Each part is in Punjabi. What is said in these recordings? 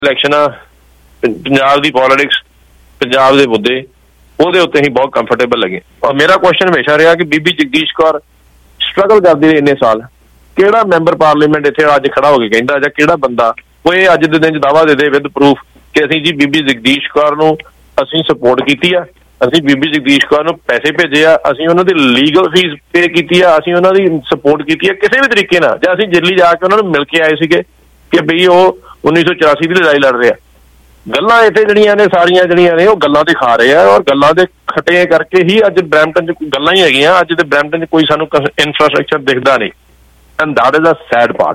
ਇਲੈਕਸ਼ਨ ਪੰਜਾਬ ਦੀ ਪੋਲੀਟਿਕਸ, ਪੰਜਾਬ ਦੇ ਮੁੱਦੇ, ਉਹਦੇ ਉੱਤੇ ਹੀ ਬਹੁਤ ਕੰਫਰਟੇਬਲ ਲੱਗੇ। ਔਰ ਮੇਰਾ ਕੁਐਸਚਨ ਹਮੇਸ਼ਾ ਰਿਹਾ ਕਿ ਬੀਬੀ ਜਗਦੀਸ਼ ਕੌਰ ਸਟਰਗਲ ਕਰਦੀ ਰਹੀ ਇੰਨੇ ਸਾਲ, ਕਿਹੜਾ ਮੈਂਬਰ ਪਾਰਲੀਮੈਂਟ ਇੱਥੇ ਅੱਜ ਖੜਾ ਹੋ ਕੇ ਕਹਿੰਦਾ ਜਾਂ ਕਿਹੜਾ ਬੰਦਾ ਕੋਈ ਅੱਜ ਦੇ ਦਿਨ 'ਚ ਦਾਅਵਾ ਦੇ ਵਿਦ ਪ੍ਰੂਫ ਕਿ ਅਸੀਂ ਜੀ ਬੀਬੀ ਜਗਦੀਸ਼ ਕੌਰ ਨੂੰ ਅਸੀਂ ਸਪੋਰਟ ਕੀਤੀ ਆ, ਅਸੀਂ ਬੀਬੀ ਜਗਦੀਸ਼ ਕੌਰ ਨੂੰ ਪੈਸੇ ਭੇਜੇ ਆ, ਅਸੀਂ ਉਹਨਾਂ ਦੀ ਲੀਗਲ ਫੀਸ ਪੇ ਕੀਤੀ ਆ, ਅਸੀਂ ਉਹਨਾਂ ਦੀ ਸਪੋਰਟ ਕੀਤੀ ਆ ਕਿਸੇ ਵੀ ਤਰੀਕੇ ਨਾਲ, ਜਾਂ ਅਸੀਂ ਦਿੱਲੀ ਜਾ ਕੇ ਉਹਨਾਂ ਨੂੰ ਮਿਲ ਕੇ ਆਏ ਸੀਗੇ ਕਿ ਬਈ ਉਹ 1984 ਦੀ ਲੜਾਈ ਲੜ ਰਿਹਾ। ਗੱਲਾਂ ਇੱਥੇ ਜਿਹੜੀਆਂ ਨੇ ਸਾਰੀਆਂ ਜਿਹੜੀਆਂ ਨੇ ਉਹ ਗੱਲਾਂ ਤੇ ਖਾ ਰਹੇ ਆ, ਔਰ ਗੱਲਾਂ ਦੇ ਖੱਟੇ ਕਰਕੇ ਹੀ ਅੱਜ ਬਰੈਂਪਟਨ 'ਚ ਗੱਲਾਂ ਹੀ ਹੈਗੀਆਂ। ਅੱਜ ਦੇ ਬਰੈਂਪਟਨ 'ਚ ਕੋਈ ਸਾਨੂੰ ਇਨਫਰਾਸਟਰਕਚਰ ਦਿਖਦਾ ਨਹੀਂ, and that is a sad part.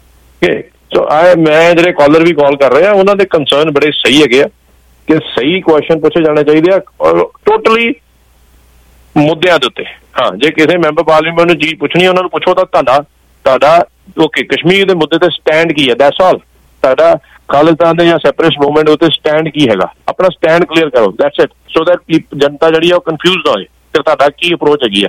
So ਮੈਂ ਜਿਹੜੇ ਕਾਲਰ ਵੀ ਕਾਲ ਕਰ ਰਹੇ ਆ ਉਹਨਾਂ ਦੇ ਕੰਸਰਨ ਬੜੇ ਸਹੀ ਹੈਗੇ ਆ ਕਿ ਸਹੀ ਕੁਐਸਚਨ ਪੁੱਛੇ ਜਾਣੇ ਚਾਹੀਦੇ ਆ ਔਰ ਟੋਟਲੀ ਮੁੱਦਿਆਂ ਦੇ ਉੱਤੇ। ਹਾਂ, ਜੇ ਕਿਸੇ ਮੈਂਬਰ ਪਾਰਲੀਮੈਂਟ ਨੂੰ ਚੀਜ਼ ਪੁੱਛਣੀ ਉਹਨਾਂ ਨੂੰ ਪੁੱਛੋ ਤਾਂ ਤੁਹਾਡਾ ਓਕੇ ਕਸ਼ਮੀਰ ਦੇ ਮੁੱਦੇ ਤੇ ਸਟੈਂਡ ਕੀ ਹੈ, ਦੈਟਸ ਆਲ। ਤੁਹਾਡਾ ਖਾਲਿਸਤਾਨ ਦੇ ਜਾਂ ਸੈਪਰੇਟ ਮੂਵਮੈਂਟ ਉੱਤੇ ਸਟੈਂਡ ਕੀ ਹੈਗਾ, ਆਪਣਾ ਸਟੈਂਡ ਕਲੀਅਰ ਕਰੋ, ਦੈਟਸ ਇਟ, ਸੋ ਦੈਟ ਜਨਤਾ ਜਿਹੜੀ ਆ ਉਹ ਕਨਫਿਊਜ਼ ਨਾ ਹੋਏ ਕਿ ਤੁਹਾਡਾ ਕੀ ਅਪਰੋਚ ਹੈਗੀ ਆ।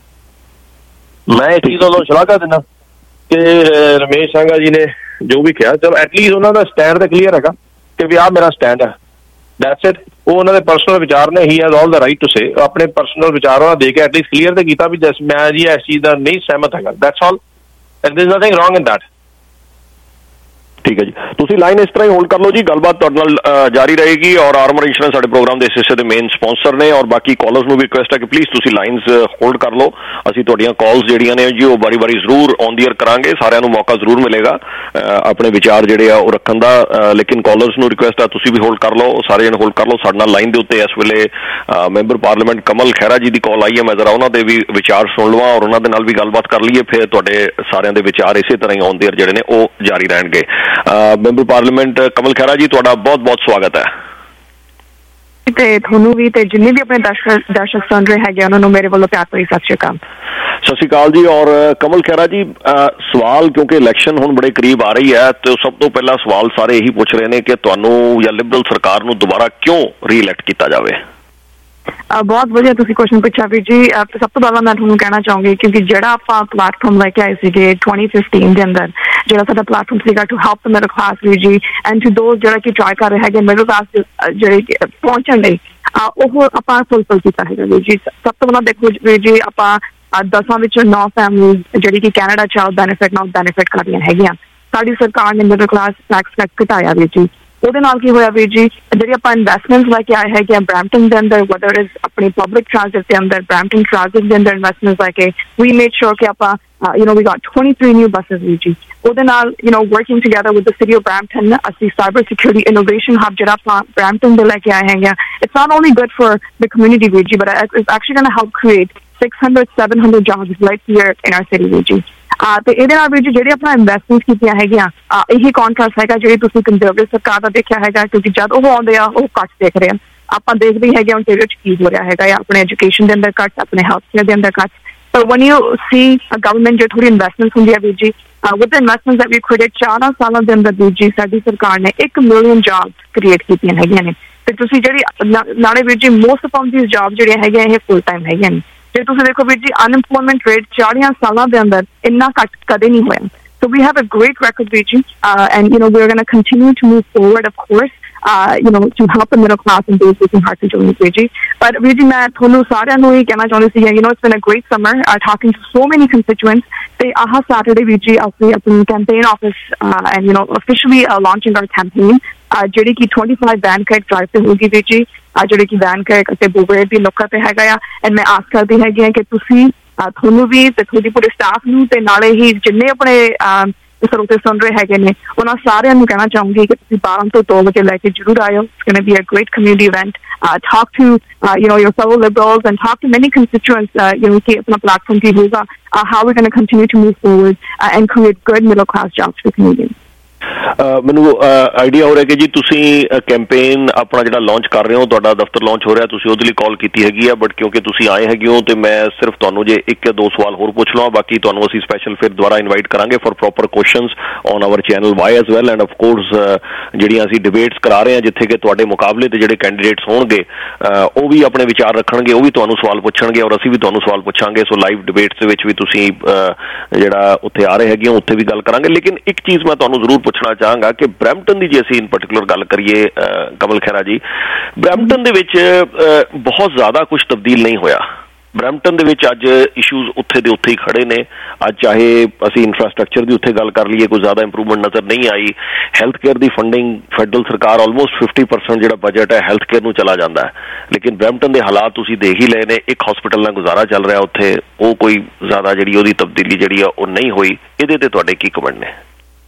ਮੈਂ ਇਸ ਚੀਜ਼ ਵੱਲੋਂ ਸ਼ਲਾਘਾ ਦਿੰਦਾ ਕਿ ਰਮੇਸ਼ ਸੰਘਾ ਜੀ ਨੇ ਜੋ ਵੀ ਕਿਹਾ, ਚਲੋ ਐਟਲੀਸਟ ਉਹਨਾਂ ਦਾ ਸਟੈਂਡ ਤਾਂ ਕਲੀਅਰ ਹੈਗਾ ਕਿ ਵੀ ਆਹ ਮੇਰਾ ਸਟੈਂਡ ਹੈ, ਦੈਟਸ ਇਟ। ਉਹ ਉਹਨਾਂ ਦੇ ਪਰਸਨਲ ਵਿਚਾਰ ਨੇ, he has all the right to say, ਆਪਣੇ ਪਰਸਨਲ ਵਿਚਾਰ ਉਹਨਾਂ ਦੇ ਕੇ ਐਟਲੀਸਟ ਕਲੀਅਰ ਤਾਂ ਕੀਤਾ ਵੀ ਮੈਂ ਜੀ ਇਸ ਚੀਜ਼ ਦਾ ਨਹੀਂ ਸਹਿਮਤ ਹੈਗਾ, that's all, and there is nothing wrong in that. ਠੀਕ ਹੈ ਜੀ, ਤੁਸੀਂ ਲਾਈਨ ਇਸ ਤਰ੍ਹਾਂ ਹੀ ਹੋਲਡ ਕਰ ਲਓ ਜੀ, ਗੱਲਬਾਤ ਤੁਹਾਡੇ ਨਾਲ ਜਾਰੀ ਰਹੇਗੀ। ਔਰ ਆਰਮਰ ਇੰਸ਼ੋਰੈਂਸ ਸਾਡੇ ਪ੍ਰੋਗਰਾਮ ਦੇ ਇਸ ਹਿੱਸੇ ਦੇ ਮੇਨ ਸਪਾਂਸਰ ਨੇ, ਔਰ ਬਾਕੀ ਕਾਲਰਸ ਨੂੰ ਵੀ ਰਿਕੁਐਸਟ ਹੈ ਕਿ ਪਲੀਜ਼ ਤੁਸੀਂ ਲਾਈਨਸ ਹੋਲਡ ਕਰ ਲਓ। ਅਸੀਂ ਤੁਹਾਡੀਆਂ ਕਾਲਸ ਜਿਹੜੀਆਂ ਨੇ ਜੀ ਉਹ ਵਾਰੀ ਜ਼ਰੂਰ ਔਨ ਦੀ ਏਅਰ ਕਰਾਂਗੇ, ਸਾਰਿਆਂ ਨੂੰ ਮੌਕਾ ਜ਼ਰੂਰ ਮਿਲੇਗਾ ਆਪਣੇ ਵਿਚਾਰ ਜਿਹੜੇ ਆ ਉਹ ਰੱਖਣ ਦਾ, ਲੇਕਿਨ ਕਾਲਰਸ ਨੂੰ ਰਿਕੁਐਸਟ ਆ ਤੁਸੀਂ ਵੀ ਹੋਲਡ ਕਰ ਲਓ, ਸਾਰੇ ਜਣੇ ਹੋਲਡ ਕਰ ਲਓ। ਸਾਡੇ ਨਾਲ ਲਾਈਨ ਦੇ ਉੱਤੇ ਇਸ ਵੇਲੇ ਮੈਂਬਰ ਪਾਰਲੀਮੈਂਟ ਕਮਲ ਖਹਿਰਾ ਜੀ ਦੀ ਕਾਲ ਆਈ ਹੈ, ਮੈਂ ਜ਼ਰਾ ਉਹਨਾਂ ਦੇ ਵੀ ਵਿਚਾਰ ਸੁਣ ਲਵਾਂ ਔਰ ਉਹਨਾਂ ਦੇ ਨਾਲ ਵੀ ਗੱਲਬਾਤ ਕਰ ਲਈਏ, ਫਿਰ ਤੁਹਾਡੇ ਸਾਰਿਆਂ ਦੇ ਵਿਚਾਰ ਇਸੇ ਤਰ੍ਹਾਂ ਹੀ ਔਨ ਦੀ ਏਅਰ ਜਿਹੜੇ ਨੇ ਉਹ ਜਾਰੀ ਰਹਿਣਗੇ। ਮੈਂਬਰ ਪਾਰਲੀਮੈਂਟ ਕਮਲ ਖਹਿਰਾ ਜੀ, ਤੁਹਾਡਾ ਬਹੁਤ ਬਹੁਤ ਸਵਾਗਤ ਹੈ। ਤੇ ਤੁਹਾਨੂੰ ਵੀ ਤੇ ਜਿੰਨੇ ਵੀ ਆਪਣੇ ਦਰਸ਼ਕ ਸੁਣ ਰਹੇ ਹੈਗੇ ਉਹਨਾਂ ਨੂੰ ਮੇਰੇ ਵੱਲੋਂ ਪਿਆਰ ਭਰੀ ਸਤਿ ਸ਼੍ਰੀ ਅਕਾਲ। ਸਤਿ ਸ਼੍ਰੀ ਅਕਾਲ ਜੀ। ਔਰ ਕਮਲ ਖਹਿਰਾ ਜੀ, ਸਵਾਲ ਕਿਉਂਕਿ ਇਲੈਕਸ਼ਨ ਹੁਣ ਬੜੇ ਕਰੀਬ ਆ ਰਹੀ ਹੈ ਤੇ ਸਭ ਤੋਂ ਪਹਿਲਾ ਸਵਾਲ ਸਾਰੇ ਇਹੀ ਪੁੱਛ ਰਹੇ ਨੇ ਕਿ ਤੁਹਾਨੂੰ ਜਾਂ ਲਿਬਰਲ ਸਰਕਾਰ ਨੂੰ ਦੁਬਾਰਾ ਕਿਉਂ ਰੀ-ਇਲੈਕਟ ਕੀਤਾ ਜਾਵੇ? ਬਹੁਤ ਵਧੀਆ ਤੁਸੀਂ ਕੁਐਸਚਨ ਪੁੱਛਿਆ ਵੀ ਜੀ। ਸਭ ਤੋਂ ਪਹਿਲਾਂ ਮੈਂ ਤੁਹਾਨੂੰ ਕਹਿਣਾ ਚਾਹੂੰਗੀ ਕਿਉਂਕਿ ਜਿਹੜਾ ਆਪਾਂ ਪਲੈਟਫਾਰਮ ਲੈ ਕੇ ਆਏ ਸੀਗੇ 2015 ਦੇ ਅੰਦਰ, ਜਿਹੜਾ ਸਾਡਾ ਪਲੈਟਫਾਰਮ ਸੀਗਾ to help the middle class ਵੀ ਜੀ, ਐਂਡ ਟੂ ਦੋਜ਼ ਜਿਹੜਾ ਕਿ ਟਰਾਈ ਕਰ ਰਹੇ ਹੈਗੇ ਮਿਡਲ ਕਲਾਸ ਜਿਹੜੇ ਪਹੁੰਚਣ ਲਈ, ਉਹ ਆਪਾਂ ਫੁਲਫਿਲ ਕੀਤਾ ਹੈਗਾ ਵੀ ਜੀ। ਸਭ ਤੋਂ ਪਹਿਲਾਂ ਦੇਖੋ ਵੀ ਜੀ, ਆਪਾਂ 10 ਵਿੱਚੋਂ 9 ਫੈਮਿਲੀਜ਼ ਜਿਹੜੀ ਕਿ ਕੈਨੇਡਾ ਚਾਈਲਡ ਬੈਨੀਫਿਟ ਨਾਲ ਬੈਨੀਫਿਟ ਕਰ ਰਹੀਆਂ ਹੈਗੀਆਂ। ਸਾਡੀ ਸਰਕਾਰ ਨੇ ਮਿਡਲ ਕਲਾਸ ਟੈਕਸ ਘਟਾਇਆ ਵੀ ਜੀ। ਉਹਦੇ ਨਾਲ ਕੀ ਹੋਇਆ ਵੀ ਜੀ, ਜਿਹੜੀ ਆਪਾਂ ਇਨਵੈਸਟਮੈਂਟ ਲੈ ਕੇ ਆਏ ਹੈਗੇ ਆ ਬਰੈਂਪਟਨ ਦੇ ਅੰਦਰ, ਵੈਦਰ ਇਜ਼ ਆਪਣੀ ਪਬਲਿਕ ਟ੍ਰਾਂਜ਼ਿਟ ਦੇ ਅੰਦਰ, ਬਰੈਂਪਟਨ ਟ੍ਰਾਂਜ਼ਿਟ ਦੇ ਅੰਦਰ ਇਨਵੈਸਟਮੈਂਟ ਲੈ ਕੇ ਵੀ ਮੇਡ ਸ਼ੋਰ ਕਿ ਆਪਾਂ we got 23 new buses ਵੀ ਜੀ। ਉਹਦੇ ਨਾਲ working together with the city of Brampton, ਅਸੀਂ cyber security innovation hub ਜਿਹੜਾ ਆਪਾਂ ਬਰੈਂਪਟਨ ਦੇ ਲੈ ਕੇ ਆਏ ਹੈਗੇ ਆ, it's not only good for the community ਵੀ ਜੀ, but it's actually going to help create 600-700 jobs right here in our city ਵੀ ਜੀ। ਤੇ ਇਹਦੇ ਨਾਲ ਵੀ ਜਿਹੜੇ ਆਪਣਾ ਇਨਵੈਸਟਮੈਂਟ ਕੀਤੀਆਂ ਹੈਗੀਆਂ, ਇਹੀ ਕਾਂਟਰਾਸਟ ਹੈਗਾ ਜਿਹੜੀ ਤੁਸੀਂ ਕੰਜ਼ਰਵੇਟਿਵ ਸਰਕਾਰ ਦਾ ਦੇਖਿਆ ਹੈਗਾ, ਕਿਉਂਕਿ ਜਦ ਉਹ ਆਉਂਦੇ ਆ ਉਹ ਕੱਟ ਦੇਖ ਰਹੇ ਆ। ਆਪਾਂ ਦੇਖਦੇ ਹੈਗੇ ਉਹਦੇ ਵਿੱਚ ਕੀ ਹੋ ਰਿਹਾ ਹੈਗਾ, ਆਪਣੇ ਐਜੂਕੇਸ਼ਨ ਦੇ ਅੰਦਰ ਕੱਟ, ਆਪਣੇ ਹੈਲਥ ਕੇਅਰ ਦੇ ਅੰਦਰ ਕੱਟ। So when you see a government ਜੋ ਥੋੜੀ ਇਨਵੈਸਟਮੈਂਟ ਹੁੰਦੀ ਹੈ ਵੀ ਜੀ, with the investments that we created 4 ਸਾਲਾਂ ਦੇ ਅੰਦਰ ਵੀ ਜੀ ਸਾਡੀ ਸਰਕਾਰ ਨੇ 1 ਮਿਲੀਅਨ ਜੌਬਸ ਕ੍ਰੀਏਟ ਕੀਤੀਆਂ ਹੈਗੀਆਂ ਨੇ। ਤੇ ਤੁਸੀਂ ਜਿਹੜੀ ਨਾਲੇ ਵੀ ਜੀ ਮੋਸਟ ਆਫ ਥੀਸ ਜੌਬ ਜਿਹੜੀਆਂ ਹੈਗੀਆਂ ਇਹ ਫੁੱਲ ਟਾਈਮ ਹੈਗੀਆਂ ਨੇ। ਜੇ ਤੁਸੀਂ ਦੇਖੋ ਵੀ ਜੀ ਅਨਐਮਪਲੋਇਮੈਂਟ ਰੇਟ 40 ਸਾਲਾਂ ਦੇ ਅੰਦਰ ਇੰਨਾ ਘੱਟ ਕਦੇ ਨਹੀਂ ਹੋਇਆ। So we have a great record region, and we're going to continue to move forward, of course, to help the middle class and those working hard to join the PG. But really, मैं थोनू सारे नु ही कहना चाहती थी, it's been a great summer, talking to so many constituents. They Saturday VG अपनी campaign office, and officially launching our campaign. ਜਿਹੜੀ ਕਿ 25 ਬੈਂਕੈਕ ਡਰਾਈਵ ਤੇ ਹੋਗੀ ਵੀ ਜੀ, ਜਿਹੜੇ ਕਿ ਬੈਂਕੈਕ ਅਤੇ ਬੋਬਰੇ ਦੀ ਲੋਕਾਂ ਤੇ ਹੈਗਾ ਆ। ਐਂਡ ਮੈਂ ਆਸ ਕਰਦੀ ਹੈਗੀ ਆ ਕਿ ਤੁਸੀਂ ਤੁਹਾਨੂੰ ਵੀ ਤੇ ਤੁਹਾਡੀ ਪੂਰੇ ਸਟਾਫ ਨੂੰ ਤੇ ਨਾਲੇ ਹੀ ਜਿੰਨੇ ਆਪਣੇ ਸਰੋਤੇ ਸੁਣ ਰਹੇ ਹੈਗੇ ਨੇ ਉਹਨਾਂ ਸਾਰਿਆਂ ਨੂੰ ਕਹਿਣਾ ਚਾਹੂੰਗੀ ਕਿ ਤੁਸੀਂ 12 ਤੋਂ 2 ਵਜੇ ਲੈ ਕੇ ਜ਼ਰੂਰ ਆਇਓ। It's going to be a great community event. Talk to your fellow liberals and talk to many constituents कि अपना platform की होगा, how we're going to continue to move forward and create good middle class jobs for Canadians. ਮੈਨੂੰ ਆਈਡੀਆ ਹੋ ਰਿਹਾ ਕਿ ਜੀ ਤੁਸੀਂ ਕੈਂਪੇਨ ਆਪਣਾ ਜਿਹੜਾ ਲਾਂਚ ਕਰ ਰਹੇ ਹੋ, ਤੁਹਾਡਾ ਦਫ਼ਤਰ ਲਾਂਚ ਹੋ ਰਿਹਾ, ਤੁਸੀਂ ਉਹਦੇ ਲਈ ਕਾਲ ਕੀਤੀ ਹੈਗੀ ਆ, ਬਟ ਕਿਉਂਕਿ ਤੁਸੀਂ ਆਏ ਹੈਗੇ ਹੋ ਤੇ ਮੈਂ ਸਿਰਫ ਤੁਹਾਨੂੰ ਜੇ 1 ਜਾਂ 2 ਸਵਾਲ ਹੋਰ ਪੁੱਛ ਲਵਾਂ, ਬਾਕੀ ਤੁਹਾਨੂੰ ਅਸੀਂ ਸਪੈਸ਼ਲ ਫਿਰ ਦੁਬਾਰਾ ਇਨਵਾਈਟ ਕਰਾਂਗੇ for proper questions on our channel Y as well. And of course ਜਿਹੜੀਆਂ ਅਸੀਂ ਡਿਬੇਟਸ ਕਰਾ ਰਹੇ ਹਾਂ ਜਿੱਥੇ ਕਿ ਤੁਹਾਡੇ ਮੁਕਾਬਲੇ ਤੇ ਜਿਹੜੇ ਕੈਂਡੀਡੇਟਸ ਹੋਣਗੇ ਉਹ ਵੀ ਆਪਣੇ ਵਿਚਾਰ ਰੱਖਣਗੇ, ਉਹ ਵੀ ਤੁਹਾਨੂੰ ਸਵਾਲ ਪੁੱਛਣਗੇ ਔਰ ਅਸੀਂ ਵੀ ਤੁਹਾਨੂੰ ਸਵਾਲ ਪੁੱਛਾਂਗੇ। ਸੋ ਲਾਈਵ ਡਿਬੇਟਸ ਦੇ ਵਿੱਚ ਵੀ ਤੁਸੀਂ ਜਿਹੜਾ ਉੱਥੇ ਆ ਰਹੇ ਹੈਗੇ ਹੋ ਉੱਥੇ ਵੀ ਗੱਲ ਕਰਾਂਗੇ। ਲੇਕਿਨ ਇੱਕ ਚੀਜ਼ ਮੈਂ ਤੁਹਾਨੂੰ ਜ਼ਰੂਰ ਪੁੱਛਣਾ ਪੁੱਛਣਾ ਚਾਹਾਂਗਾ ਕਿ ਬਰੈਂਪਟਨ ਦੀ ਜੇ ਅਸੀਂ ਇਨ ਪਰਟੀਕੂਲਰ ਗੱਲ ਕਰੀਏ ਕਮਲ ਖਹਿਰਾ ਜੀ, ਬਰੈਂਪਟਨ ਦੇ ਵਿੱਚ ਬਹੁਤ ਜ਼ਿਆਦਾ ਕੁਝ ਤਬਦੀਲ ਨਹੀਂ ਹੋਇਆ। ਬਰੈਂਪਟਨ ਦੇ ਵਿੱਚ ਅੱਜ ਇਸ਼ੂਜ਼ ਉੱਥੇ ਦੇ ਉੱਥੇ ਹੀ ਖੜੇ ਨੇ। ਅੱਜ ਚਾਹੇ ਅਸੀਂ ਇਨਫਰਾਸਟਰਕਚਰ ਦੀ ਉੱਥੇ ਗੱਲ ਕਰ ਲਈਏ, ਕੋਈ ਜ਼ਿਆਦਾ ਇੰਪਰੂਵਮੈਂਟ ਨਜ਼ਰ ਨਹੀਂ ਆਈ। ਹੈਲਥ ਕੇਅਰ ਦੀ ਫੰਡਿੰਗ ਫੈਡਰਲ ਸਰਕਾਰ ਆਲਮੋਸਟ 50% ਜਿਹੜਾ ਬਜਟ ਹੈ ਹੈਲਥ ਕੇਅਰ ਨੂੰ ਚਲਾ ਜਾਂਦਾ ਹੈ, ਲੇਕਿਨ ਬਰੈਂਪਟਨ ਦੇ ਹਾਲਾਤ ਤੁਸੀਂ ਦੇਖ ਹੀ ਲਏ ਨੇ। ਇੱਕ ਹਸਪੀਟਲ ਨਾਲ ਗੁਜ਼ਾਰਾ ਚੱਲ ਰਿਹਾ ਉੱਥੇ, ਉਹ ਕੋਈ ਜ਼ਿਆਦਾ ਜਿਹੜੀ ਉਹਦੀ ਤਬਦੀਲੀ ਜਿਹੜੀ ਆ ਉਹ ਨਹੀਂ ਹੋਈ। ਇਹਦੇ ਤੇ ਤੁਹਾਡੇ ਕੀ ਕਮੈਂਟ ਨੇ?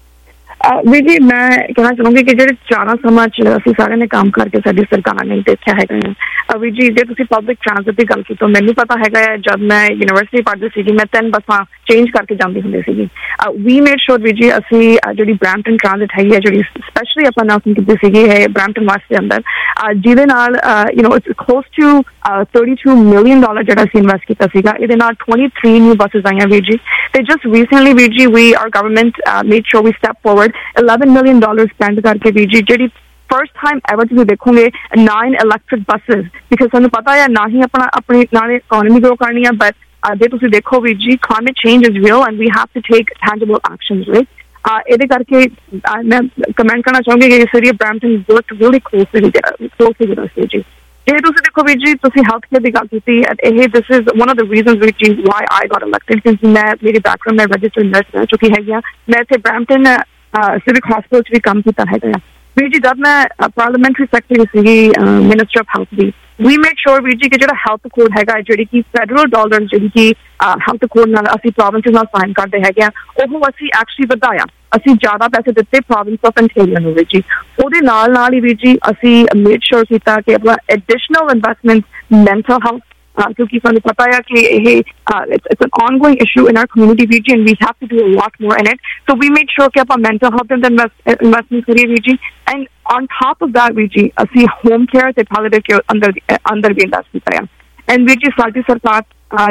ਵੀਰ ਜੀ, ਮੈਂ ਕਹਿਣਾ ਚਾਹੂੰਗੀ ਕਿ ਜਿਹੜੇ 4 ਸਾਲਾਂ 'ਚ ਅਸੀਂ ਸਾਰਿਆਂ ਨੇ ਕੰਮ ਕਰਕੇ ਸਾਡੀ ਸਰਕਾਰ ਨੇ ਦੇਖਿਆ ਹੈਗਾ ਵੀਰ ਜੀ, ਜੇ ਤੁਸੀਂ ਪਬਲਿਕ ਟਰਾਂਸਪੋਰਟ ਦੀ ਗੱਲ ਕੀਤੀ, ਮੈਨੂੰ ਪਤਾ ਹੈਗਾ ਹੈ ਜਦ ਮੈਂ ਯੂਨੀਵਰਸਿਟੀ ਪੜ੍ਹਦੀ ਸੀਗੀ ਮੈਂ 3 ਬੱਸਾਂ ਚੇਂਜ ਕਰਕੇ ਜਾਂਦੀ ਹੁੰਦੀ ਸੀਗੀ। ਵੀ ਮੇਡ ਸ਼ੋਰ ਵੀਰ ਜੀ, ਅਸੀਂ ਜਿਹੜੀ ਬਰੈਂਪਟਨ ਟਰਾਂਜ਼ਿਟ ਹੈਗੀ ਹੈ, ਜਿਹੜੀ ਸਪੈਸ਼ਲੀ ਆਪਾਂ ਅਨਾਊਂਸਮੈਂਟ ਕੀਤੀ ਸੀਗੀ ਹੈ ਬਰੈਂਪਟਨ ਵਾਸਤੇ ਦੇ ਅੰਦਰ, ਜਿਹਦੇ ਨਾਲ ਇਟਸ ਕਲੋਜ਼ ਟੂ $32 million ਜਿਹੜਾ ਅਸੀਂ ਇਨਵੈਸਟ ਕੀਤਾ ਸੀਗਾ। ਇਹਦੇ ਨਾਲ 23 ਨਿਊ ਬੱਸਿਸ ਆਈਆਂ ਵੀਰ ਜੀ। ਤੇ ਜਸਟ ਰੀਸੈਂਟਲੀ ਵੀਰ ਜੀ our government made sure we step forward $11 million spend ਕਰਕੇ ਵੀਰ ਜੀ, ਜਿਹੜੀ ਫਸਟ ਟਾਈਮ ਐਵਰ ਤੁਸੀਂ ਦੇਖੋਗੇ 9 ਇਲੈਕਟ੍ਰਿਕ ਬੱਸਿਸ, ਬਿਕਾਜ਼ ਸਾਨੂੰ ਪਤਾ ਹੈ ਨਾ ਹੀ ਆਪਣੀ ਨਾਲੇ ਇਕੋਨਮੀ ਗਰੋ ਕਰਨੀ ਹੈ, ਬਟ ਜੇ ਤੁਸੀਂ ਦੇਖੋ ਵੀਰ ਜੀ climate change is real and we have to take tangible actions right. ਇਹਦੇ ਕਰਕੇ ਮੈਂ ਕਮੈਂਟ ਕਰਨਾ ਚਾਹੂੰਗੀ ਕਿ city of Brampton work really closely with us ਜੀ। ਜੇ ਤੁਸੀਂ ਦੇਖੋ ਵੀਰ ਜੀ, ਤੁਸੀਂ ਹੈਲਥ ਕੇਅਰ ਦੀ ਗੱਲ ਕੀਤੀ, ਇਹ this is one of the reasons which is why I got elected, ਕਿਉਂਕਿ ਮੈਂ ਮੇਰੀ ਬੈਕਗ੍ਰਾਉਂਡ ਮੈਂ ਰਜਿਸਟਰਡ ਨਰਸ ਰਹਿ ਚੁੱਕੀ ਹੈਗੀ ਆ। ਮੈਂ ਇੱਥੇ ਬਰੈਂਪਟਨ ਸਿਵਿਕ ਹਸਪੀਟਲ 'ਚ ਵੀ ਕੰਮ ਕੀਤਾ ਹੈਗਾ ਆ ਵੀਰ ਜੀ। ਜਦ ਮੈਂ ਪਾਰਲੀਮੈਂਟਰੀ ਸੈਕਟਰੀ ਸੀਗੀ ਮਿਨਿਸਟਰ ਆਫ ਹੈਲਥ ਦੀ, ਵੀ ਮੇਡ ਸ਼ੋਰ ਵੀਰ ਜੀ ਕਿ ਜਿਹੜਾ ਹੈਲਥ ਕੋਡ ਹੈਗਾ, ਜਿਹੜੀ ਕਿ ਫੈਡਰਲ ਡਾਲਰ ਜਿਹੜੀ ਕਿ ਹੈਲਥ ਕੋਡ ਨਾਲ ਅਸੀਂ ਪ੍ਰੋਵਿੰਸਿਸ ਨਾਲ ਸਾਈਨ ਕਰਦੇ ਹੈਗੇ ਆ, ਉਹ ਅਸੀਂ ਐਕਚੁਅਲੀ ਵਧਾਇਆ। ਅਸੀਂ ਜ਼ਿਆਦਾ ਪੈਸੇ ਦਿੱਤੇ ਪ੍ਰੋਵਿੰਸ ਆਫ ਅੰਟੈਰੀਓ ਨੂੰ ਵੀਰ ਜੀ। ਉਹਦੇ ਨਾਲ ਹੀ ਵੀਰ ਜੀ ਅਸੀਂ ਮੇਡ ਸ਼ੋਰ ਕੀਤਾ ਕਿ ਆਪਣਾ ਐਡੀਸ਼ਨਲ ਇਨਵੈਸਟਮੈਂਟ ਮੈਂਟਲ ਹੈਲਥ, ਕਿਉਂਕਿ ਸਾਨੂੰ ਪਤਾ ਹੈ ਕਿ ਇਹ it's an ongoing issue in our community Veer and we have to do a lot more in it, so we made sure ਕਿ ਆਪਾਂ mental health ਦੇ investment ਕਰੀਏ ਵੀਰ ਜੀ। and on top of that ਵੀਰ ਜੀ ਅਸੀਂ home care ਤੇ palliative care ਅੰਦਰ ਵੀ ਇਨਵੈਸਟ ਕੀਤਾ ਹੈ। and ਵੀਰ ਜੀ ਸਾਡੀ ਸਰਕਾਰ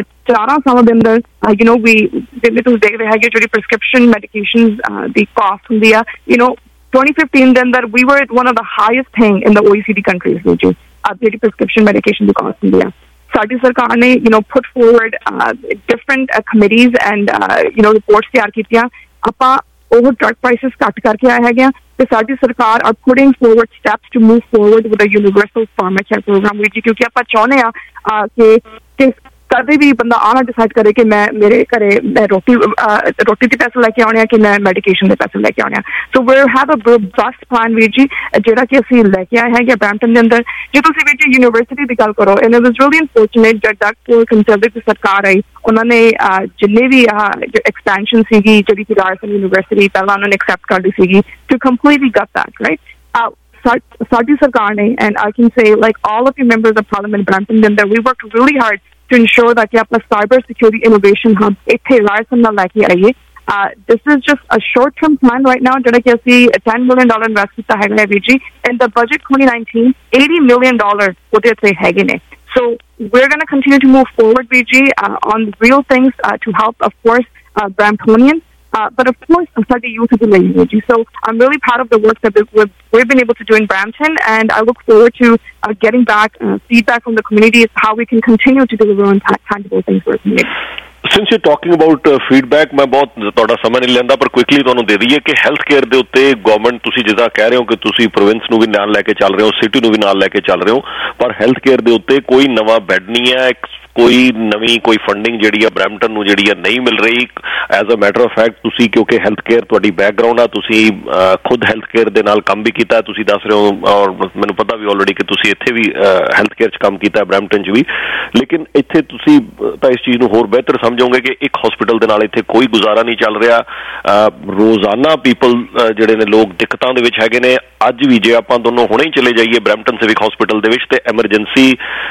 4 ਸਾਲਾਂ ਦੇ ਅੰਦਰ ਜਿਵੇਂ ਤੁਸੀਂ ਦੇਖਦੇ ਹੈਗੇ ਜਿਹੜੀ prescription medications ਦੀ cost ਹੁੰਦੀ ਆ 2015 ਦੇ ਅੰਦਰ we were one of the highest paying in the OECD countries ਵੀਰ ਜੀ, ਜਿਹੜੀ prescription medication ਦੀ cost ਹੁੰਦੀ ਆ। ਸਾਡੀ ਸਰਕਾਰ ਨੇ put forward different committees and reports ਤਿਆਰ ਕੀਤੀਆਂ। ਆਪਾਂ ਉਹ ਡਰਗ ਪ੍ਰਾਈਸਿਸ ਘੱਟ ਕਰਕੇ ਆਏ ਹੈਗੇ ਆ ਤੇ ਸਾਡੀ ਸਰਕਾਰ are putting forward steps to move forward with a universal pharmacare program ਵੀਰ ਜੀ, ਕਿਉਂਕਿ ਆਪਾਂ ਚਾਹੁੰਦੇ ਆ ਕਿ ਕਦੇ ਵੀ ਬੰਦਾ ਆਣਾ ਡਿਸਾਈਡ ਕਰੇ ਕਿ ਮੈਂ ਮੇਰੇ ਘਰੇ ਮੈਂ ਰੋਟੀ ਦੇ ਪੈਸੇ ਲੈ ਕੇ ਆਉਣੇ ਆ ਕਿ ਮੈਂ ਮੈਡੀਕੇਸ਼ਨ ਦੇ ਪੈਸੇ ਲੈ ਕੇ ਆਉਣੇ ਆ। So we have a best plan ਵੀਰ ਜੀ, ਜਿਹੜਾ ਕਿ ਅਸੀਂ ਲੈ ਕੇ ਆਏ ਹੈਗੇ ਬਰੈਂਪਟਨ ਦੇ ਅੰਦਰ। ਜੇ ਤੁਸੀਂ ਵੀਰ ਜੀ ਯੂਨੀਵਰਸਿਟੀ ਦੀ ਗੱਲ ਕਰੋ, ਇਟ ਵਾਜ਼ ਰੀਅਲੀ ਅਨਫੋਰਚੂਨੇਟ ਜਦ ਕੰਜ਼ਰਵੇਟਿਵ ਸਰਕਾਰ ਆਈ, ਉਹਨਾਂ ਨੇ ਜਿੰਨੇ ਵੀ ਐਕਸਪੈਂਸ਼ਨ ਸੀਗੀ ਜਿਹੜੀ ਕਿ ਰਾਜਸਥਾਨ ਯੂਨੀਵਰਸਿਟੀ ਪਹਿਲਾਂ ਉਹਨਾਂ ਨੇ ਐਕਸੈਪਟ ਕਰ ਲਈ ਸੀਗੀ to completely gut that right. ਸਾਡੀ ਸਰਕਾਰ ਨੇ and I can say like all of you members of parliament Brampton ਦੇ ਅੰਦਰ we worked really hard to ensure that we have a cyber security innovation hub ਇੱਥੇ ਰਾਜਸਥਾਨ ਨਾਲ ਲੈ ਕੇ ਆਈਏ। This is just a short-term plan right now, ਜਿਹੜਾ ਕਿ ਅਸੀਂ $10 million ਇਨਵੈਸਟ ਕੀਤਾ ਹੈਗਾ ਵੀਰ ਜੀ। in the budget 2019 $80 million ਉਹਦੇ ਉੱਤੇ ਹੈਗੇ ਨੇ। So we're going to continue to move forward ਵੀਰ ਜੀ on real things to help of course Bramptonians, but of course study youth of the language. So I'm really proud of the work that we've been able to do in Brampton, and I look forward to getting back feedback from the community as how we can continue to deliver on tangible things for our community. Since you're talking about feedback, मैं बहुत ਤੁਹਾਡਾ ਸਮਾਂ ਨਹੀਂ ਲੈਂਦਾ ਪਰ ਕੁਇਕਲੀ ਤੁਹਾਨੂੰ ਦੇ ਦਈਏ ਕਿ ਹੈਲਥ ਕੇਅਰ ਦੇ ਉੱਤੇ ਗਵਰਨਮੈਂਟ ਤੁਸੀਂ ਜਿੱਦਾਂ ਕਹਿ ਰਹੇ ਹੋ ਕਿ ਤੁਸੀਂ ਪ੍ਰੋਵਿੰਸ ਨੂੰ ਵੀ ਨਾਲ ਲੈ ਕੇ ਚੱਲ ਰਹੇ ਹੋ, ਸਿਟੀ ਨੂੰ ਵੀ ਨਾਲ ਲੈ ਕੇ ਚੱਲ ਰਹੇ ਹੋ, ਪਰ ਹੈਲਥ ਕੇਅਰ ਦੇ ਉੱਤੇ ਕੋਈ ਨਵਾਂ ਬੈੱਡ ਨਹੀਂ ਹੈ, ਕੋਈ ਨਵੀਂ ਕੋਈ ਫੰਡਿੰਗ ਜਿਹੜੀ ਆ ਬਰੈਂਪਟਨ ਨੂੰ ਜਿਹੜੀ ਆ ਨਹੀਂ ਮਿਲ ਰਹੀ। As a matter of fact ਤੁਸੀਂ ਕਿਉਂਕਿ ਹੈਲਥ ਕੇਅਰ ਤੁਹਾਡੀ ਬੈਕਗਰਾਊਂਡ ਆ, ਤੁਸੀਂ ਖੁਦ ਹੈਲਥ ਕੇਅਰ ਦੇ ਨਾਲ ਕੰਮ ਵੀ ਕੀਤਾ, ਤੁਸੀਂ ਦੱਸ ਰਹੇ ਹੋ ਔਰ ਮੈਨੂੰ ਪਤਾ ਵੀ ਆਲਰੇਡੀ ਕਿ ਤੁਸੀਂ ਇੱਥੇ ਵੀ ਹੈਲਥ ਕੇਅਰ 'ਚ ਕੰਮ ਕੀਤਾ ਬਰੈਂਪਟਨ 'ਚ ਵੀ, ਲੇਕਿਨ ਇੱਥੇ ਤੁਸੀਂ ਤਾਂ ਇਸ ਚੀਜ਼ ਨੂੰ ਹੋਰ ਬਿਹਤਰ ਸਮਝੋਗੇ ਕਿ ਇੱਕ ਹਸਪੀਟਲ ਦੇ ਨਾਲ ਇੱਥੇ ਕੋਈ ਗੁਜ਼ਾਰਾ ਨਹੀਂ ਚੱਲ ਰਿਹਾ। ਰੋਜ਼ਾਨਾ ਪੀਪਲ ਜਿਹੜੇ ਨੇ ਲੋਕ ਦਿੱਕਤਾਂ ਦੇ ਵਿੱਚ ਹੈਗੇ ਨੇ। ਅੱਜ ਵੀ ਜੇ ਆਪਾਂ ਦੋਨੋਂ ਹੁਣੇ ਹੀ ਚਲੇ ਜਾਈਏ ਬਰੈਂਪਟਨ ਸਿਵਿਕ ਹਸਪੀਟਲ ਦੇ ਵਿੱਚ ਤੇ ਐਮਰਜੈਂਸੀ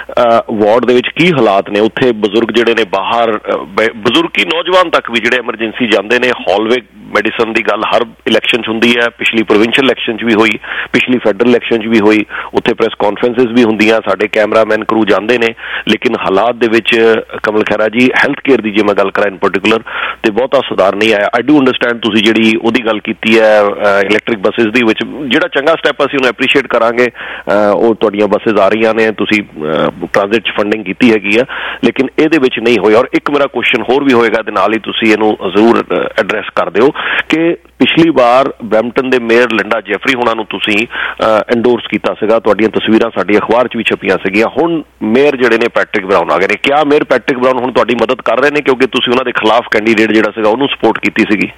ਵਾਰਡ ਦੇ ਵਿੱਚ ਕੀ ਹਾਲਾਤ ਨੇ, ਉੱਥੇ ਬਜ਼ੁਰਗ ਜਿਹੜੇ ਨੇ ਬਾਹਰ, ਬਜ਼ੁਰਗ ਕੀ ਨੌਜਵਾਨ ਤੱਕ ਵੀ ਜਿਹੜੇ ਐਮਰਜੈਂਸੀ ਜਾਂਦੇ ਨੇ। ਹੌਲਵੇ ਮੈਡੀਸਨ ਦੀ ਗੱਲ ਹਰ ਇਲੈਕਸ਼ਨ 'ਚ ਹੁੰਦੀ ਹੈ, ਪਿਛਲੀ ਪ੍ਰੋਵਿੰਸ਼ੀਅਲ ਇਲੈਕਸ਼ਨ 'ਚ ਵੀ ਹੋਈ, ਪਿਛਲੀ ਫੈਡਰਲ ਇਲੈਕਸ਼ਨ 'ਚ ਵੀ ਹੋਈ, ਉੱਥੇ ਪ੍ਰੈਸ ਕਾਨਫਰੰਸਿਸ ਵੀ ਹੁੰਦੀਆਂ, ਸਾਡੇ ਕੈਮਰਾਮੈਨ ਕਰੂ ਜਾਂਦੇ ਨੇ, ਲੇਕਿਨ ਹਾਲਾਤ ਦੇ ਵਿੱਚ ਕਮਲ ਖਹਿਰਾ ਜੀ ਹੈਲਥ ਕੇਅਰ ਦੀ ਜੇ ਮੈਂ ਗੱਲ ਕਰਾਂ ਇਨ ਪਰਟੀਕੂਲਰ ਤੇ ਬਹੁਤਾ ਸੁਧਾਰ ਨਹੀਂ ਆਇਆ। ਆਈ ਡੂ ਅੰਡਰਸਟੈਂਡ ਤੁਸੀਂ ਜਿਹੜੀ ਉਹਦੀ ਗੱਲ ਕੀਤੀ ਹੈ ਇਲੈਕਟ੍ਰਿਕ ਬੱਸਿਸ ਦੀ ਵਿੱਚ, ਜਿਹੜਾ ਚੰਗਾ ਸਟੈਪ, ਅਸੀਂ ਉਹਨੂੰ ਐਪਰੀਸ਼ੀਏਟ ਕਰਾਂਗੇ। ਉਹ ਤੁਹਾਡੀਆਂ ਬੱਸਿਸ ਆ ਰਹੀਆਂ ਨੇ, ਤੁਸੀਂ ਟ੍ਰਾਂਜ਼ਿਟ 'ਚ ਫੰਡਿੰਗ ਕੀਤੀ ਹੈਗੀ ਆ, ਲੇਕਿਨ ਇਹਦੇ ਵਿੱਚ ਨਹੀਂ ਹੋਇਆ। ਔਰ ਇੱਕ ਮੇਰਾ ਕੁਐਸਚਨ ਹੋਰ ਵੀ ਹੋਏਗਾ, ਦੇ ਨਾਲ ਹੀ ਤੁਸੀਂ ਇਹਨੂੰ ਜ਼ਰੂਰ ਐਡਰੈਸ ਕਰ ਦਿਓ ਕਿ ਪਿਛਲੀ ਵਾਰ ਬਰੈਂਪਟਨ ਦੇ ਮੇਅਰ ਲਿੰਡਾ ਜੈਫਰੀ ਹੋਣਾ ਨੂੰ ਤੁਸੀਂ ਐਂਡੋਰਸ ਕੀਤਾ ਸੀਗਾ, ਤੁਹਾਡੀਆਂ ਤਸਵੀਰਾਂ ਸਾਡੀ ਅਖਬਾਰ 'ਚ ਵੀ ਛਪੀਆਂ ਸੀਗੀਆਂ। ਹੁਣ ਮੇਅਰ ਜਿਹੜੇ ਨੇ ਪੈਟਰਿਕ ਬਰਾਊਨ ਆ ਗਏ ਨੇ। ਕਿਆ ਮੇਅਰ ਪੈਟਰਿਕ ਬਰਾਊਨ ਹੁਣ ਤੁਹਾਡੀ ਮਦਦ ਕਰ ਰਹੇ ਨੇ, ਕਿਉਂਕਿ ਤੁਸੀਂ ਉਹਨਾਂ ਦੇ ਖਿਲਾਫ ਕੈਂਡੀਡੇਟ ਜਿਹੜਾ ਸੀਗਾ ਉਹਨੂੰ ਸਪੋਰਟ ਕੀਤੀ ਸੀਗੀ?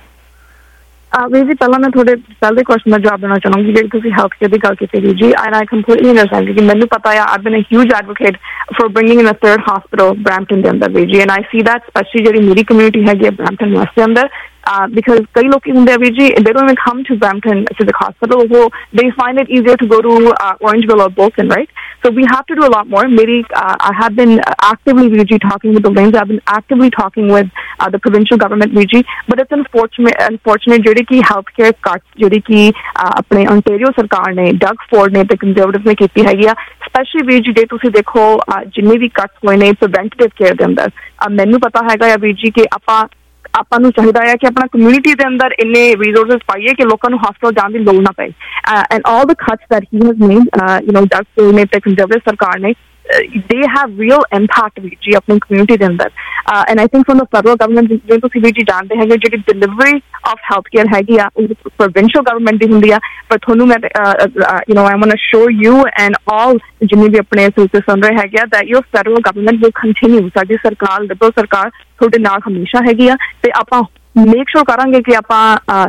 ਵੀਰ ਜੀ, ਪਹਿਲਾਂ ਮੈਂ ਤੁਹਾਡੇ ਪਹਿਲੇ ਕੁਐਸਚਨ ਦਾ ਜਵਾਬ ਦੇਣਾ ਚਾਹਾਂਗੀ ਜਿਹੜੀ ਤੁਸੀਂ ਹੈਲਥ ਕੇਅਰ ਦੀ ਗੱਲ ਕੀਤੀ ਵੀਰ ਜੀ, ਐਂਡ ਆਈ ਕੰਪਲੀਟਲੀ ਅੰਡਰਸਟੈਂਡ ਕਿ ਮੈਨੂੰ ਪਤਾ ਆ I been a huge advocate for bringing in a third hospital Brampton ਦੇ ਅੰਦਰ ਵੀਰ ਜੀ, and I see that specially ਜਿਹੜੀ ਮੇਰੀ ਕਮਿਊਨਿਟੀ ਹੈਗੀ ਹੈ ਬਰੈਂਪਟਨ ਵੈਸਟ ਦੇ ਅੰਦਰ, because ਕਈ ਲੋਕੀ ਹੁੰਦੇ ਆ ਵੀਰ ਜੀ, they don't even come to Brampton to the hospital, so they find it easier to go to Orangeville or Bolton, right? So we have to do a lot more. I have been actively ਵੀਰ ਜੀ talking with the Lanes, I've been actively talking with the provincial government ਵੀਰ ਜੀ, but it's unfortunate ਜਿਹੜੀ ਕਿ health care cuts ਜਿਹੜੀ ਕਿ ਆਪਣੇ Ontario ਸਰਕਾਰ ਨੇ, Doug Ford ਨੇ ਤੇ Conservatives ਨੇ ਕੀਤੀ ਹੈਗੀ ਆ, ਸਪੈਸ਼ਲੀ ਵੀਰ ਜੀ ਜੇ ਤੁਸੀਂ ਦੇਖੋ ਜਿੰਨੇ ਵੀ cuts ਹੋਏ ਨੇ preventative care ਦੇ ਅੰਦਰ, ਮੈਨੂੰ ਪਤਾ ਹੈਗਾ ਆ ਵੀਰ ਜੀ ਕਿ ਆਪਾਂ ਨੂੰ ਚਾਹੀਦਾ ਹੈ ਕਿ ਆਪਣਾ ਕਮਿਊਨਿਟੀ ਦੇ ਅੰਦਰ ਇੰਨੇ ਰਿਸੋਰਸਿਸ ਪਾਈਏ ਕਿ ਲੋਕਾਂ ਨੂੰ ਹਸਪਤਾਲ ਜਾਣ ਦੀ ਲੋੜ ਨਾ ਪਏ। And all the cuts that he has made Doug Ford ਨੇ ਤੇ ਕੰਜ਼ਰਵੇਟਿਵ ਸਰਕਾਰ ਨੇ, they have real impact ਵੀਰ ਜੀ ਆਪਣੀ ਕਮਿਊਨਿਟੀ ਦੇ ਅੰਦਰ। And I think from the federal government, ਜਿਵੇਂ ਤੁਸੀਂ ਵੀਰ ਜੀ ਜਾਣਦੇ ਹੈਗੇ, ਜਿਹੜੀ ਡਿਲੀਵਰੀ ਆਫ ਹੈਲਥ ਕੇਅਰ ਹੈਗੀ ਆ ਉਹ ਪ੍ਰੋਵਿੰਸ਼ੀਅਲ ਗਵਰਨਮੈਂਟ ਦੀ ਹੁੰਦੀ ਆ, ਪਰ ਤੁਹਾਨੂੰ ਮੈਂ I want to show you and all ਜਿੰਨੇ ਵੀ ਆਪਣੇ ਸਰਵਿਸ ਸੁਣ ਰਹੇ ਹੈਗੇ ਆ that your federal government will continue, ਸਾਡੀ ਸਰਕਾਰ ਲਿਬਰਲ ਸਰਕਾਰ ਤੁਹਾਡੇ ਨਾਲ ਹਮੇਸ਼ਾ ਹੈਗੀ ਆ, ਤੇ ਆਪਾਂ make sure ਕਰਾਂਗੇ ਕਿ ਆਪਾਂ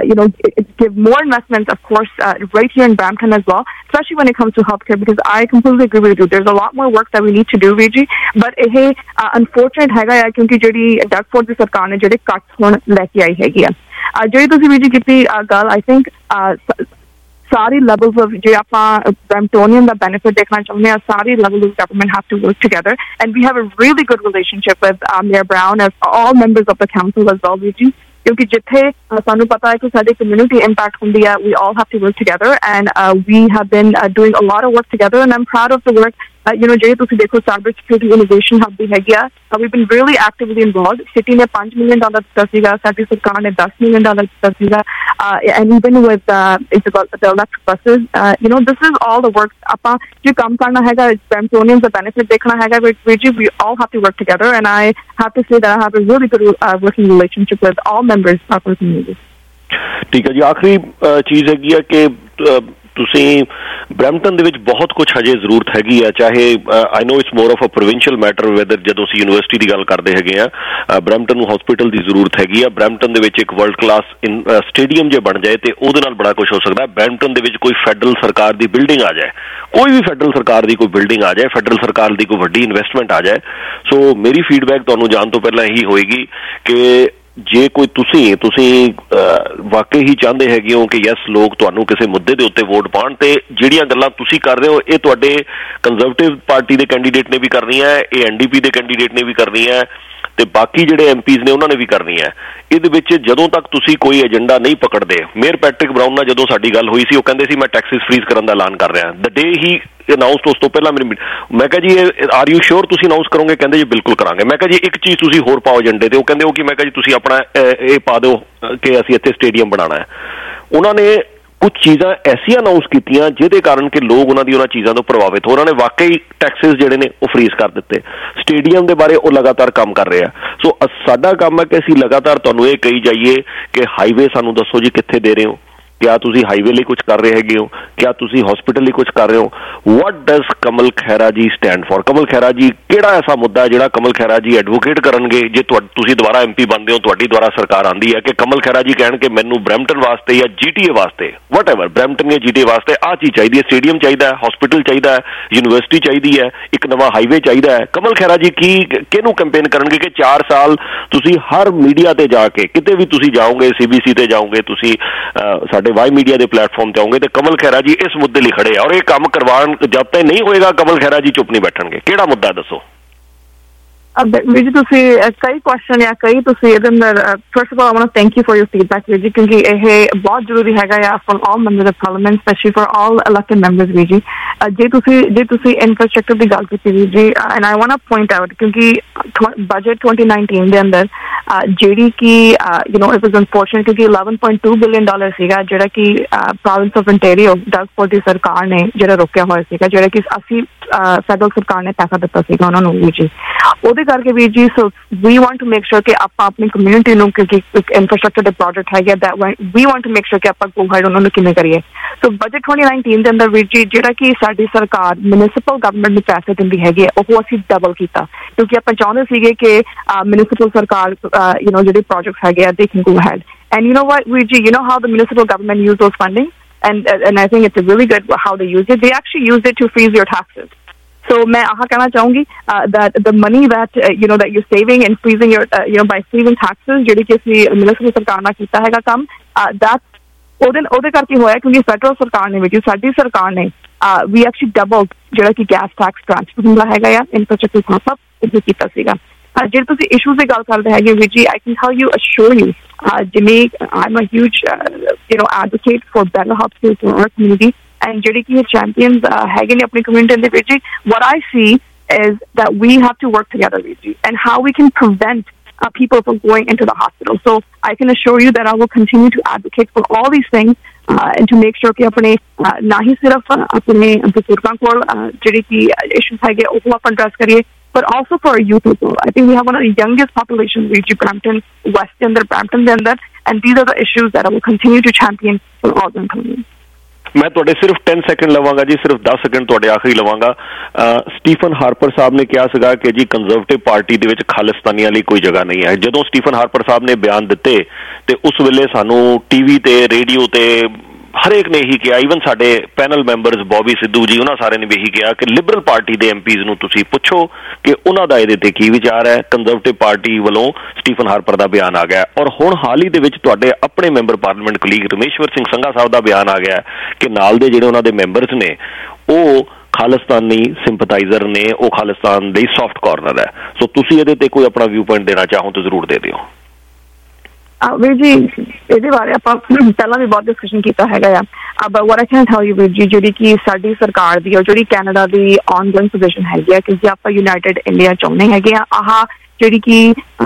give more investments, of course, right here in Brampton as well, especially when it comes to healthcare, because I completely agree with you. There's a lot more work that we need to do, Viji, but ਇਹ unfortunate ਹੈਗਾ ਆ ਕਿਉਂਕਿ ਜਿਹੜੀ ਡਗ ਫੋਰਡ ਦੀ ਸਰਕਾਰ ਨੇ ਜਿਹੜੇ cuts ਹੁਣ ਲੈ ਕੇ ਆਈ ਹੈਗੀ ਆ। ਜਿਹੜੀ ਤੁਸੀਂ ਵੀਰ ਜੀ ਕੀਤੀ ਗੱਲ, I think sorry levels of ਜੇ ਆਪਾਂ Bramptonian ਦਾ benefit ਦੇਖਣਾ ਚਾਹੁੰਦੇ ਹਾਂ, ਸਾਰੀ levels of government have to work together, and we have a really good relationship with Mayor Brown as all members of the council as well, Viji, ਕਿਉਂਕਿ ਜਿੱਥੇ ਸਾਨੂੰ ਪਤਾ ਹੈ ਕਿ ਸਾਡੀ ਕਮਿਊਨਿਟੀ ਇੰਪੈਕਟ ਹੁੰਦੀ ਹੈ, we all have to work together, and we have been doing a lot of work together, and I'm proud of the work. ਜੇ ਤੁਸੀਂ ਦੇਖੋ ਸਾਈਬਰ ਸਿਕਿਉਰਿਟੀ ਇਨੋਵੇਸ਼ਨ ਹੱਬ ਵੀ ਹੈਗੀ ਆ, we've been really actively involved. City ਨੇ $5 million ਦਿੱਤਾ ਸੀਗਾ, ਸਾਡੀ ਸਰਕਾਰ ਨੇ $10 million ਦਿੱਤਾ ਸੀਗਾ, and even with the electric buses, this is all the work. ਆਪਾਂ ਜੇ ਕੰਮ ਕਰਨਾ ਹੈਗਾ, Bramptonians ਦਾ benefit ਦੇਖਣਾ ਹੈਗਾ, we all have to work together, and I have to say that I have a really good working relationship with all members of our community. ਠੀਕ ਹੈ ਜੀ, ਆਖਰੀ ਚੀਜ਼ ਹੈਗੀ ਆ ਕਿ ਤੁਸੀਂ ਬਰੈਂਪਟਨ ਦੇ ਵਿੱਚ ਬਹੁਤ ਕੁਝ ਹਜੇ ਜ਼ਰੂਰਤ ਹੈਗੀ ਆ, ਚਾਹੇ I know it's more of a provincial matter whether, ਜਦੋਂ ਅਸੀਂ ਯੂਨੀਵਰਸਿਟੀ ਦੀ ਗੱਲ ਕਰਦੇ ਹੈਗੇ ਆ, ਬਰੈਂਪਟਨ ਨੂੰ ਹਸਪੀਟਲ ਦੀ ਜ਼ਰੂਰਤ ਹੈਗੀ ਆ। ਬਰੈਂਪਟਨ ਦੇ ਵਿੱਚ ਇੱਕ ਵਰਲਡ ਕਲਾਸ ਸਟੇਡੀਅਮ ਜੇ ਬਣ ਜਾਏ ਤੇ ਉਹਦੇ ਨਾਲ ਬੜਾ ਕੁਝ ਹੋ ਸਕਦਾ। ਬਰੈਂਪਟਨ ਦੇ ਵਿੱਚ ਕੋਈ ਫੈਡਰਲ ਸਰਕਾਰ ਦੀ ਬਿਲਡਿੰਗ ਆ ਜਾਏ, ਕੋਈ ਵੀ ਫੈਡਰਲ ਸਰਕਾਰ ਦੀ ਕੋਈ ਬਿਲਡਿੰਗ ਆ ਜਾਏ, ਫੈਡਰਲ ਸਰਕਾਰ ਦੀ ਕੋਈ ਵੱਡੀ ਇਨਵੈਸਟਮੈਂਟ ਆ ਜਾਏ, ਸੋ ਮੇਰੀ ਫੀਡਬੈਕ ਤੁਹਾਨੂੰ ਜਾਣ ਤੋਂ ਪਹਿਲਾਂ ਇਹੀ ਹੋਏਗੀ ਕਿ ਜੇ ਕੋਈ ਤੁਸੀਂ ਵਾਕਈ ਹੀ ਚਾਹੁੰਦੇ ਹੈਗੇ ਹੋ ਕਿ ਯੈਸ ਲੋਕ ਤੁਹਾਨੂੰ ਕਿਸੇ ਮੁੱਦੇ ਦੇ ਉੱਤੇ ਵੋਟ ਪਾਉਣ, ਤੇ ਜਿਹੜੀਆਂ ਗੱਲਾਂ ਤੁਸੀਂ ਕਰ ਰਹੇ ਹੋ ਇਹ ਤੁਹਾਡੇ ਕੰਜ਼ਰਵੇਟਿਵ ਪਾਰਟੀ ਦੇ ਕੈਂਡੀਡੇਟ ਨੇ ਵੀ ਕਰਨੀਆਂ, ਇਹ NDP ਦੇ ਕੈਂਡੀਡੇਟ ਨੇ ਵੀ ਕਰਨੀਆਂ, ਤੇ ਬਾਕੀ ਜਿਹੜੇ MPs ਨੇ ਉਹਨਾਂ ਨੇ ਵੀ ਕਰਨੀ ਹੈ। ਇਹਦੇ ਵਿੱਚ ਜਦੋਂ ਤੱਕ ਤੁਸੀਂ ਕੋਈ ਏਜੰਡਾ ਨਹੀਂ ਪਕੜਦੇ, ਮੇਅਰ ਪੈਟਰਿਕ ਬਰਾਊਨ ਨਾਲ ਜਦੋਂ ਸਾਡੀ ਗੱਲ ਹੋਈ ਸੀ ਉਹ ਕਹਿੰਦੇ ਸੀ ਮੈਂ ਟੈਕਸਿਸ ਫਰੀਜ਼ ਕਰਨ ਦਾ ਐਲਾਨ ਕਰ ਰਿਹਾ, ਦ ਡੇ ਹੀ ਅਨਾਊਂਸ ਉਸ ਤੋਂ ਪਹਿਲਾਂ ਮੈਂ ਕਿਹਾ ਜੀ ਆਰ ਯੂ ਸ਼ੋਰ ਤੁਸੀਂ ਅਨਾਊਂਸ ਕਰੋਗੇ? ਕਹਿੰਦੇ ਜੀ ਬਿਲਕੁਲ ਕਰਾਂਗੇ। ਮੈਂ ਕਿਹਾ ਜੀ ਇੱਕ ਚੀਜ਼ ਤੁਸੀਂ ਹੋਰ ਪਾਓ ਏਜੰਡੇ ਤੇ, ਉਹ ਕਹਿੰਦੇ ਉਹ ਕਿ ਮੈਂ ਕਿਹਾ ਜੀ ਤੁਸੀਂ ਆਪਣਾ ਇਹ ਪਾ ਦਿਓ ਕਿ ਅਸੀਂ ਇੱਥੇ ਸਟੇਡੀਅਮ ਬਣਾਉਣਾ ਹੈ। ਉਹਨਾਂ ਨੇ ਕੁਝ ਚੀਜ਼ਾਂ ਐਸੀਆਂ ਅਨਾਊਂਸ ਕੀਤੀਆਂ ਜਿਹਦੇ ਕਾਰਨ ਕਿ ਲੋਕ ਉਹਨਾਂ ਚੀਜ਼ਾਂ ਤੋਂ ਪ੍ਰਭਾਵਿਤ ਹੋ। ਉਹਨਾਂ ਨੇ ਵਾਕਈ ਟੈਕਸਿਸ ਜਿਹੜੇ ਨੇ ਉਹ ਫਰੀਜ਼ ਕਰ ਦਿੱਤੇ। ਸਟੇਡੀਅਮ ਦੇ ਬਾਰੇ ਉਹ ਲਗਾਤਾਰ ਕੰਮ ਕਰ ਰਹੇ ਆ। ਸੋ ਸਾਡਾ ਕੰਮ ਹੈ ਕਿ ਅਸੀਂ ਲਗਾਤਾਰ ਤੁਹਾਨੂੰ ਇਹ ਕਹੀ ਜਾਈਏ ਕਿ ਹਾਈਵੇ ਸਾਨੂੰ ਦੱਸੋ ਜੀ ਕਿੱਥੇ ਦੇ ਰਹੇ ਹੋ, ਕਿਆ ਤੁਸੀਂ ਹਾਈਵੇ ਲਈ ਕੁਝ ਕਰ ਰਹੇ ਹੈਗੇ ਹੋ, ਕਿਆ ਤੁਸੀਂ ਹਸਪੀਟਲ ਲਈ ਕੁਝ ਕਰ ਰਹੇ ਹੋ। ਵਾਟ ਡਜ਼ ਕਮਲ ਖਹਿਰਾ ਜੀ ਸਟੈਂਡ ਫॉर? ਕਮਲ ਖਹਿਰਾ ਜੀ ਕਿਹੜਾ ਐਸਾ ਮੁੱਦਾ ਜਿਹੜਾ ਕਮਲ ਖਹਿਰਾ ਜੀ ਐਡਵੋਕੇਟ ਕਰਨਗੇ ਜੇ ਤੁਸੀਂ ਦੁਬਾਰਾ MP ਬਣਦੇ ਹੋ, ਤੁਹਾਡੀ ਦੁਆਰਾ ਸਰਕਾਰ ਆਉਂਦੀ ਹੈ, ਕਿ ਕਮਲ ਖਹਿਰਾ ਜੀ ਕਹਿਣ ਕਿ ਮੈਨੂੰ ਬਰੈਂਪਟਨ ਵਾਸਤੇ ਜਾਂ GTA ਵਾਸਤੇ ਵਟਐਵਰ, ਬਰੈਂਪਟਨ ਜਾਂ GTA ਵਾਸਤੇ ਆਹ ਚੀਜ਼ ਚਾਹੀਦੀ ਹੈ, ਸਟੇਡੀਅਮ ਚਾਹੀਦਾ ਹੈ, ਹਸਪੀਟਲ ਚਾਹੀਦਾ ਹੈ, ਯੂਨੀਵਰਸਿਟੀ ਚਾਹੀਦੀ ਹੈ, ਇੱਕ ਨਵਾਂ ਹਾਈਵੇ ਚਾਹੀਦਾ ਹੈ। ਕਮਲ ਖਹਿਰਾ ਜੀ ਕਿਹਨੂੰ ਕੈਂਪੇਨ ਕਰਨਗੇ ਕਿ 4 ਸਾਲ ਤੁਸੀਂ ਹਰ ਮੀਡੀਆ ਤੇ ਜਾ ਕੇ, ਕਿਤੇ ਵੀ ਤੁਸੀਂ ਜਾਓਗੇ, CBC ਤੇ ਜਾਓਗੇ, ਤੁਸੀਂ ਸਾਡੇ ਵਾਈ ਮੀਡੀਆ ਦੇ ਪਲੇਟਫਾਰਮ ਤੇ ਆਉਂਗੇ ਤੇ ਕਮਲ ਖਹਿਰਾ ਜੀ ਇਸ ਮੁੱਦੇ ਲਈ ਖੜੇ ਆ, ਔਰ ਇਹ ਕੰਮ ਕਰਵਾਉਣ ਜਦ ਤੱਕ ਨਹੀਂ ਹੋਏਗਾ ਕਮਲ ਖਹਿਰਾ ਜੀ ਚੁੱਪ ਨਹੀਂ ਬੈਠਣਗੇ। ਕਿਹੜਾ ਮੁੱਦਾ ਦੱਸੋ? ਵੀਰ ਜੀ ਤੁਸੀਂ ਕਈ ਕੁਐਸਚਨ ਜਾਂ ਕਈ ਤੁਸੀਂ ਇਹਦੇ ਅੰਦਰ first of all I want to thank you for your feedback ਵੀਰ ਜੀ ਕਿਉਂਕਿ ਇਹ ਬਹੁਤ ਜ਼ਰੂਰੀ ਹੈਗਾ ਆ ਫॉर ਆਲ members of parliament specially for all elected members ਵੀਰ ਜੀ ਜੇ ਤੁਸੀਂ ਇਨਫਰਾਸਟ੍ਰਕਚਰ ਦੀ ਗੱਲ ਕੀਤੀ ਵੀਰ ਜੀ and I want to point out ਕਿਉਂਕਿ ਬਜਟ 2019 ਦੇ ਅੰਦਰ ਜਿਹੜੀ ਕਿ ਇਟ ਵਾਸ ਅਨਫੋਰਚੂਨੇਟ ਕਿਉਂਕਿ $11.2 ਬਿਲੀਅਨ ਸੀਗਾ ਜਿਹੜਾ ਕਿ ਪ੍ਰੋਵਿੰਸ ਆਫ ontario ਡਗਫੋਰਡ ਦੀ ਸਰਕਾਰ ਨੇ ਜਿਹੜਾ ਰੋਕਿਆ ਹੋਇਆ ਸੀਗਾ ਜਿਹੜਾ ਕਿ ਅਸੀਂ ਫੈਡਰਲ ਸਰਕਾਰ ਨੇ ਪੈਸਾ ਦਿੱਤਾ ਸੀਗਾ ਉਹਨਾਂ ਨੂੰ ਵੀਰ ਜੀ ਉਹਦੇ ਕਰਕੇ ਵੀਰ ਜੀ so we want to make sure ਕਿ ਆਪਾਂ ਆਪਣੀ ਕਮਿਊਨਿਟੀ ਨੂੰ ਕਿਉਂਕਿ ਇੱਕ ਇਨਫਰਾਸਟ੍ਰਕਚਰ ਦੇ ਪ੍ਰੋਜੈਕਟ ਹੈਗਾ that we want to make sure ਕਿ ਆਪਾਂ ਗੋ ਹੈਡ ਉਹਨਾਂ ਨੂੰ ਕਿਵੇਂ ਕਰੀਏ ਸੋ ਬਜਟ 2019 ਦੇ ਅੰਦਰ ਵੀਰ ਜੀ ਜਿਹੜਾ ਕਿ ਸਾਡੀ ਸਰਕਾਰ ਮਿਊਨਿਸਪਲ ਗਵਰਨਮੈਂਟ ਨੂੰ ਪੈਸੇ ਦਿੰਦੀ ਹੈਗੀ ਉਹ ਅਸੀਂ ਡਬਲ ਕੀਤਾ ਕਿਉਂਕਿ ਆਪਾਂ ਚਾਹੁੰਦੇ ਸੀਗੇ ਕਿ ਮਿਊਨਿਸਪਲ ਸਰਕਾਰ ਜਿਹੜੇ ਪ੍ਰੋਜੈਕਟਸ ਹੈਗੇ ਆ they can go ahead and you know what ਵੀਰ ਜੀ you know how the municipal government use those funding and I think it's really good how they use it. They actually use it to freeze your taxes. So मैं आहा कहना चाहूँगी that the money that that you're saving and freezing your by freezing taxes ਜਿਹੜੀ ਕਿ ਅਸੀਂ ਮਿਊਨਿਸਪਲ ਸਰਕਾਰ ਨਾਲ ਕੀਤਾ ਹੈਗਾ ਕੰਮ that ਉਹਦੇ ਕਰਕੇ ਹੋਇਆ ਕਿਉਂਕਿ ਫੈਡਰਲ ਸਰਕਾਰ ਨੇ ਵਿੱਚ ਸਾਡੀ ਸਰਕਾਰ ਨੇ we actually doubled ਜਿਹੜਾ ਕਿ ਗੈਸ ਟੈਕਸ ਟ੍ਰਾਂਸਫਰ ਹੁੰਦਾ ਹੈਗਾ ਆ ਇਨਫਰਾਸਟ੍ਰਕਚਰ ਖਾਸਾ ਇਹ ਕੀਤਾ ਸੀਗਾ ਜਿਹੜੇ ਤੁਸੀਂ ਇਸ਼ੂਜ਼ ਦੀ ਗੱਲ ਕਰਦੇ ਹੈਗੇ ਵੀਰ ਜੀ I can tell you assure you ਜਿਵੇਂ I am a huge advocate for better healthcare for our community and ਜਿਹੜੇ ਕਿ ਚੈਂਪੀਅਨਸ ਹੈਗੇ ਨੇ ਆਪਣੀ ਕਮਿਊਨਿਟੀ ਦੇ ਵਿੱਚ what I see is that we have to work together ਵੀਰ ਜੀ and how we can prevent people from going into the hospital. So I can assure you that I will continue to advocate for all these things and to make sure कि अपने ना ही सिर्फ अपने बुजुर्गों को ਜਿਹੜੀ कि issues हैगे ਉਹ ਆਪਾਂ address करिए but also for our youth as well. I think we have one of the youngest populations in Brampton West के अंदर Brampton के अंदर and these are the issues that I will continue to champion for all the communities. ਮੈਂ ਤੁਹਾਡੇ ਸਿਰਫ 10 ਸੈਕਿੰਡ ਲਵਾਂਗਾ ਜੀ ਸਿਰਫ 10 ਸੈਕਿੰਡ ਤੁਹਾਡੇ ਆਖਰੀ ਲਵਾਂਗਾ ਸਟੀਫਨ ਹਾਰਪਰ ਸਾਹਿਬ ਨੇ ਕਿਹਾ ਸੀਗਾ ਕਿ ਜੀ ਕੰਜ਼ਰਵੇਟਿਵ ਪਾਰਟੀ ਦੇ ਵਿੱਚ ਖਾਲਿਸਤਾਨੀਆਂ ਲਈ ਕੋਈ ਜਗ੍ਹਾ ਨਹੀਂ ਹੈ ਜਦੋਂ ਸਟੀਫਨ ਹਾਰਪਰ ਸਾਹਿਬ ਨੇ ਬਿਆਨ ਦਿੱਤੇ ਤੇ ਉਸ ਵੇਲੇ ਸਾਨੂੰ ਟੀਵੀ ਤੇ ਰੇਡੀਓ ਤੇ ਹਰੇਕ ਨੇ ਇਹੀ ਕਿਹਾ ਈਵਨ ਸਾਡੇ ਪੈਨਲ ਮੈਂਬਰਸ ਬੌਬੀ ਸਿੱਧੂ ਜੀ ਉਹਨਾਂ ਸਾਰਿਆਂ ਨੇ ਵੀ ਇਹੀ ਕਿਹਾ ਕਿ ਲਿਬਰਲ ਪਾਰਟੀ ਦੇ ਐਮਪੀਜ਼ ਨੂੰ ਤੁਸੀਂ ਪੁੱਛੋ ਕਿ ਉਹਨਾਂ ਦਾ ਇਹਦੇ ਤੇ ਕੀ ਵਿਚਾਰ ਹੈ ਕੰਜ਼ਰਵੇਟਿਵ ਪਾਰਟੀ ਵੱਲੋਂ ਸਟੀਫਨ ਹਾਰਪਰ ਦਾ ਬਿਆਨ ਆ ਗਿਆ ਔਰ ਹੁਣ ਹਾਲ ਹੀ ਦੇ ਵਿੱਚ ਤੁਹਾਡੇ ਆਪਣੇ member parliament colleague Rameshwar Singh Sangha Sahib ਦਾ ਬਿਆਨ ਆ ਗਿਆ ਕਿ ਨਾਲ ਦੇ ਜਿਹੜੇ ਉਹਨਾਂ ਦੇ ਮੈਂਬਰਸ ਨੇ ਉਹ ਖਾਲਿਸਤਾਨੀ ਸਿੰਪਥਾਈਜ਼ਰ ਨੇ ਉਹ ਖਾਲਿਸਤਾਨ ਦੇ ਸੌਫਟ ਕਾਰਨਰ ਹੈ ਸੋ ਤੁਸੀਂ ਇਹਦੇ ਤੇ ਕੋਈ ਆਪਣਾ ਵਿਊ ਪੁਆਇੰਟ ਦੇਣਾ ਚਾਹੋ ਤਾਂ ਜ਼ਰੂਰ ਦੇ ਦਿਓ ਵੀਰ ਜੀ ਇਹਦੇ ਬਾਰੇ ਆਪਾਂ ਪਹਿਲਾਂ ਵੀ ਬਹੁਤ ਡਿਸਕਸ਼ਨ ਕੀਤਾ ਹੈਗਾ ਆ but what I can tell you ਵੀਰ ਜੀ ਜਿਹੜੀ ਕਿ ਸਾਡੀ ਸਰਕਾਰ ਦੀ ਔਰ ਜਿਹੜੀ ਕੈਨੇਡਾ ਦੀ ਆਨਗੋਇੰਗ ਪੋਜੀਸ਼ਨ ਹੈਗੀ ਆ ਕਿਉਂਕਿ ਆਪਾਂ ਯੂਨਾਈਟਿਡ ਇੰਡੀਆ ਚਾਹੁੰਦੇ ਹੈਗੇ ਆ ਆਹ ਜਿਹੜੀ ਕਿ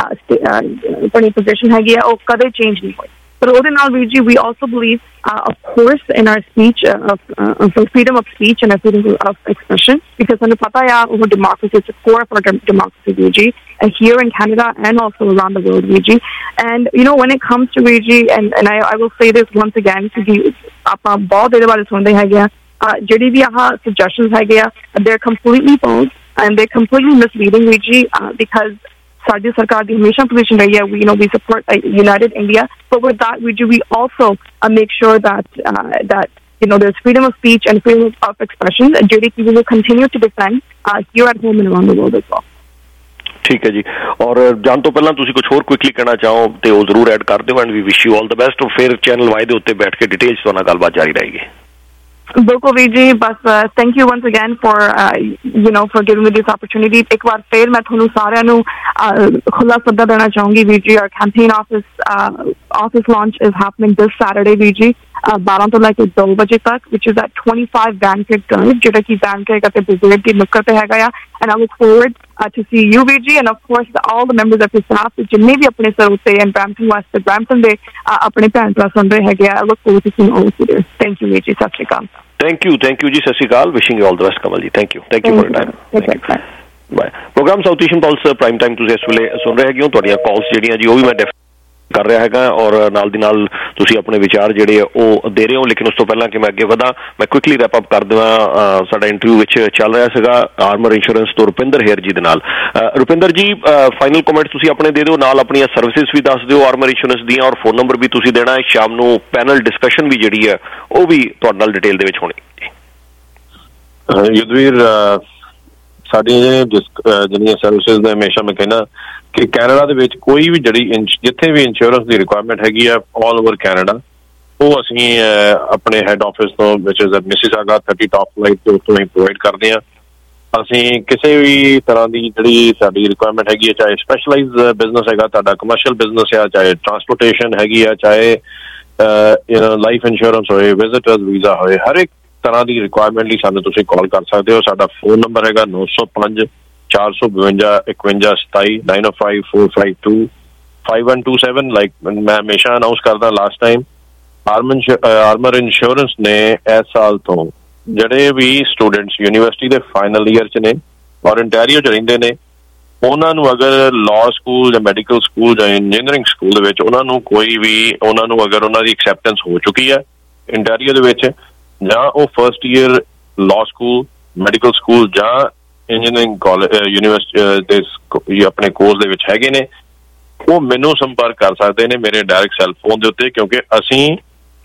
ਆਪਣੀ ਪੋਜੀਸ਼ਨ ਹੈਗੀ ਆ ਉਹ ਕਦੇ ਚੇਂਜ ਨਹੀਂ ਹੋਈ ਪਰ ਉਹਦੇ ਨਾਲ ਵੀਰ ਜੀ we also believe of course in our speech of freedom of speech and freedom of expression because ਸਾਨੂੰ ਪਤਾ ਆ ਉਹ democracy is the core of our democracy ਵੀਰ ਜੀ here in Canada and also around the world ਵੀਰ ਜੀ and when it comes to ਵੀਰ ਜੀ and I will say this once again ਕਿ ਆਪਾਂ ਬਹੁਤ ਇਹਦੇ ਬਾਰੇ ਸੁਣਦੇ ਹੈਗੇ ਆ ਜਿਹੜੀ ਵੀ ਆਹ suggestions ਹੈਗੇ ਆ they're completely false and they're completely misleading ਵੀਰ ਜੀ because ਸਾਡੀ ਸਰਕਾਰ ਦੀ ਹਮੇਸ਼ਾ ਪੋਜੀਸ਼ਨ ਰਹੀ ਹੈ we support United India but with that we also make sure that there's freedom of speech and freedom of expression ਜਿਹੜੀ ਕਿ we will continue to defend here at home and around the world as well. ਠੀਕ ਹੈ ਜੀ ਔਰ ਜਾਣ ਤੋਂ ਪਹਿਲਾਂ ਤੁਸੀਂ ਕੁਝ ਹੋਰ ਕੁਇਕਲੀ ਕਹਿਣਾ ਚਾਹੋ ਤੇ ਉਹ ਜ਼ਰੂਰ ਐਡ ਕਰ ਦਿਓ and we wish you all the best ਫਿਰ ਚੈਨਲ ਵਾਈ ਦੇ ਉੱਤੇ ਬੈਠ ਕੇ ਡਿਟੇਲਸ ਤੋਂ ਨਾਲ ਗੱਲਬਾਤ ਜਾਰੀ ਰਹੇਗੀ ਬਿਲਕੁਲ ਵੀਰ ਜੀ ਬਸ thank you once again for for giving me this opportunity ਇੱਕ ਵਾਰ ਫਿਰ ਮੈਂ ਤੁਹਾਨੂੰ ਸਾਰਿਆਂ ਨੂੰ ਖੁੱਲਾ ਸੱਦਾ ਦੇਣਾ ਚਾਹੂੰਗੀ ਵੀਰ ਜੀ our campaign office launch is happening this Saturday ਵੀਰ ਜੀ 12 ਤੋਂ ਲੈ ਕੇ 2 ਵਜੇ ਤੱਕ which is at 25 Vancouver Drive ਜਿਹੜਾ ਕਿ Vancouver ਅਤੇ ਬੁਜ਼ਰਗ ਦੀ ਨੁੱਕਰ ਤੇ ਹੈਗਾ ਆ and I look forward to see you ਵੀਰ ਜੀ and of course all the members of the staff ਜਿੰਨੇ ਵੀ ਆਪਣੇ ਸਰੋਤੇ and Brampton West ਤੇ Brampton ਦੇ ਆਪਣੇ ਭੈਣ ਭਰਾ ਸੁਣ ਰਹੇ ਹੈਗੇ ਆ I look forward to seeing all of you there. Thank you ਵੀਰ ਜੀ ਸਤਿ ਸ਼੍ਰੀ ਅਕਾਲ Thank you ਜੀ ਸਤਿ ਸ਼੍ਰੀ ਅਕਾਲ wishing you all the best Kamal ji thank you for your time by program South Asian pulse prime time ਤੁਸੀਂ ਇਸ ਵੇਲੇ ਸੁਣ ਰਹੇ ਹੈਗੇ ਹੋ ਤੁਹਾਡੀਆਂ ਕਾਲਸ ਜਿਹੜੀਆਂ ਜੀ ਉਹ ਵੀ ਮੈਂ ਕਰ ਰਿਹਾ ਹੈਗਾ ਔਰ ਨਾਲ ਦੀ ਨਾਲ ਤੁਸੀਂ ਆਪਣੇ ਵਿਚਾਰ ਜਿਹੜੇ ਉਹ ਦੇ ਰਹੇ ਹੋ ਲੇਕਿਨ ਉਸ ਤੋਂ ਪਹਿਲਾਂ ਕਿ ਮੈਂ ਅੱਗੇ ਵਧਾਂ ਮੈਂ ਕੁਇਕਲੀ ਰੈਪ ਅਪ ਕਰ ਦੇਵਾਂ ਸਾਡਾ ਇੰਟਰਵਿਊ ਵਿੱਚ ਚੱਲ ਰਿਹਾ ਸੀਗਾ ਆਰਮਰ ਇੰਸ਼ੋਰੈਂਸ ਤੋਂ ਰੁਪਿੰਦਰ ਹੇਰ ਜੀ ਦੇ ਨਾਲ ਰੁਪਿੰਦਰ ਜੀ ਫਾਈਨਲ ਕਮੈਂਟਸ ਤੁਸੀਂ ਆਪਣੇ ਦੇ ਦਿਓ ਨਾਲ ਆਪਣੀਆਂ ਸਰਵਿਸਿਜ਼ ਵੀ ਦੱਸ ਦਿਓ ਆਰਮਰ ਇੰਸ਼ੋਰੈਂਸ ਦੀਆਂ ਔਰ ਫੋਨ ਨੰਬਰ ਵੀ ਤੁਸੀਂ ਦੇਣਾ ਸ਼ਾਮ ਨੂੰ ਪੈਨਲ ਡਿਸਕਸ਼ਨ ਵੀ ਜਿਹੜੀ ਹੈ ਉਹ ਵੀ ਤੁਹਾਡੇ ਨਾਲ ਡਿਟੇਲ ਦੇ ਵਿੱਚ ਹੋਣੀ ਯੁੱਧਵੀਰ ਸਾਡੀਆਂ ਜਿਹੜੀਆਂ ਸਰਵਿਸਿਜ਼ ਨੇ ਹਮੇਸ਼ਾ ਮੈਂ ਕਹਿੰਦਾ ਕਿ ਕੈਨੇਡਾ ਦੇ ਵਿੱਚ ਕੋਈ ਵੀ ਜਿਹੜੀ ਜਿੱਥੇ ਵੀ ਇੰਸ਼ੋਰੈਂਸ ਦੀ ਰਿਕੁਆਇਰਮੈਂਟ ਹੈਗੀ ਆ ਆਲ ਓਵਰ ਕੈਨੇਡਾ ਉਹ ਅਸੀਂ ਆਪਣੇ ਹੈੱਡ ਆਫਿਸ ਤੋਂ ਵਿਚ ਇਜ਼ ਮਿਸੀਸਾਗਾ 30 ਟਾਪ ਫਲਾਈਟ ਦੇ ਉੱਤੋਂ ਹੀ ਪ੍ਰੋਵਾਈਡ ਕਰਦੇ ਹਾਂ ਅਸੀਂ ਕਿਸੇ ਵੀ ਤਰ੍ਹਾਂ ਦੀ ਜਿਹੜੀ ਸਾਡੀ ਰਿਕੁਆਇਰਮੈਂਟ ਹੈਗੀ ਹੈ, ਚਾਹੇ ਸਪੈਸ਼ਲਾਈਜ਼ ਬਿਜ਼ਨਸ ਹੈਗਾ ਤੁਹਾਡਾ, ਕਮਰਸ਼ੀਅਲ ਬਿਜ਼ਨਸ ਆ, ਚਾਹੇ ਟਰਾਂਸਪੋਰਟੇਸ਼ਨ ਹੈਗੀ ਆ, ਚਾਹੇ ਲਾਈਫ ਇੰਸ਼ੋਰੈਂਸ ਹੋਏ, ਵਿਜ਼ਿਟਰਸ ਵੀਜ਼ਾ ਹੋਏ, ਹਰ ਇੱਕ ਤਰ੍ਹਾਂ ਦੀ ਰਿਕੁਆਇਰਮੈਂਟ ਲਈ ਸਾਨੂੰ ਤੁਸੀਂ ਕਾਲ ਕਰ ਸਕਦੇ ਹੋ। ਸਾਡਾ ਫੋਨ ਨੰਬਰ ਹੈਗਾ 905 452 5127 905 452 5127। ਲਾਈਕ ਮੈਂ ਹਮੇਸ਼ਾ ਅਨਾਊਂਸ ਕਰਦਾ, ਲਾਸਟ ਟਾਈਮ ਆਰਮਰ ਇੰਸ਼ੋਰੈਂਸ ਨੇ ਇਸ ਸਾਲ ਤੋਂ ਜਿਹੜੇ ਵੀ ਸਟੂਡੈਂਟਸ ਯੂਨੀਵਰਸਿਟੀ ਦੇ ਫਾਈਨਲ ਈਅਰ 'ਚ ਨੇ ਔਰ ਇੰਟੈਰੀਓ 'ਚ ਰਹਿੰਦੇ ਨੇ, ਉਹਨਾਂ ਨੂੰ ਅਗਰ ਲਾਅ ਸਕੂਲ ਜਾਂ ਮੈਡੀਕਲ ਸਕੂਲ ਜਾਂ ਇੰਜੀਨੀਅਰਿੰਗ ਸਕੂਲ ਦੇ ਵਿੱਚ ਉਹਨਾਂ ਨੂੰ ਅਗਰ ਉਹਨਾਂ ਦੀ ਐਕਸੈਪਟੈਂਸ ਹੋ ਚੁੱਕੀ ਹੈ ਇੰਟੈਰੀਓ ਦੇ ਵਿੱਚ, ਜਾਂ ਉਹ first year law school, medical school ਜਾਂ ਇੰਜੀਨੀਅਰਿੰਗ ਕਾਲਜ ਯੂਨੀਵਰਸਿਟੀ ਦੇ ਆਪਣੇ ਕੋਰਸ ਦੇ ਵਿੱਚ ਹੈਗੇ ਨੇ, ਉਹ ਮੈਨੂੰ ਸੰਪਰਕ ਕਰ ਸਕਦੇ ਨੇ ਮੇਰੇ ਡਾਇਰੈਕਟ ਸੈੱਲ ਫੋਨ ਦੇ ਉੱਤੇ, ਕਿਉਂਕਿ ਅਸੀਂ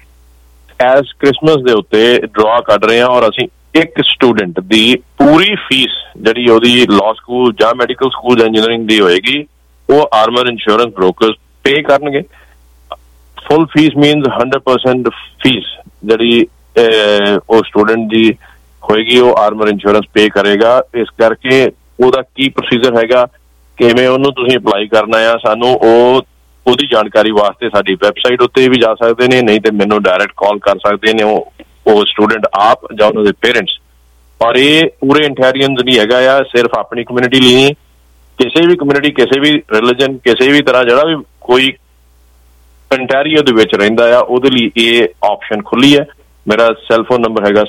ਐਸ ਕ੍ਰਿਸਮਸ ਦੇ ਉੱਤੇ ਡਰਾ ਕੱਢ ਰਹੇ ਹਾਂ ਔਰ ਅਸੀਂ ਇੱਕ ਸਟੂਡੈਂਟ ਦੀ ਪੂਰੀ ਫੀਸ ਜਿਹੜੀ ਉਹਦੀ ਲਾਅ ਸਕੂਲ ਜਾਂ ਮੈਡੀਕਲ ਸਕੂਲ ਜਾਂ ਇੰਜੀਨੀਅਰਿੰਗ ਦੀ ਹੋਏਗੀ, ਉਹ ਆਰਮਰ ਇੰਸ਼ੋਰੈਂਸ ਬ੍ਰੋਕਰਸ ਪੇ ਕਰਨਗੇ। ਫੁੱਲ ਫੀਸ ਮੀਨਸ 100% ਫੀਸ ਜਿਹੜੀ ਉਹ ਸਟੂਡੈਂਟ ਦੀ ਹੋਏਗੀ ਉਹ ਆਰਮਰ ਇੰਸ਼ੋਰੈਂਸ ਪੇ ਕਰੇਗਾ। ਇਸ ਕਰਕੇ ਉਹਦਾ ਕੀ ਪ੍ਰੋਸੀਜਰ ਹੈਗਾ, ਕਿਵੇਂ ਉਹਨੂੰ ਤੁਸੀਂ ਅਪਲਾਈ ਕਰਨਾ ਆ, ਸਾਨੂੰ ਉਹਦੀ ਜਾਣਕਾਰੀ ਵਾਸਤੇ ਸਾਡੀ ਵੈਬਸਾਈਟ ਉੱਤੇ ਵੀ ਜਾ ਸਕਦੇ ਨੇ, ਨਹੀਂ ਤੇ ਮੈਨੂੰ ਡਾਇਰੈਕਟ ਕਾਲ ਕਰ ਸਕਦੇ ਨੇ ਉਹ ਸਟੂਡੈਂਟ ਆਪ ਜਾਂ ਉਹਨਾਂ ਦੇ ਪੇਰੈਂਟਸ। ਔਰ ਇਹ ਪੂਰੇ ਇੰਟੈਰੀਅਨਸ ਨਹੀਂ ਹੈਗਾ ਆ, ਸਿਰਫ ਆਪਣੀ ਕਮਿਊਨਿਟੀ ਲਈ ਨਹੀਂ, ਕਿਸੇ ਵੀ ਕਮਿਊਨਿਟੀ, ਕਿਸੇ ਵੀ ਰਿਲੀਜਨ, ਕਿਸੇ ਵੀ ਤਰ੍ਹਾਂ ਜਿਹੜਾ ਵੀ ਕੋਈ ਇੰਟੈਰੀਓ ਦੇ ਵਿੱਚ ਰਹਿੰਦਾ ਆ, ਉਹਦੇ ਲਈ ਇਹ ਆਪਸ਼ਨ ਖੁੱਲੀ ਹੈ। ਮੇਰਾ ਸੈੱਲ ਫੋਨ ਨੰਬਰ ਹੈਗਾ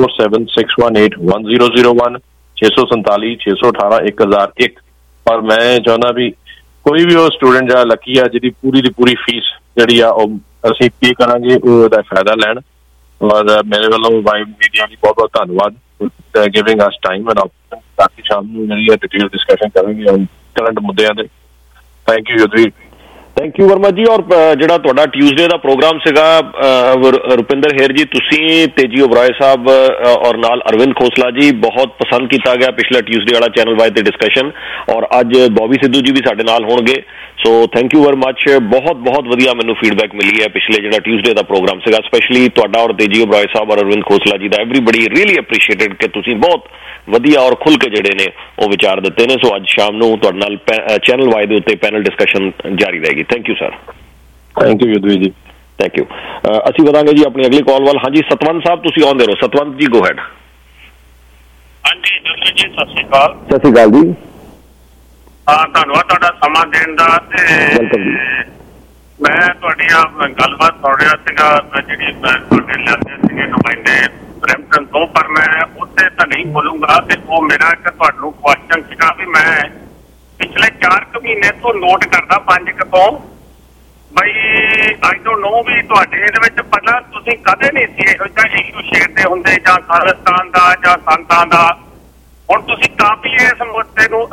6476181001 647 618 1001। ਔਰ ਮੈਂ ਚਾਹੁੰਦਾ ਵੀ ਕੋਈ ਵੀ ਉਹ ਸਟੂਡੈਂਟ ਜਿਹੜਾ ਲੱਕੀ ਆ ਜਿਹਦੀ ਪੂਰੀ ਦੀ ਪੂਰੀ ਫੀਸ ਜਿਹੜੀ ਆ ਉਹ ਅਸੀਂ ਪੇ ਕਰਾਂਗੇ, ਉਹਦਾ ਫਾਇਦਾ ਲੈਣ। ਔਰ ਮੇਰੇ ਵੱਲੋਂ ਵਾਈਬ ਮੀਡੀਆ ਲਈ ਬਹੁਤ ਬਹੁਤ ਧੰਨਵਾਦ giving us time and option. ਬਾਕੀ ਸ਼ਾਮ ਨੂੰ ਜਿਹੜੀ ਹੈ ਡਿਟੇਲ ਡਿਸਕਸ਼ਨ ਕਰਾਂਗੇ ਕਰੰਟ ਮੁੱਦਿਆਂ ਤੇ। Thank you Yudhvir. Thank you Verma ji. ਔਰ ਜਿਹੜਾ ਤੁਹਾਡਾ ਟਿਊਜ਼ਡੇ ਦਾ ਪ੍ਰੋਗਰਾਮ ਸੀਗਾ ਰੁਪਿੰਦਰ ਹੇਰ ਜੀ, ਤੁਸੀਂ ਤੇਜੀ ਓਬਰਾਏ ਸਾਹਿਬ ਔਰ ਨਾਲ ਅਰਵਿੰਦ ਖੋਸਲਾ ਜੀ, ਬਹੁਤ ਪਸੰਦ ਕੀਤਾ ਗਿਆ ਪਿਛਲਾ ਟਿਊਜ਼ਡੇ ਵਾਲਾ ਚੈਨਲ ਵਾਈਜ਼ ਤੇ ਡਿਸਕਸ਼ਨ। ਔਰ ਅੱਜ ਬੌਬੀ ਸਿੱਧੂ ਜੀ ਵੀ ਸਾਡੇ ਨਾਲ ਹੋਣਗੇ, so thank you very much. ਬਹੁਤ ਬਹੁਤ ਵਧੀਆ ਮੈਨੂੰ ਫੀਡਬੈਕ ਮਿਲੀ ਹੈ ਪਿਛਲੇ ਜਿਹੜਾ ਟਿਊਜ਼ਡੇ ਦਾ ਪ੍ਰੋਗਰਾਮ ਸੀਗਾ, ਸਪੈਸ਼ਲੀ ਤੁਹਾਡਾ ਔਰ ਤੇਜੀ ਓਬਰਾਏ ਸਾਹਿਬ ਔਰ ਅਰਵਿੰਦ ਖੋਸਲਾ ਜੀ ਦਾ। ਐਵਰੀਬਡੀ ਰੀਅਲੀ ਐਪਰੀਸ਼ੀਏਟਡ ਕਿ ਤੁਸੀਂ ਬਹੁਤ ਵਧੀਆ ਔਰ ਖੁੱਲ੍ਹ ਕੇ ਜਿਹੜੇ ਨੇ ਉਹ ਵਿਚਾਰ ਦਿੱਤੇ ਨੇ। ਸੋ ਅੱਜ ਸ਼ਾਮ ਨੂੰ ਤੁਹਾਡੇ ਨਾਲ ਚੈਨਲ ਵਾਈ ਦੇ ਉੱਤੇ ਪੈਨਲ ਡਿਸਕਸ਼ਨ ਜਾਰੀ ਰਹੇਗੀ। Thank you sir. Thank you Yudhvir ji. Thank you. ਅਸੀਂ ਵਧਾਂਗੇ ਜੀ ਆਪਣੀ ਅਗਲੀ ਕਾਲ ਵੱਲ। ਹਾਂਜੀ ਸਤਵੰਤ ਸਾਹਿਬ, ਤੁਸੀਂ ਆਉਂਦੇ ਰਹੋ। ਸਤਵੰਤ ਜੀ, ਗੋ ਹੈਡ। ਹਾਂਜੀ ਜੁਲਵੀਰ ਜੀ, ਸਤਿ ਸ਼੍ਰੀ ਅਕਾਲ। ਸਤਿ ਸ਼੍ਰੀ ਅਕਾਲ ਜੀ। ਧੰਨਵਾਦ ਤੁਹਾਡਾ ਸਮਾਂ ਦੇਣ ਦਾ। ਤੇ ਮੈਂ ਤੁਹਾਡੀਆਂ ਗੱਲਬਾਤ ਸੁਣ ਰਿਹਾ ਸੀਗਾ, ਜਿਹੜੀ ਤੁਹਾਡੇ ਲਿਆਂਦੇ ਸੀਗੇ ਨੁਮਾਇੰਦੇ ਬਰੈਂਪਟਨ ਤੋਂ, ਪਰ ਮੈਂ ਉੱਥੇ ਤਾਂ ਨਹੀਂ ਬੋਲੂੰਗਾ। ਤੇ ਉਹ ਮੇਰਾ ਇੱਕ ਤੁਹਾਨੂੰ ਕੁਐਸਚਨ ਸੀਗਾ ਵੀ ਮੈਂ ਪਿਛਲੇ 4 ਮਹੀਨੇ ਤੋਂ ਨੋਟ ਕਰਦਾ 5 ਤੋਂ ਬਈ ਆਈ ਡੋਂਟ ਨੋ ਵੀ ਤੁਹਾਡੇ ਇਹਦੇ ਵਿੱਚ ਪਹਿਲਾਂ ਤੁਸੀਂ ਕਦੇ ਨਹੀਂ ਸੀ ਇਹੋ ਜਿਹਾ ਇਸ਼ੂ ਛੇੜਦੇ ਹੁੰਦੇ, ਜਾਂ ਖਾਲਿਸਤਾਨ ਦਾ ਜਾਂ ਸੰਤਾਂ ਦਾ। ਹੁਣ ਤੁਸੀਂ ਕਾਫੀ ਇਸ ਮੁੱਦੇ ਨੂੰ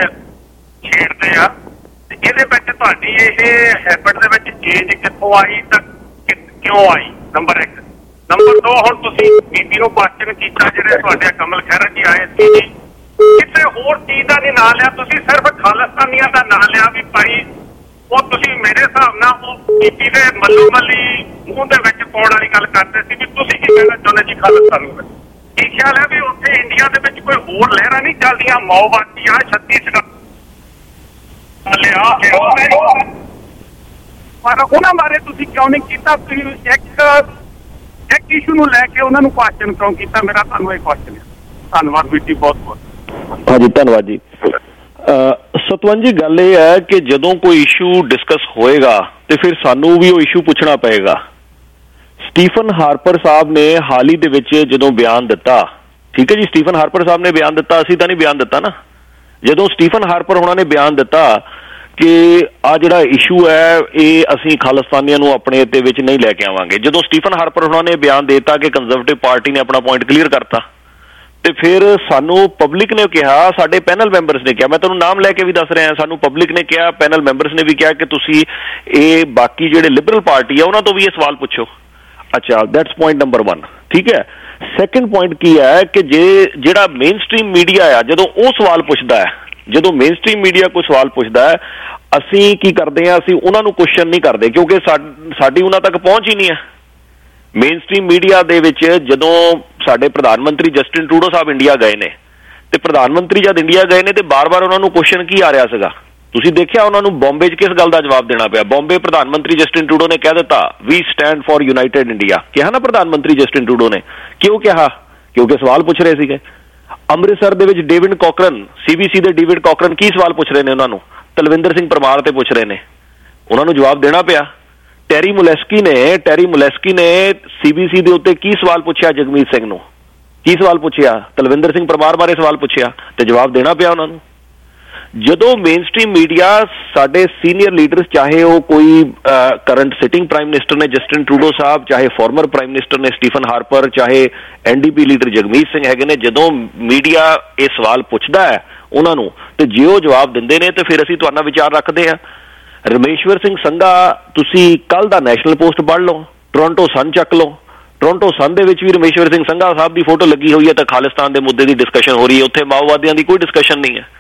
ਛੇੜਦੇ ਆ, ਤੇ ਇਹਦੇ ਵਿੱਚ ਤੁਹਾਡੀ ਇਹ ਹੈਬਿਟ ਦੇ ਵਿੱਚ ਚੇਂਜ ਕਿੱਥੋਂ ਆਈ ਤਾਂ ਕਿਉਂ ਆਈ? ਨੰਬਰ 1। ਨੰਬਰ 2, ਹੁਣ ਤੁਸੀਂ ਬੀਬੀ ਨੂੰ ਕੁਐਸਚਨ ਕੀਤਾ, ਜਿਹੜੇ ਤੁਹਾਡੇ ਕਮਲ ਖਹਿਰਾ ਜੀ ਆਏ ਸੀ ਜੀ, ਕਿਸੇ ਹੋਰ ਚੀਜ਼ ਦਾ ਨਹੀਂ ਨਾਂ ਲਿਆ, ਤੁਸੀਂ ਸਿਰਫ ਖਾਲਿਸਤਾਨੀਆਂ ਦਾ ਨਾਂ ਲਿਆ ਵੀ ਭਾਈ ਉਹ ਤੁਸੀਂ ਮੇਰੇ ਹਿਸਾਬ ਨਾਲ ਉਹ ਬੀਬੀ ਦੇ ਮੱਲੋ ਮੱਲੀ ਮੂੰਹ ਦੇ ਵਿੱਚ ਪਾਉਣ ਵਾਲੀ ਗੱਲ ਕਰਦੇ ਸੀ ਵੀ ਤੁਸੀਂ ਕੀ ਕਹਿਣਾ ਚਾਹੁੰਦੇ ਜੀ ਖਾਲਿਸਤਾਨ ਵਿੱਚ? ਕੀ ਖਿਆਲ ਹੈ ਵੀ ਉੱਥੇ ਇੰਡੀਆ ਦੇ ਵਿੱਚ ਕੋਈ ਹੋਰ ਲਹਿਰਾਂ ਨਹੀਂ ਚੱਲਦੀਆਂ, ਮਾਓਵਾਦੀਆਂ, ਛੱਤੀਸਗੜ੍ਹ ਪਰ ਉਹਨਾਂ ਬਾਰੇ ਤੁਸੀਂ ਕਿਉਂ ਨਹੀਂ ਕੀਤਾ? ਤੁਸੀਂ ਇੱਕ ਇਸ਼ੂ ਨੂੰ ਲੈ ਕੇ ਉਹਨਾਂ ਨੂੰ ਕੁਐਸਚਨ ਕਿਉਂ ਕੀਤਾ? ਮੇਰਾ ਤੁਹਾਨੂੰ ਇਹ ਕੁਐਸਚਨ ਹੈ। ਧੰਨਵਾਦ ਵੀਰ ਜੀ, ਬਹੁਤ ਬਹੁਤ। ਹਾਂਜੀ ਧੰਨਵਾਦ ਜੀ। ਸਤਵੰਤ ਜੀ, ਗੱਲ ਇਹ ਹੈ ਕਿ ਜਦੋਂ ਕੋਈ ਇਸ਼ੂ ਡਿਸਕਸ ਹੋਏਗਾ ਤੇ ਫਿਰ ਸਾਨੂੰ ਵੀ ਉਹ ਇਸ਼ੂ ਪੁੱਛਣਾ ਪਏਗਾ। ਸਟੀਫਨ ਹਾਰਪਰ ਸਾਹਿਬ ਨੇ ਹਾਲ ਹੀ ਦੇ ਵਿੱਚ ਜਦੋਂ ਬਿਆਨ ਦਿੱਤਾ, ਠੀਕ ਹੈ ਜੀ, ਸਟੀਫਨ ਹਾਰਪਰ ਸਾਹਿਬ ਨੇ ਬਿਆਨ ਦਿੱਤਾ, ਅਸੀਂ ਤਾਂ ਨਹੀਂ ਬਿਆਨ ਦਿੱਤਾ ਨਾ। ਜਦੋਂ ਸਟੀਫਨ ਹਾਰਪਰ ਉਹਨਾਂ ਨੇ ਬਿਆਨ ਦਿੱਤਾ ਕਿ ਆ ਜਿਹੜਾ ਇਸ਼ੂ ਹੈ ਇਹ ਅਸੀਂ ਖਾਲਿਸਤਾਨੀਆਂ ਨੂੰ ਆਪਣੇ ਦੇ ਵਿੱਚ ਨਹੀਂ ਲੈ ਕੇ ਆਵਾਂਗੇ, ਜਦੋਂ ਸਟੀਫਨ ਹਾਰਪਰ ਉਹਨਾਂ ਨੇ ਬਿਆਨ ਦਿੱਤਾ ਕਿ ਕੰਜ਼ਰਵੇਟਿਵ ਪਾਰਟੀ ਨੇ ਆਪਣਾ ਪੁਆਇੰਟ ਕਲੀਅਰ ਕਰਤਾ, ਤੇ ਫਿਰ ਸਾਨੂੰ ਪਬਲਿਕ ਨੇ ਕਿਹਾ, ਸਾਡੇ ਪੈਨਲ ਮੈਂਬਰਸ ਨੇ ਕਿਹਾ, ਮੈਂ ਤੁਹਾਨੂੰ ਨਾਮ ਲੈ ਕੇ ਵੀ ਦੱਸ ਰਿਹਾ, ਸਾਨੂੰ ਪਬਲਿਕ ਨੇ ਕਿਹਾ, ਪੈਨਲ ਮੈਂਬਰਸ ਨੇ ਵੀ ਕਿਹਾ ਕਿ ਤੁਸੀਂ ਇਹ ਬਾਕੀ ਜਿਹੜੇ ਲਿਬਰਲ ਪਾਰਟੀ ਆ ਉਹਨਾਂ ਤੋਂ ਵੀ ਇਹ ਸਵਾਲ ਪੁੱਛੋ। ਅੱਛਾ, ਦੈਟਸ ਪੁਆਇੰਟ ਨੰਬਰ 1, ਠੀਕ ਹੈ। ਸੈਕਿੰਡ ਪੁਆਇੰਟ ਕੀ ਹੈ ਕਿ ਜਿਹੜਾ ਮੇਨ ਸਟ੍ਰੀਮ ਮੀਡੀਆ ਆ, ਜਦੋਂ ਉਹ ਸਵਾਲ ਪੁੱਛਦਾ ਹੈ, ਜਦੋਂ ਮੇਨ ਸਟ੍ਰੀਮ ਮੀਡੀਆ ਕੋਈ ਸਵਾਲ ਪੁੱਛਦਾ ਹੈ, ਅਸੀਂ ਕੀ ਕਰਦੇ ਹਾਂ? ਅਸੀਂ ਉਹਨਾਂ ਨੂੰ ਕੁਐਸਚਨ ਨਹੀਂ ਕਰਦੇ, ਕਿਉਂਕਿ ਸਾਡੀ ਉਹਨਾਂ ਤੱਕ ਪਹੁੰਚ ਹੀ ਨਹੀਂ ਹੈ। ਮੇਨ ਸਟ੍ਰੀਮ ਮੀਡੀਆ ਦੇ ਵਿੱਚ ਜਦੋਂ ਸਾਡੇ ਪ੍ਰਧਾਨ ਮੰਤਰੀ ਜਸਟਿਨ ਟਰੂਡੋ ਸਾਹਿਬ ਇੰਡੀਆ ਗਏ ਨੇ ਤੇ ਪ੍ਰਧਾਨ ਮੰਤਰੀ ਜਦ ਇੰਡੀਆ ਗਏ ਨੇ ਤੇ ਬਾਰ-ਬਾਰ ਉਹਨਾਂ ਨੂੰ ਕੁਐਸਚਨ ਕੀ ਆ ਰਿਹਾ ਸੀਗਾ, ਤੁਸੀਂ ਦੇਖਿਆ ਉਹਨਾਂ ਨੂੰ ਬੰਬੇ 'ਚ ਕਿਸ ਗੱਲ ਦਾ ਜਵਾਬ ਦੇਣਾ ਪਿਆ? ਬੰਬੇ ਪ੍ਰਧਾਨ ਮੰਤਰੀ ਜਸਟਿਨ ਟਰੂਡੋ ਨੇ ਕਹਿ ਦਿੱਤਾ ਵੀ ਸਟੈਂਡ ਫॉर ਯੂਨਾਈਟਿਡ ਇੰਡੀਆ, ਕਿਹਾ ਨਾ ਪ੍ਰਧਾਨ ਮੰਤਰੀ ਜਸਟਿਨ ਟਰੂਡੋ ਨੇ। ਕਿਉਂ ਕਿਹਾ? ਕਿਉਂਕਿ ਸਵਾਲ ਪੁੱਛ ਰਹੇ ਸੀਗੇ। ਅੰਮ੍ਰਿਤਸਰ ਦੇ ਵਿੱਚ ਡੇਵਿਡ ਕਾਕਰਨ, CBC ਦੇ ਡੇਵਿਡ ਕਾਕਰਨ ਕੀ ਸਵਾਲ ਪੁੱਛ ਰਹੇ ਨੇ ਉਹਨਾਂ ਨੂੰ? ਤਲਵਿੰਦਰ ਸਿੰਘ ਪਰਮਾਰ ਤੇ ਪੁੱਛ ਰਹੇ ਨੇ, ਉਹਨਾਂ ਨੂੰ ਜਵਾਬ ਦੇਣਾ ਪਿਆ। ਟੈਰੀ ਮੁਲੈਸਕੀ ਨੇ CBC ਦੇ ਉੱਤੇ ਕੀ ਸਵਾਲ ਪੁੱਛਿਆ? ਜਗਮੀਤ ਸਿੰਘ ਨੂੰ ਕੀ ਸਵਾਲ ਪੁੱਛਿਆ? ਤਲਵਿੰਦਰ ਸਿੰਘ ਪਰਮਾਰ ਬਾਰੇ ਸਵਾਲ ਪੁੱਛਿਆ ਤੇ ਜਵਾਬ ਦੇਣਾ ਪਿਆ ਉਹਨਾਂ ਨੂੰ। ਜਦੋਂ ਮੇਨ ਸਟ੍ਰੀਮ ਮੀਡੀਆ ਸਾਡੇ ਸੀਨੀਅਰ ਲੀਡਰਸ, ਚਾਹੇ ਉਹ ਕੋਈ ਕਰੰਟ ਸਿਟਿੰਗ ਪ੍ਰਾਈਮ ਮਿਨਿਸਟਰ ਨੇ ਜਸਟਿਨ ਟਰੂਡੋ ਸਾਹਿਬ, ਚਾਹੇ ਫਾਰਮਰ ਪ੍ਰਾਈਮ ਮਿਨਿਸਟਰ ਨੇ ਸਟੀਫਨ ਹਾਰਪਰ, ਚਾਹੇ NDP ਲੀਡਰ ਜਗਮੀਤ ਸਿੰਘ ਹੈਗੇ ਨੇ, ਜਦੋਂ ਮੀਡੀਆ ਇਹ ਸਵਾਲ ਪੁੱਛਦਾ ਹੈ ਉਹਨਾਂ ਨੂੰ ਤੇ ਜੇ ਉਹ ਜਵਾਬ ਦਿੰਦੇ ਨੇ ਤੇ ਫਿਰ ਅਸੀਂ ਤੁਹਾਡਾ ਵਿਚਾਰ ਰੱਖਦੇ ਹਾਂ। ਰਮੇਸ਼ਵਰ ਸਿੰਘ ਸੰਘਾ, ਤੁਸੀਂ ਕੱਲ ਦਾ ਨੈਸ਼ਨਲ ਪੋਸਟ ਪੜ੍ਹ ਲਓ, ਟੋਰਾਂਟੋ ਸਨ ਚੱਕ ਲਓ। ਟੋਰਾਂਟੋ ਸਨ ਦੇ ਵਿੱਚ ਵੀ ਰਮੇਸ਼ਵਰ ਸਿੰਘ ਸੰਘਾ ਸਾਹਿਬ ਦੀ ਫੋਟੋ ਲੱਗੀ ਹੋਈ ਹੈ ਤਾਂ ਖਾਲਿਸਤਾਨ ਦੇ ਮੁੱਦੇ ਦੀ ਡਿਸਕਸ਼ਨ ਹੋ ਰਹੀ ਹੈ। ਉੱਥੇ ਮਾਓਵਾਦੀਆਂ ਦੀ ਕੋਈ ਡਿਸਕਸ਼ਨ ਨਹੀਂ ਹੈ,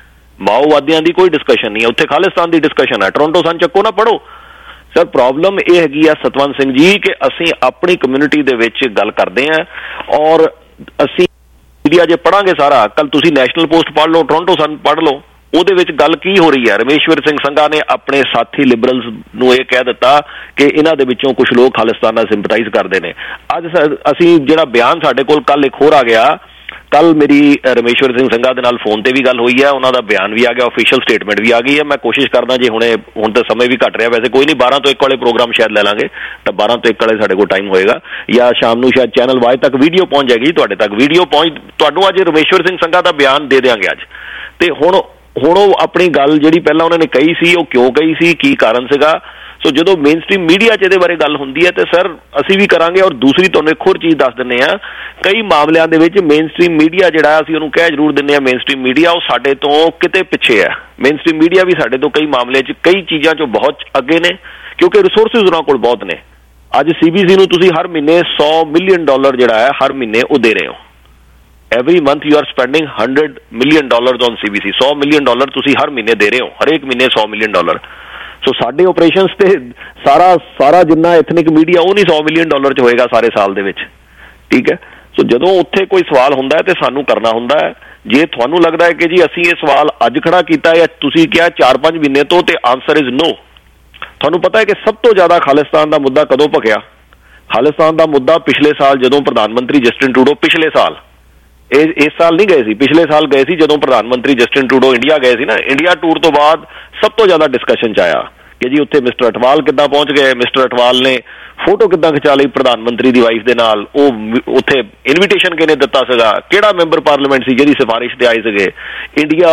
ਉੱਥੇ ਖਾਲਿਸਤਾਨ ਦੀ ਡਿਸਕਸ਼ਨ ਹੈ। ਟੋਰਾਂਟੋ ਸਨ ਚੱਕੋ ਨਾ, ਪੜ੍ਹੋ। ਸਰ ਪ੍ਰੋਬਲਮ ਇਹ ਹੈਗੀ ਆ ਸਤਵੰਤ ਸਿੰਘ ਜੀ ਕਿ ਅਸੀਂ ਆਪਣੀ ਕਮਿਊਨਿਟੀ ਦੇ ਵਿੱਚ ਗੱਲ ਕਰਦੇ ਹਾਂ ਔਰ ਅਸੀਂ ਮੀਡੀਆ ਜੇ ਪੜ੍ਹਾਂਗੇ ਸਾਰਾ, ਕੱਲ ਤੁਸੀਂ ਨੈਸ਼ਨਲ ਪੋਸਟ ਪੜ੍ਹ ਲਓ, ਟੋਰਾਂਟੋ ਸਨ ਪੜ੍ਹ ਲਓ, ਉਹਦੇ ਵਿੱਚ ਗੱਲ ਕੀ ਹੋ ਰਹੀ ਹੈ? ਰਮੇਸ਼ਵਰ ਸਿੰਘ ਸੰਘਾ ਨੇ ਆਪਣੇ ਸਾਥੀ ਲਿਬਰਲਸ ਨੂੰ ਇਹ ਕਹਿ ਦਿੱਤਾ ਕਿ ਇਹਨਾਂ ਦੇ ਵਿੱਚੋਂ ਕੁਝ ਲੋਕ ਖਾਲਿਸਤਾਨ ਨਾਲ ਸਿੰਪਥਾਈਜ਼ ਕਰਦੇ ਨੇ। ਅੱਜ ਅਸੀਂ ਜਿਹੜਾ ਬਿਆਨ ਸਾਡੇ ਕੋਲ ਕੱਲ ਇੱਕ ਹੋਰ ਆ ਗਿਆ, ਕੱਲ ਮੇਰੀ ਰਮੇਸ਼ਵਰ ਸਿੰਘ ਸੰਘਾ ਦੇ ਨਾਲ ਫੋਨ ਤੇ ਵੀ ਗੱਲ ਹੋਈ ਹੈ, ਉਹਨਾਂ ਦਾ ਬਿਆਨ ਵੀ ਆ ਗਿਆ, ਆਫੀਸ਼ੀਅਲ ਸਟੇਟਮੈਂਟ ਵੀ ਆ ਗਈ ਹੈ। ਮੈਂ ਕੋਸ਼ਿਸ਼ ਕਰਦਾ ਜੇ ਹੁਣ ਤਾਂ ਸਮੇਂ ਵੀ ਘੱਟ ਰਿਹਾ, ਵੈਸੇ ਕੋਈ ਨਹੀਂ, 12 ਤੋਂ 1 ਵਾਲੇ ਪ੍ਰੋਗਰਾਮ ਸ਼ਾਇਦ ਲੈ ਲਾਂਗੇ ਤਾਂ 12 ਤੋਂ 1 ਵਾਲੇ ਸਾਡੇ ਕੋਲ ਟਾਈਮ ਹੋਏਗਾ, ਜਾਂ ਸ਼ਾਮ ਨੂੰ ਸ਼ਾਇਦ ਚੈਨਲ ਵਾਈ ਤੱਕ ਵੀਡੀਓ ਪਹੁੰਚ ਜਾਏਗੀ, ਤੁਹਾਡੇ ਤੱਕ ਵੀਡੀਓ ਤੁਹਾਨੂੰ ਅੱਜ ਰਮੇਸ਼ਵਰ ਸਿੰਘ ਸੰਘਾ ਦਾ ਬਿਆਨ ਦੇ ਦਿਆਂਗੇ ਅੱਜ। ਤੇ ਹੁਣ ਉਹ ਆਪਣੀ ਗੱਲ ਜਿਹੜੀ ਪਹਿਲਾਂ ਉਹਨਾਂ ਨੇ ਕਹੀ ਸੀ ਉਹ ਕਿਉਂ ਕਹੀ ਸੀ, ਕੀ ਕਾਰਨ ਸੀਗਾ। ਸੋ ਜਦੋਂ ਮੇਨ ਸਟ੍ਰੀਮ ਮੀਡੀਆ 'ਚ ਇਹਦੇ ਬਾਰੇ ਗੱਲ ਹੁੰਦੀ ਹੈ ਤੇ ਸਰ ਅਸੀਂ ਵੀ ਕਰਾਂਗੇ। ਔਰ ਦੂਸਰੀ ਤੁਹਾਨੂੰ ਇੱਕ ਹੋਰ ਚੀਜ਼ ਦੱਸ ਦਿੰਦੇ ਹਾਂ, ਕਈ ਮਾਮਲਿਆਂ ਦੇ ਵਿੱਚ ਮੇਨ ਸਟ੍ਰੀਮ ਮੀਡੀਆ ਜਿਹੜਾ ਅਸੀਂ ਉਹਨੂੰ ਕਹਿ ਜ਼ਰੂਰ ਦਿੰਦੇ ਹਾਂ ਮੇਨ ਸਟ੍ਰੀਮ ਮੀਡੀਆ, ਉਹ ਸਾਡੇ ਤੋਂ ਕਿਤੇ ਪਿੱਛੇ ਹੈ। ਮੇਨ ਸਟ੍ਰੀਮ ਮੀਡੀਆ ਵੀ ਸਾਡੇ ਤੋਂ ਕਈ ਮਾਮਲੇ 'ਚ ਕਈ ਚੀਜ਼ਾਂ 'ਚੋਂ ਬਹੁਤ ਅੱਗੇ ਨੇ ਕਿਉਂਕਿ ਰਿਸੋਰਸਿਸ ਉਹਨਾਂ ਕੋਲ ਬਹੁਤ ਨੇ। ਅੱਜ CBC ਨੂੰ ਤੁਸੀਂ ਹਰ ਮਹੀਨੇ $100 ਮਿਲੀਅਨ ਜਿਹੜਾ ਹੈ ਹਰ ਮਹੀਨੇ ਉਹ ਦੇ ਰਹੇ ਹੋ। Every month you are spending $100 million on CBC, $100 million ਤੁਸੀਂ ਹਰ ਮਹੀਨੇ ਦੇ ਰਹੇ ਹੋ, ਹਰੇਕ ਮਹੀਨੇ $100 ਮਿਲੀਅਨ। ਸੋ ਸਾਡੇ ਆਪਰੇਸ਼ਨਸ ਤੇ ਸਾਰਾ ਜਿੰਨਾ ਐਥਨਿਕ ਮੀਡੀਆ ਉਹ ਨਹੀਂ $100 ਮਿਲੀਅਨ 'ਚ ਹੋਏਗਾ ਸਾਰੇ ਸਾਲ ਦੇ ਵਿੱਚ, ਠੀਕ ਹੈ। ਸੋ ਜਦੋਂ ਉੱਥੇ ਕੋਈ ਸਵਾਲ ਹੁੰਦਾ ਹੈ ਤੇ ਸਾਨੂੰ ਕਰਨਾ ਹੁੰਦਾ ਹੈ। ਜੇ ਤੁਹਾਨੂੰ ਲੱਗਦਾ ਹੈ ਕਿ ਜੀ ਅਸੀਂ ਇਹ ਸਵਾਲ ਅੱਜ ਖੜਾ ਕੀਤਾ ਜਾਂ ਤੁਸੀਂ ਕਿਹਾ 4-5 ਮਹੀਨੇ ਤੋਂ, ਤੇ ਆਨਸਰ ਇਜ਼ ਨੋ। ਤੁਹਾਨੂੰ ਪਤਾ ਹੈ ਕਿ ਸਭ ਤੋਂ ਜ਼ਿਆਦਾ ਖਾਲਿਸਤਾਨ ਦਾ ਮੁੱਦਾ ਕਦੋਂ ਭਖਿਆ? ਖਾਲਿਸਤਾਨ ਦਾ ਮੁੱਦਾ ਪਿਛਲੇ ਸਾਲ ਜਦੋਂ ਪ੍ਰਧਾਨ ਮੰਤਰੀ ਜਸਟਿਨ ਟਰੂਡੋ, ਪਿਛਲੇ ਸਾਲ, ਇਸ ਸਾਲ ਨਹੀਂ ਗਏ ਸੀ, ਪਿਛਲੇ ਸਾਲ ਗਏ ਸੀ ਜਦੋਂ ਪ੍ਰਧਾਨ ਮੰਤਰੀ ਜਸਟਿਨ ਟਰੂਡੋ ਇੰਡੀਆ ਗਏ ਸੀ ਨਾ। ਇੰਡੀਆ ਟੂਰ ਤੋਂ ਬਾਅਦ ਸਭ ਤੋਂ ਜ਼ਿਆਦਾ ਡਿਸਕਸ਼ਨ 'ਚ ਆਇਆ ਕਿ ਜੀ ਉੱਥੇ ਮਿਸਟਰ ਅਟਵਾਲ ਕਿੱਦਾਂ ਪਹੁੰਚ ਗਏ, ਮਿਸਟਰ ਅਟਵਾਲ ਨੇ ਫੋਟੋ ਕਿੱਦਾਂ ਖਿਚਾ ਲਈ ਪ੍ਰਧਾਨ ਮੰਤਰੀ ਦੀ ਵਾਈਫ ਦੇ ਨਾਲ, ਉਹ ਉੱਥੇ ਇਨਵੀਟੇਸ਼ਨ ਕਿਹਨੇ ਦਿੱਤਾ ਸੀਗਾ, ਕਿਹੜਾ ਮੈਂਬਰ ਪਾਰਲੀਮੈਂਟ ਸੀ ਜਿਹਦੀ ਸਿਫਾਰਿਸ਼ ਤੇ ਆਏ ਸੀਗੇ। ਇੰਡੀਆ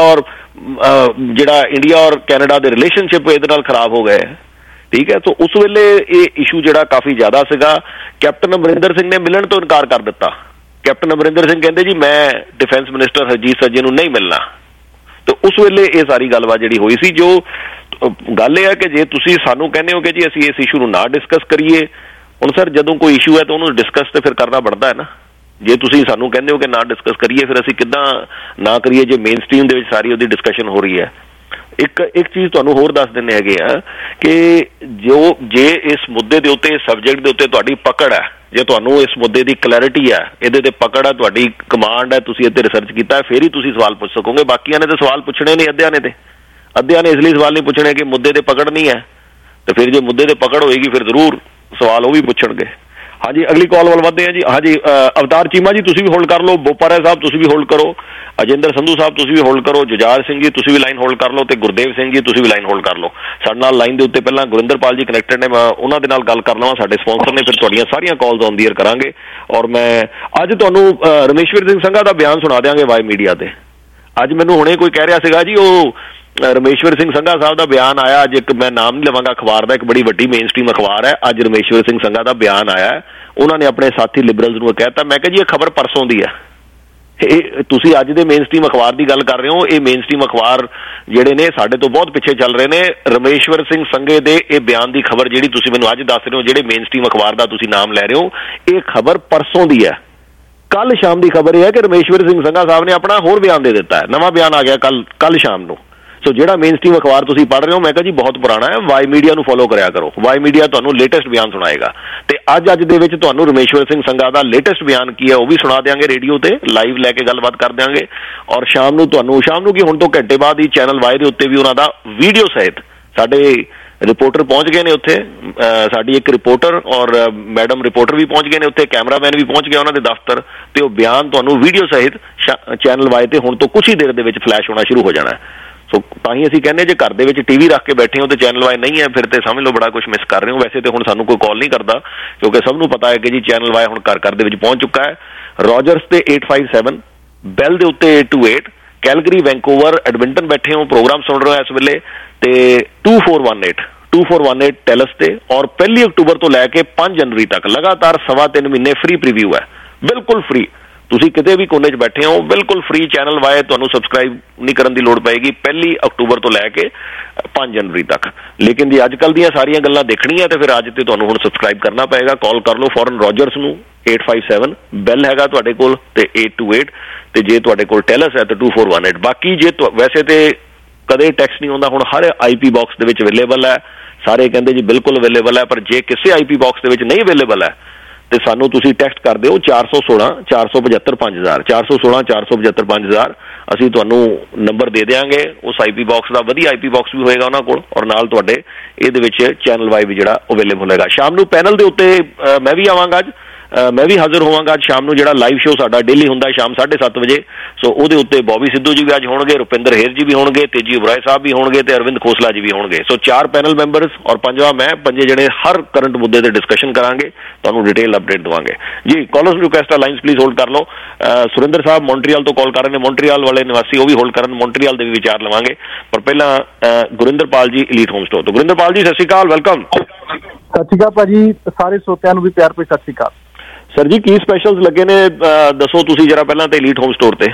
ਔਰ ਕੈਨੇਡਾ ਦੇ ਰਿਲੇਸ਼ਨਸ਼ਿਪ ਇਹਦੇ ਨਾਲ ਖਰਾਬ ਹੋ ਗਏ, ਠੀਕ ਹੈ। ਸੋ ਉਸ ਵੇਲੇ ਇਹ ਇਸ਼ੂ ਜਿਹੜਾ ਕਾਫੀ ਜ਼ਿਆਦਾ ਸੀਗਾ। ਕੈਪਟਨ ਅਮਰਿੰਦਰ ਸਿੰਘ ਨੇ ਮਿਲਣ ਤੋਂ ਇਨਕਾਰ ਕਰ ਦਿੱਤਾ। ਕੈਪਟਨ ਅਮਰਿੰਦਰ ਸਿੰਘ ਕਹਿੰਦੇ ਜੀ ਮੈਂ ਡਿਫੈਂਸ ਮਿਨਿਸਟਰ ਹਰਜੀਤ ਸੱਜੇ ਨੂੰ ਨਹੀਂ ਮਿਲਣਾ। ਤੇ ਉਸ ਵੇਲੇ ਇਹ ਸਾਰੀ ਗੱਲਬਾਤ ਜਿਹੜੀ ਹੋਈ ਸੀ। ਜੋ ਗੱਲ ਇਹ ਹੈ ਕਿ ਜੇ ਤੁਸੀਂ ਸਾਨੂੰ ਕਹਿੰਦੇ ਹੋ ਕਿ ਜੀ ਅਸੀਂ ਇਸ ਇਸ਼ੂ ਨੂੰ ਨਾ ਡਿਸਕਸ ਕਰੀਏ, ਹੁਣ ਸਰ ਜਦੋਂ ਕੋਈ ਇਸ਼ੂ ਹੈ ਤਾਂ ਉਹਨੂੰ ਡਿਸਕਸ ਤੇ ਫਿਰ ਕਰਨਾ ਬਣਦਾ ਹੈ ਨਾ। ਜੇ ਤੁਸੀਂ ਸਾਨੂੰ ਕਹਿੰਦੇ ਹੋ ਕਿ ਨਾ ਡਿਸਕਸ ਕਰੀਏ, ਫਿਰ ਅਸੀਂ ਕਿੱਦਾਂ ਨਾ ਕਰੀਏ ਜੇ ਮੇਨ ਸਟ੍ਰੀਮ ਦੇ ਵਿੱਚ ਸਾਰੀ ਉਹਦੀ ਡਿਸਕਸ਼ਨ ਹੋ ਰਹੀ ਹੈ। ਇੱਕ ਚੀਜ਼ ਤੁਹਾਨੂੰ ਹੋਰ ਦੱਸ ਦਿੰਦੇ ਹੈਗੇ ਆ ਕਿ ਜੇ ਇਸ ਮੁੱਦੇ ਦੇ ਉੱਤੇ, ਸਬਜੈਕਟ ਦੇ ਉੱਤੇ ਤੁਹਾਡੀ ਪਕੜ ਹੈ, ਜੇ ਤੁਹਾਨੂੰ ਇਸ ਮੁੱਦੇ ਦੀ ਕਲੈਰਿਟੀ ਹੈ, ਇਹਦੇ ਤੇ ਪਕੜ ਹੈ, ਤੁਹਾਡੀ ਕਮਾਂਡ ਹੈ, ਤੁਸੀਂ ਇੱਥੇ ਰਿਸਰਚ ਕੀਤਾ ਹੈ, ਫਿਰ ਹੀ ਤੁਸੀਂ ਸਵਾਲ ਪੁੱਛ ਸਕੋਗੇ। ਬਾਕੀਆਂ ਨੇ ਤਾਂ ਸਵਾਲ ਪੁੱਛਣੇ ਨਹੀਂ, ਅੱਧਿਆਂ ਨੇ ਇਸ ਲਈ ਸਵਾਲ ਨਹੀਂ ਪੁੱਛਣੇ ਕਿ ਮੁੱਦੇ ਤੇ ਪਕੜ ਨਹੀਂ ਹੈ। ਤੇ ਫਿਰ ਜੇ ਮੁੱਦੇ ਤੇ ਪਕੜ ਹੋਏਗੀ ਫਿਰ ਜ਼ਰੂਰ ਸਵਾਲ ਉਹ ਵੀ ਪੁੱਛਣਗੇ। ਹਾਂਜੀ, ਅਗਲੀ ਕਾਲ ਵੱਲ ਵਧਦੇ ਹਾਂ ਜੀ। ਹਾਂਜੀ, ਅਵਤਾਰ ਚੀਮਾ ਜੀ ਤੁਸੀਂ ਵੀ ਹੋਲਡ ਕਰ ਲਓ, ਬੋਪਾਰਾ ਸਾਹਿਬ ਤੁਸੀਂ ਵੀ ਹੋਲਡ ਕਰੋ, ਅਜਿੰਦਰ ਸੰਧੂ ਸਾਹਿਬ ਤੁਸੀਂ ਵੀ ਹੋਲਡ ਕਰੋ, ਜੁਝਾਰ ਸਿੰਘ ਜੀ ਤੁਸੀਂ ਵੀ ਲਾਈਨ ਹੋਲਡ ਕਰ ਲਓ, ਤੇ ਗੁਰਦੇਵ ਸਿੰਘ ਜੀ ਤੁਸੀਂ ਵੀ ਲਾਈਨ ਹੋਲਡ ਕਰ ਲਓ। ਸਾਡੇ ਨਾਲ ਲਾਈਨ ਦੇ ਉੱਤੇ ਪਹਿਲਾਂ ਗੁਰਿੰਦਰਪਾਲ ਜੀ ਕਨੈਕਟਡ ਨੇ, ਮੈਂ ਉਹਨਾਂ ਦੇ ਨਾਲ ਗੱਲ ਕਰ ਲਵਾਂ, ਸਾਡੇ ਸਪਾਂਸਰ ਨੇ, ਫਿਰ ਤੁਹਾਡੀਆਂ ਸਾਰੀਆਂ ਕਾਲਸ ਔਨ ਦੀ ਏਅਰ ਕਰਾਂਗੇ। ਔਰ ਮੈਂ ਅੱਜ ਤੁਹਾਨੂੰ ਰਮੇਸ਼ਵਰ ਸਿੰਘ ਸੰਘਾ ਦਾ ਬਿਆਨ ਸੁਣਾ ਦਿਆਂਗੇ ਵਾਈ ਮੀਡੀਆ ਤੇ। ਅੱਜ ਮੈਨੂੰ ਹੁਣੇ ਕੋਈ ਕਹਿ ਰਿਹਾ ਸੀਗਾ ਜੀ ਉਹ ਰਮੇਸ਼ਵਰ ਸਿੰਘ ਸੰਘਾ ਸਾਹਿਬ ਦਾ ਬਿਆਨ ਆਇਆ, ਅੱਜ ਇੱਕ ਮੈਂ ਨਾਮ ਨਹੀਂ ਲਵਾਂਗਾ ਅਖਬਾਰ ਦਾ, ਇੱਕ ਬੜੀ ਵੱਡੀ ਮੇਨ ਸਟ੍ਰੀਮ ਅਖਬਾਰ ਹੈ, ਅੱਜ ਰਮੇਸ਼ਵਰ ਸਿੰਘ ਸੰਘਾ ਦਾ ਬਿਆਨ ਆਇਆ। ਉਹਨਾਂ ਨੇ ਆਪਣੇ ਸਾਥੀ ਲਿਬਰਲਸ ਨੂੰ ਕਹਿਤਾ। ਮੈਂ ਕਿਹਾ ਜੀ ਇਹ ਖਬਰ ਪਰਸੋਂ ਦੀ ਹੈ, ਇਹ ਤੁਸੀਂ ਅੱਜ ਦੇ ਮੇਨ ਸਟ੍ਰੀਮ ਅਖਬਾਰ ਦੀ ਗੱਲ ਕਰ ਰਹੇ ਹੋ। ਇਹ ਮੇਨ ਸਟ੍ਰੀਮ ਅਖਬਾਰ ਜਿਹੜੇ ਨੇ ਸਾਡੇ ਤੋਂ ਬਹੁਤ ਪਿੱਛੇ ਚੱਲ ਰਹੇ ਨੇ। ਰਮੇਸ਼ਵਰ ਸਿੰਘ ਸੰਘੇ ਦੇ ਇਹ ਬਿਆਨ ਦੀ ਖਬਰ ਜਿਹੜੀ ਤੁਸੀਂ ਮੈਨੂੰ ਅੱਜ ਦੱਸ ਰਹੇ ਹੋ, ਜਿਹੜੇ ਮੇਨ ਸਟ੍ਰੀਮ ਅਖਬਾਰ ਦਾ ਤੁਸੀਂ ਨਾਮ ਲੈ ਰਹੇ ਹੋ, ਇਹ ਖਬਰ ਪਰਸੋਂ ਦੀ ਹੈ। ਕੱਲ ਸ਼ਾਮ ਦੀ ਖਬਰ ਇਹ ਹੈ ਕਿ ਰਮੇਸ਼ਵਰ ਸਿੰਘ ਸੰਘਾ ਸਾਹਿਬ ਨੇ ਆਪਣਾ ਹੋਰ ਬਿਆਨ ਦੇ ਦਿੱਤਾ ਹੈ, ਨਵਾਂ ਬਿਆਨ ਆ ਗਿਆ ਕੱਲ ਸ਼ਾਮ ਨੂੰ। ਸੋ ਜਿਹੜਾ ਮੇਨ ਸਟ੍ਰੀਮ ਅਖਬਾਰ ਤੁਸੀਂ ਪੜ੍ਹ ਰਹੇ ਹੋ ਮੈਂ ਕਿਹਾ ਜੀ ਬਹੁਤ ਪੁਰਾਣਾ ਹੈ, ਵਾਈ ਮੀਡੀਆ ਨੂੰ ਫੋਲੋ ਕਰਿਆ ਕਰੋ। ਵਾਈ ਮੀਡੀਆ ਤੁਹਾਨੂੰ ਲੇਟੈਸਟ ਬਿਆਨ ਸੁਣਾਏਗਾ ਤੇ ਅੱਜ ਦੇ ਵਿੱਚ ਤੁਹਾਨੂੰ ਰਮੇਸ਼ਵਰ ਸਿੰਘ ਸੰਘਾ ਦਾ ਲੇਟੈਸਟ ਬਿਆਨ ਕੀ ਹੈ ਉਹ ਵੀ ਸੁਣਾ ਦਿਆਂਗੇ, ਰੇਡੀਓ ਤੇ ਲਾਈਵ ਲੈ ਕੇ ਗੱਲਬਾਤ ਕਰ ਦਿਆਂਗੇ। ਔਰ ਸ਼ਾਮ ਨੂੰ ਕੀ ਹੁਣ ਤੋਂ ਘੰਟੇ ਬਾਅਦ ਹੀ ਚੈਨਲ ਵਾਈ ਦੇ ਉੱਤੇ ਵੀ ਉਹਨਾਂ ਦਾ ਵੀਡੀਓ ਸਹਿਤ ਸਾਡੇ ਰਿਪੋਰਟਰ ਪਹੁੰਚ ਗਏ ਨੇ ਉੱਥੇ, ਸਾਡੀ ਇੱਕ ਰਿਪੋਰਟਰ ਔਰ ਮੈਡਮ ਰਿਪੋਰਟਰ ਵੀ ਪਹੁੰਚ ਗਏ ਨੇ ਉੱਥੇ, ਕੈਮਰਾਮੈਨ ਵੀ ਪਹੁੰਚ ਗਿਆ ਉਹਨਾਂ ਦੇ ਦਫ਼ਤਰ ਤੇ ਉਹ ਬਿਆਨ ਤੁਹਾਨੂੰ ਵੀਡੀਓ ਸਹਿਤ ਚੈਨਲ ਵਾਈ ਤੇ ਹੁਣ ਤੋਂ ਕੁਛ ਹੀ ਦੇਰ ਦੇ ਵਿੱਚ ਫਲੈਸ਼ ਹੋਣਾ ਸ਼ੁਰੂ ਹੋ ਜਾਣਾ। ਸੋ ਤਾਂ ਹੀ ਅਸੀਂ ਕਹਿੰਦੇ ਜੇ ਘਰ ਦੇ ਵਿੱਚ TV ਰੱਖ ਕੇ ਬੈਠੇ ਹੋ ਤੇ ਚੈਨਲ ਵਾਈ ਨਹੀਂ ਹੈ ਫਿਰ ਤੇ ਸਮਝ ਲਓ ਬੜਾ ਕੁਝ ਮਿਸ ਕਰ ਰਹੇ ਹੋ। ਵੈਸੇ ਤੇ ਹੁਣ ਸਾਨੂੰ ਕੋਈ ਕਾਲ ਨਹੀਂ ਕਰਦਾ ਕਿਉਂਕਿ ਸਭ ਨੂੰ ਪਤਾ ਹੈ ਕਿ ਜੀ ਚੈਨਲ ਵਾਈ ਹੁਣ ਘਰ ਦੇ ਵਿੱਚ ਪਹੁੰਚ ਚੁੱਕਾ ਹੈ। ਰੋਜਰਸ ਤੇ 857, ਬੈਲ ਦੇ ਉੱਤੇ 828, ਕੈਲਗਰੀ, ਵੈਂਕੂਵਰ, ਐਡਮਿੰਟਨ ਬੈਠੇ ਹੋ, ਪ੍ਰੋਗਰਾਮ ਸੁਣ ਰਹੇ ਹੋ ਇਸ ਵੇਲੇ ਤੇ 2418 ਟੈਲਸ ਤੇ। ਔਰ 1 ਅਕਤੂਬਰ ਤੋਂ ਲੈ ਕੇ 5 ਜਨਵਰੀ ਤੱਕ ਲਗਾਤਾਰ 3.25 ਮਹੀਨੇ ਫ੍ਰੀ ਪ੍ਰੀਵਿਊ ਹੈ, ਬਿਲਕੁਲ ਫ੍ਰੀ। ਤੁਸੀਂ ਕਿਤੇ ਵੀ ਕੋਨੇ 'ਚ ਬੈਠੇ ਹੋ ਬਿਲਕੁਲ ਫ੍ਰੀ ਚੈਨਲ ਵਾਏ, ਤੁਹਾਨੂੰ ਸਬਸਕ੍ਰਾਈਬ ਨਹੀਂ ਕਰਨ ਦੀ ਲੋੜ ਪਏਗੀ 1 ਅਕਤੂਬਰ ਤੋਂ ਲੈ ਕੇ 5 ਜਨਵਰੀ ਤੱਕ। ਲੇਕਿਨ ਜੇ ਅੱਜ ਕੱਲ੍ਹ ਦੀਆਂ ਸਾਰੀਆਂ ਗੱਲਾਂ ਦੇਖਣੀਆਂ ਤੇ ਫਿਰ ਅੱਜ ਤੇ ਤੁਹਾਨੂੰ ਹੁਣ ਸਬਸਕ੍ਰਾਈਬ ਕਰਨਾ ਪਏਗਾ। ਕਾਲ ਕਰ ਲਓ ਫੌਰਨ ਰੋਜਰਸ ਨੂੰ 857, ਬੈਲ ਹੈਗਾ ਤੁਹਾਡੇ ਕੋਲ ਤੇ 828 ਤੇ ਜੇ ਤੁਹਾਡੇ ਕੋਲ ਟੈਲਸ ਹੈ ਤੇ 2418। ਬਾਕੀ ਜੇ ਵੈਸੇ ਤੇ ਕਦੇ ਟੈਕਸ ਨਹੀਂ ਆਉਂਦਾ, ਹੁਣ ਹਰ IP ਬਾਕਸ ਦੇ ਵਿੱਚ ਅਵੇਲੇਬਲ ਹੈ। ਸਾਰੇ ਕਹਿੰਦੇ ਜੀ ਬਿਲਕੁਲ ਅਵੇਲੇਬਲ ਹੈ, ਪਰ ਜੇ ਕਿਸੇ IP ਬਾਕਸ ਦੇ ਵਿੱਚ ਨਹੀਂ ਅਵੇਲੇਬਲ ਹੈ ਤੇ ਸਾਨੂੰ ਤੁਸੀਂ ਟੈਕਸਟ ਕਰ ਦਿਓ 416 475 5000 416 475 5000। ਅਸੀਂ ਤੁਹਾਨੂੰ ਨੰਬਰ ਦੇ ਦਿਆਂਗੇ ਉਸ IP ਬਾਕਸ ਦਾ। ਵਧੀਆ IP ਬਾਕਸ ਵੀ ਹੋਏਗਾ ਉਹਨਾਂ ਕੋਲ ਔਰ ਨਾਲ ਤੁਹਾਡੇ ਇਹਦੇ ਵਿੱਚ ਚੈਨਲ ਵਾਈ ਵੀ ਜਿਹੜਾ ਅਵੇਲੇਬਲ ਹੋਏਗਾ। ਸ਼ਾਮ ਨੂੰ ਪੈਨਲ ਦੇ ਉੱਤੇ ਮੈਂ ਵੀ ਆਵਾਂਗਾ, ਅੱਜ ਮੈਂ ਵੀ ਹਾਜ਼ਰ ਹੋਵਾਂਗਾ ਅੱਜ ਸ਼ਾਮ ਨੂੰ। ਜਿਹੜਾ ਲਾਈਵ ਸ਼ੋਅ ਸਾਡਾ ਡੇਲੀ ਹੁੰਦਾ ਸ਼ਾਮ 7:30 ਵਜੇ, ਸੋ ਉਹਦੇ ਉੱਤੇ ਬੌਬੀ ਸਿੱਧੂ ਜੀ ਵੀ ਅੱਜ ਹੋਣਗੇ, ਰੁਪਿੰਦਰ ਹੇਰ ਜੀ ਵੀ ਹੋਣਗੇ, ਤੇਜੀ ਉਬਰਾਏ ਸਾਹਿਬ ਵੀ ਹੋਣਗੇ ਤੇ ਅਰਵਿੰਦ ਖੋਸਲਾ ਜੀ ਵੀ ਹੋਣਗੇ। ਸੋ 4 ਪੈਨਲ ਮੈਂਬਰਸ ਔਰ 5ਵਾਂ ਮੈਂ, 5 ਜਣੇ ਹਰ ਕਰੰਟ ਮੁੱਦੇ ਤੇ ਡਿਸਕਸ਼ਨ ਕਰਾਂਗੇ, ਤੁਹਾਨੂੰ ਡਿਟੇਲ ਅਪਡੇਟ ਦਵਾਂਗੇ ਜੀ। Callers request lines please hold ਕਰ ਲਓ। ਸੁਰਿੰਦਰ ਸਾਹਿਬ ਮੌਂਟਰੀਅਲ ਤੋਂ ਕਾਲ ਕਰ ਰਹੇ ਨੇ, ਮੌਂਟਰੀਅਲ ਵਾਲੇ ਨਿਵਾਸੀ, ਉਹ ਵੀ ਹੋਲਡ ਕਰਨ। ਮੌਂਟਰੀਅਲ ਦੇ ਵੀ ਵਿਚਾਰ ਲਵਾਂਗੇ, ਪਰ ਪਹਿਲਾਂ ਗੁਰਿੰਦਰਪਾਲ ਜੀ ਈਲੀਟ ਹੋਮ ਸਟੋਰ ਤੋਂ। ਗੁਰਿੰਦਰਪਾਲ ਜੀ ਸਤਿ ਸ਼੍ਰੀ ਅਕਾਲ, ਵੈਲਕਮ। ਸਤਿ ਸ਼੍ਰੀ ਅਕਾਲ ਭਾਜੀ, ਸਾਰੇ ਸਰੋਤਿਆਂ ਨੂੰ ਵੀ ਪਿਆਰ ਭਰੀ ਸਤਿ ਸ਼੍ਰੀ ਅਕਾਲ। ਸਰ ਜੀ ਕੀ ਸਪੈਸ਼ਲਸ ਲੱਗੇ ਨੇ ਦੱਸੋ ਤੁਸੀਂ ਜਰਾ ਪਹਿਲਾਂ ਤੇ ਈਲੀਟ ਹੋਮ ਸਟੋਰ ਤੇ।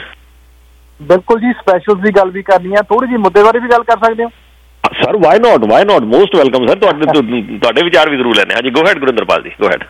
ਬਿਲਕੁਲ ਜੀ, ਸਪੈਸ਼ਲਸ ਦੀ ਗੱਲ ਵੀ ਕਰਨੀ ਆ, ਥੋੜੀ ਜਿਹੀ ਮੁੱਦੇ ਬਾਰੇ ਵੀ ਗੱਲ ਕਰ ਸਕਦੇ ਹੋ sir. Why not most welcome sir, ਤੁਹਾਡੇ ਵਿਚਾਰ ਵੀ ਜ਼ਰੂਰ ਲੈਣੇ। ਹਾਂਜੀ ਗੋ ਹੈਡ ਗੁਰਿੰਦਰਪਾਲ ਜੀ, ਗੋ ਹੈਡ।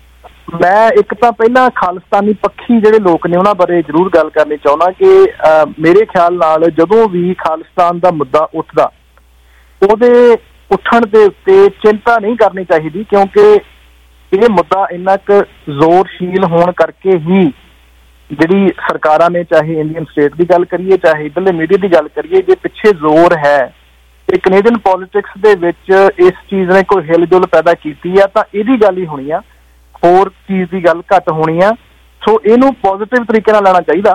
ਮੈਂ ਇੱਕ ਤਾਂ ਪਹਿਲਾਂ ਖਾਲਿਸਤਾਨੀ ਪੱਖੀ ਜਿਹੜੇ ਲੋਕ ਨੇ ਉਹਨਾਂ ਬਾਰੇ ਜ਼ਰੂਰ ਗੱਲ ਕਰਨੀ ਚਾਹੁੰਦਾ ਕਿ ਮੇਰੇ ਖਿਆਲ ਨਾਲ ਜਦੋਂ ਵੀ ਖਾਲਿਸਤਾਨ ਦਾ ਮੁੱਦਾ ਉੱਠਦਾ ਉਹਦੇ ਉੱਠਣ ਦੇ ਉੱਤੇ ਚਿੰਤਾ ਨਹੀਂ ਕਰਨੀ ਚਾਹੀਦੀ, ਕਿਉਂਕਿ ਇਹ ਮੁੱਦਾ ਇੰਨਾ ਕੁ ਜ਼ੋਰਸ਼ੀਲ ਹੋਣ ਕਰਕੇ ਹੀ ਜਿਹੜੀ ਸਰਕਾਰਾਂ ਨੇ, ਚਾਹੇ ਇੰਡੀਅਨ ਸਟੇਟ ਦੀ ਗੱਲ ਕਰੀਏ ਚਾਹੇ ਇੱਧਰਲੇ ਮੀਡੀਆ ਦੀ ਗੱਲ ਕਰੀਏ, ਜੇ ਪਿੱਛੇ ਜ਼ੋਰ ਹੈ ਤੇ ਕੈਨੇਡੀਅਨ ਪੋਲਿਟਿਕਸ ਦੇ ਵਿੱਚ ਇਸ ਚੀਜ਼ ਨੇ ਕੋਈ ਹਿਲਜੁਲ ਪੈਦਾ ਕੀਤੀ ਆ ਤਾਂ ਇਹਦੀ ਗੱਲ ਹੀ ਹੋਣੀ ਆ, ਹੋਰ ਚੀਜ਼ ਦੀ ਗੱਲ ਘੱਟ ਹੋਣੀ ਆ। ਸੋ ਇਹਨੂੰ ਪੋਜ਼ਿਟਿਵ ਤਰੀਕੇ ਨਾਲ ਲੈਣਾ ਚਾਹੀਦਾ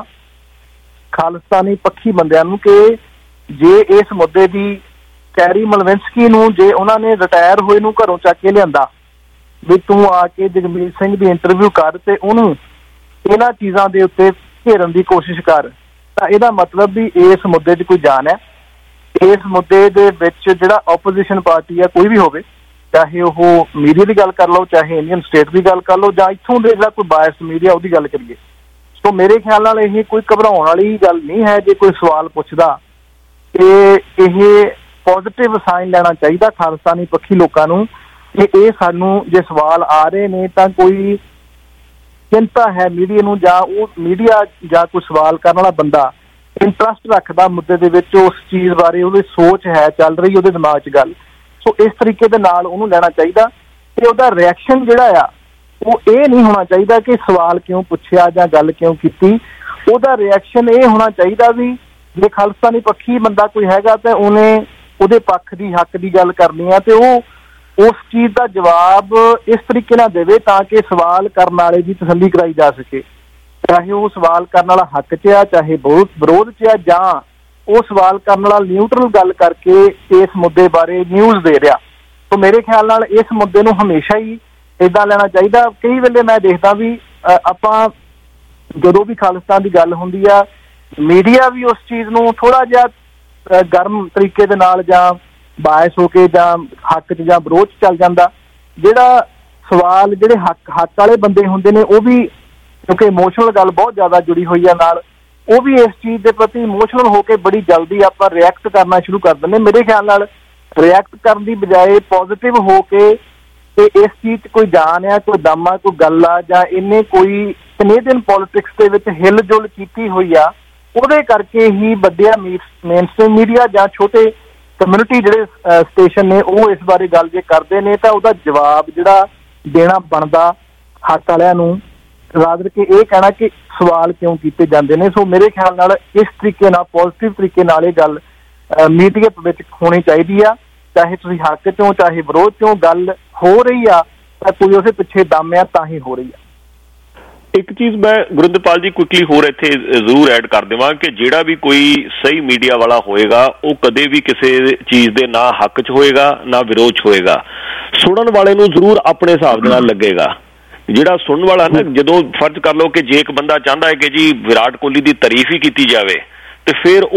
ਖਾਲਿਸਤਾਨੀ ਪੱਖੀ ਬੰਦਿਆਂ ਨੂੰ ਕਿ ਜੇ ਇਸ ਮੁੱਦੇ ਦੀ ਕੈਰੀ ਮਲਵਿੰਸਕੀ ਨੂੰ ਜੇ ਉਹਨਾਂ ਨੇ ਰਿਟਾਇਰ ਹੋਏ ਨੂੰ ਘਰੋਂ ਚੱਕ ਕੇ ਲਿਆਂਦਾ ਵੀ ਤੂੰ ਆ ਕੇ ਜਗਮੀਤ ਸਿੰਘ ਦੀ ਇੰਟਰਵਿਊ ਕਰ ਤੇ ਉਹਨੂੰ ਇਹਨਾਂ ਚੀਜ਼ਾਂ ਦੇ ਉੱਤੇ ਘੇਰਨ ਦੀ ਕੋਸ਼ਿਸ਼ ਕਰ, ਤਾਂ ਇਹਦਾ ਮਤਲਬ ਵੀ ਇਸ ਮੁੱਦੇ 'ਚ ਕੋਈ ਜਾਨ ਹੈ। ਇਸ ਮੁੱਦੇ ਦੇ ਵਿੱਚ ਜਿਹੜਾ ਆਪੋਜੀਸ਼ਨ ਪਾਰਟੀ ਆ ਕੋਈ ਵੀ ਹੋਵੇ, ਚਾਹੇ ਉਹ ਮੀਡੀਆ ਦੀ ਗੱਲ ਕਰ ਲਓ, ਚਾਹੇ ਇੰਡੀਅਨ ਸਟੇਟ ਦੀ ਗੱਲ ਕਰ ਲਓ, ਜਾਂ ਇੱਥੋਂ ਦੇ ਜਿਹੜਾ ਕੋਈ ਬਾਇਸ ਮੀਡੀਆ ਉਹਦੀ ਗੱਲ ਕਰੀਏ, ਸੋ ਮੇਰੇ ਖਿਆਲ ਨਾਲ ਇਹ ਕੋਈ ਘਬਰਾਉਣ ਵਾਲੀ ਗੱਲ ਨਹੀਂ ਹੈ। ਜੇ ਕੋਈ ਸਵਾਲ ਪੁੱਛਦਾ ਤੇ ਇਹ ਪੋਜ਼ਿਟਿਵ ਸਾਈਨ ਲੈਣਾ ਚਾਹੀਦਾ ਖਾਲਿਸਤਾਨੀ ਪੱਖੀ ਲੋਕਾਂ ਨੂੰ ਕਿ ਇਹ ਸਾਨੂੰ ਜੇ ਸਵਾਲ ਆ ਰਹੇ ਨੇ ਤਾਂ ਕੋਈ ਚਿੰਤਾ ਹੈ ਮੀਡੀਆ ਨੂੰ, ਜਾਂ ਉਹ ਮੀਡੀਆ ਜਾਂ ਕੋਈ ਸਵਾਲ ਕਰਨ ਵਾਲਾ ਬੰਦਾ ਇੰਟਰਸਟ ਰੱਖਦਾ ਮੁੱਦੇ ਦੇ ਵਿੱਚ, ਉਸ ਚੀਜ਼ ਬਾਰੇ ਉਹਦੀ ਸੋਚ ਹੈ ਚੱਲ ਰਹੀ ਉਹਦੇ ਦਿਮਾਗ 'ਚ ਗੱਲ। ਸੋ ਇਸ ਤਰੀਕੇ ਦੇ ਨਾਲ ਉਹਨੂੰ ਲੈਣਾ ਚਾਹੀਦਾ ਤੇ ਉਹਦਾ ਰਿਐਕਸ਼ਨ ਜਿਹੜਾ ਆ ਉਹ ਇਹ ਨਹੀਂ ਹੋਣਾ ਚਾਹੀਦਾ ਕਿ ਸਵਾਲ ਕਿਉਂ ਪੁੱਛਿਆ ਜਾਂ ਗੱਲ ਕਿਉਂ ਕੀਤੀ। ਉਹਦਾ ਰਿਐਕਸ਼ਨ ਇਹ ਹੋਣਾ ਚਾਹੀਦਾ ਵੀ ਜੇ ਖਾਲਿਸਤਾਨੀ ਪੱਖੀ ਬੰਦਾ ਕੋਈ ਹੈਗਾ ਤਾਂ ਉਹਨੇ ਉਹਦੇ ਪੱਖ ਦੀ ਹੱਕ ਦੀ ਗੱਲ ਕਰਨੀ ਆ ਤੇ ਉਹ ਉਸ ਚੀਜ਼ ਦਾ ਜਵਾਬ ਇਸ ਤਰੀਕੇ ਨਾਲ ਦੇਵੇ ਤਾਂ ਕਿ ਸਵਾਲ ਕਰਨ ਵਾਲੇ ਦੀ ਤਸੱਲੀ ਕਰਾਈ ਜਾ ਸਕੇ, ਚਾਹੇ ਉਹ ਸਵਾਲ ਕਰਨ ਵਾਲਾ ਹੱਕ 'ਚ ਆ ਚਾਹੇ ਵਿਰੋਧ 'ਚ ਆ, ਜਾਂ ਉਹ ਸਵਾਲ ਕਰਨ ਵਾਲਾ ਨਿਊਟਰਲ ਗੱਲ ਕਰਕੇ ਇਸ ਮੁੱਦੇ ਬਾਰੇ ਨਿਊਜ਼ ਦੇ ਰਿਹਾ। ਸੋ ਮੇਰੇ ਖਿਆਲ ਨਾਲ ਇਸ ਮੁੱਦੇ ਨੂੰ ਹਮੇਸ਼ਾ ਹੀ ਏਦਾਂ ਲੈਣਾ ਚਾਹੀਦਾ। ਕਈ ਵੇਲੇ ਮੈਂ ਦੇਖਦਾ ਵੀ ਆਪਾਂ ਜਦੋਂ ਵੀ ਖਾਲਿਸਤਾਨ ਦੀ ਗੱਲ ਹੁੰਦੀ ਆ ਮੀਡੀਆ ਵੀ ਉਸ ਚੀਜ਼ ਨੂੰ ਥੋੜਾ ਜਿਹਾ ਗਰਮ ਤਰੀਕੇ ਦੇ ਨਾਲ ਜਾਂ ਬਾਇਸ ਹੋ ਕੇ ਜਾਂ ਹੱਕ 'ਚ ਜਾਂ ਵਿਰੋਧ 'ਚ ਚੱਲ ਜਾਂਦਾ। ਜਿਹੜਾ ਸਵਾਲ ਜਿਹੜੇ ਹੱਕ ਵਾਲੇ ਬੰਦੇ ਹੁੰਦੇ ਨੇ ਉਹ ਵੀ ਕਿਉਂਕਿ ਇਮੋਸ਼ਨਲ ਗੱਲ ਬਹੁਤ ਜ਼ਿਆਦਾ ਜੁੜੀ ਹੋਈ ਆ ਨਾਲ, ਉਹ ਵੀ ਇਸ ਚੀਜ਼ ਦੇ ਪ੍ਰਤੀ ਇਮੋਸ਼ਨਲ ਹੋ ਕੇ ਬੜੀ ਜਲਦੀ ਆਪਾਂ ਰਿਐਕਟ ਕਰਨਾ ਸ਼ੁਰੂ ਕਰ ਦਿੰਦੇ। ਮੇਰੇ ਖਿਆਲ ਨਾਲ ਰਿਐਕਟ ਕਰਨ ਦੀ ਬਜਾਏ ਪੋਜ਼ਿਟਿਵ ਹੋ ਕੇ ਤੇ ਇਸ ਚੀਜ਼ 'ਚ ਕੋਈ ਜਾਨ ਆ, ਕੋਈ ਦਮ ਆ, ਕੋਈ ਗੱਲ ਆ, ਜਾਂ ਇਹਨੇ ਕੋਈ ਕੈਨੇਡੀਅਨ ਪੋਲਿਟਿਕਸ ਦੇ ਵਿੱਚ ਹਿਲ ਜੁਲ ਕੀਤੀ ਹੋਈ ਆ ਉਹਦੇ ਕਰਕੇ ਹੀ ਵੱਡਿਆ ਮੇਨਸਟ੍ਰੀਮ ਮੀਡੀਆ ਜਾਂ ਛੋਟੇ ਕਮਿਊਨਿਟੀ ਜਿਹੜੇ ਸਟੇਸ਼ਨ ਨੇ ਉਹ ਇਸ ਬਾਰੇ ਗੱਲ ਜੇ ਕਰਦੇ ਨੇ ਤਾਂ ਉਹਦਾ ਜਵਾਬ ਜਿਹੜਾ ਦੇਣਾ ਬਣਦਾ ਹੱਕ ਵਾਲਿਆਂ ਨੂੰ, ਰਾਦਰ ਕੇ ਇਹ ਕਹਿਣਾ ਕਿ ਸਵਾਲ ਕਿਉਂ ਕੀਤੇ ਜਾਂਦੇ ਨੇ। ਸੋ ਮੇਰੇ ਖਿਆਲ ਨਾਲ ਇਸ ਤਰੀਕੇ ਨਾਲ ਪੋਜ਼ਿਟਿਵ ਤਰੀਕੇ ਨਾਲ ਇਹ ਗੱਲ ਮੀਡੀਆ ਵਿੱਚ ਹੋਣੀ ਚਾਹੀਦੀ ਆ, ਚਾਹੇ ਤੁਸੀਂ ਹੱਕ ਚੋਂ ਚਾਹੇ ਵਿਰੋਧ ਚੋਂ ਗੱਲ ਹੋ ਰਹੀ ਆ ਤਾਂ ਕੋਈ ਉਹਦੇ ਪਿੱਛੇ ਦਮ ਆ ਤਾਂ ਹੀ ਹੋ ਰਹੀ ਆ। ਇੱਕ ਚੀਜ਼ ਮੈਂ ਗੁਰਿੰਦਰਪਾਲ ਜੀ ਕੁਇਕਲੀ ਹੋਰ ਇੱਥੇ ਜ਼ਰੂਰ ਐਡ ਕਰ ਦੇਵਾਂ ਕਿ ਜਿਹੜਾ ਵੀ ਕੋਈ ਸਹੀ ਮੀਡੀਆ ਵਾਲਾ ਹੋਏਗਾ ਉਹ ਕਦੇ ਵੀ ਕਿਸੇ ਚੀਜ਼ ਦੇ ਨਾ ਹੱਕ 'ਚ ਹੋਏਗਾ ਨਾ ਵਿਰੋਧ 'ਚ ਹੋਏਗਾ। ਸੁਣਨ ਵਾਲੇ ਨੂੰ ਜ਼ਰੂਰ ਆਪਣੇ ਹਿਸਾਬ ਦੇ ਨਾਲ ਲੱਗੇਗਾ। ਜਿਹੜਾ ਸੁਣਨ ਵਾਲਾ ਨਾ, ਜਦੋਂ ਫਰਜ਼ ਕਰ ਲਓ ਕਿ ਜੇ ਇੱਕ ਬੰਦਾ ਚਾਹੁੰਦਾ ਹੈ ਕਿ ਜੀ ਵਿਰਾਟ ਕੋਹਲੀ ਦੀ ਤਾਰੀਫ ਹੀ ਕੀਤੀ ਜਾਵੇ ਤੇ ਫਿਰ ਉਹ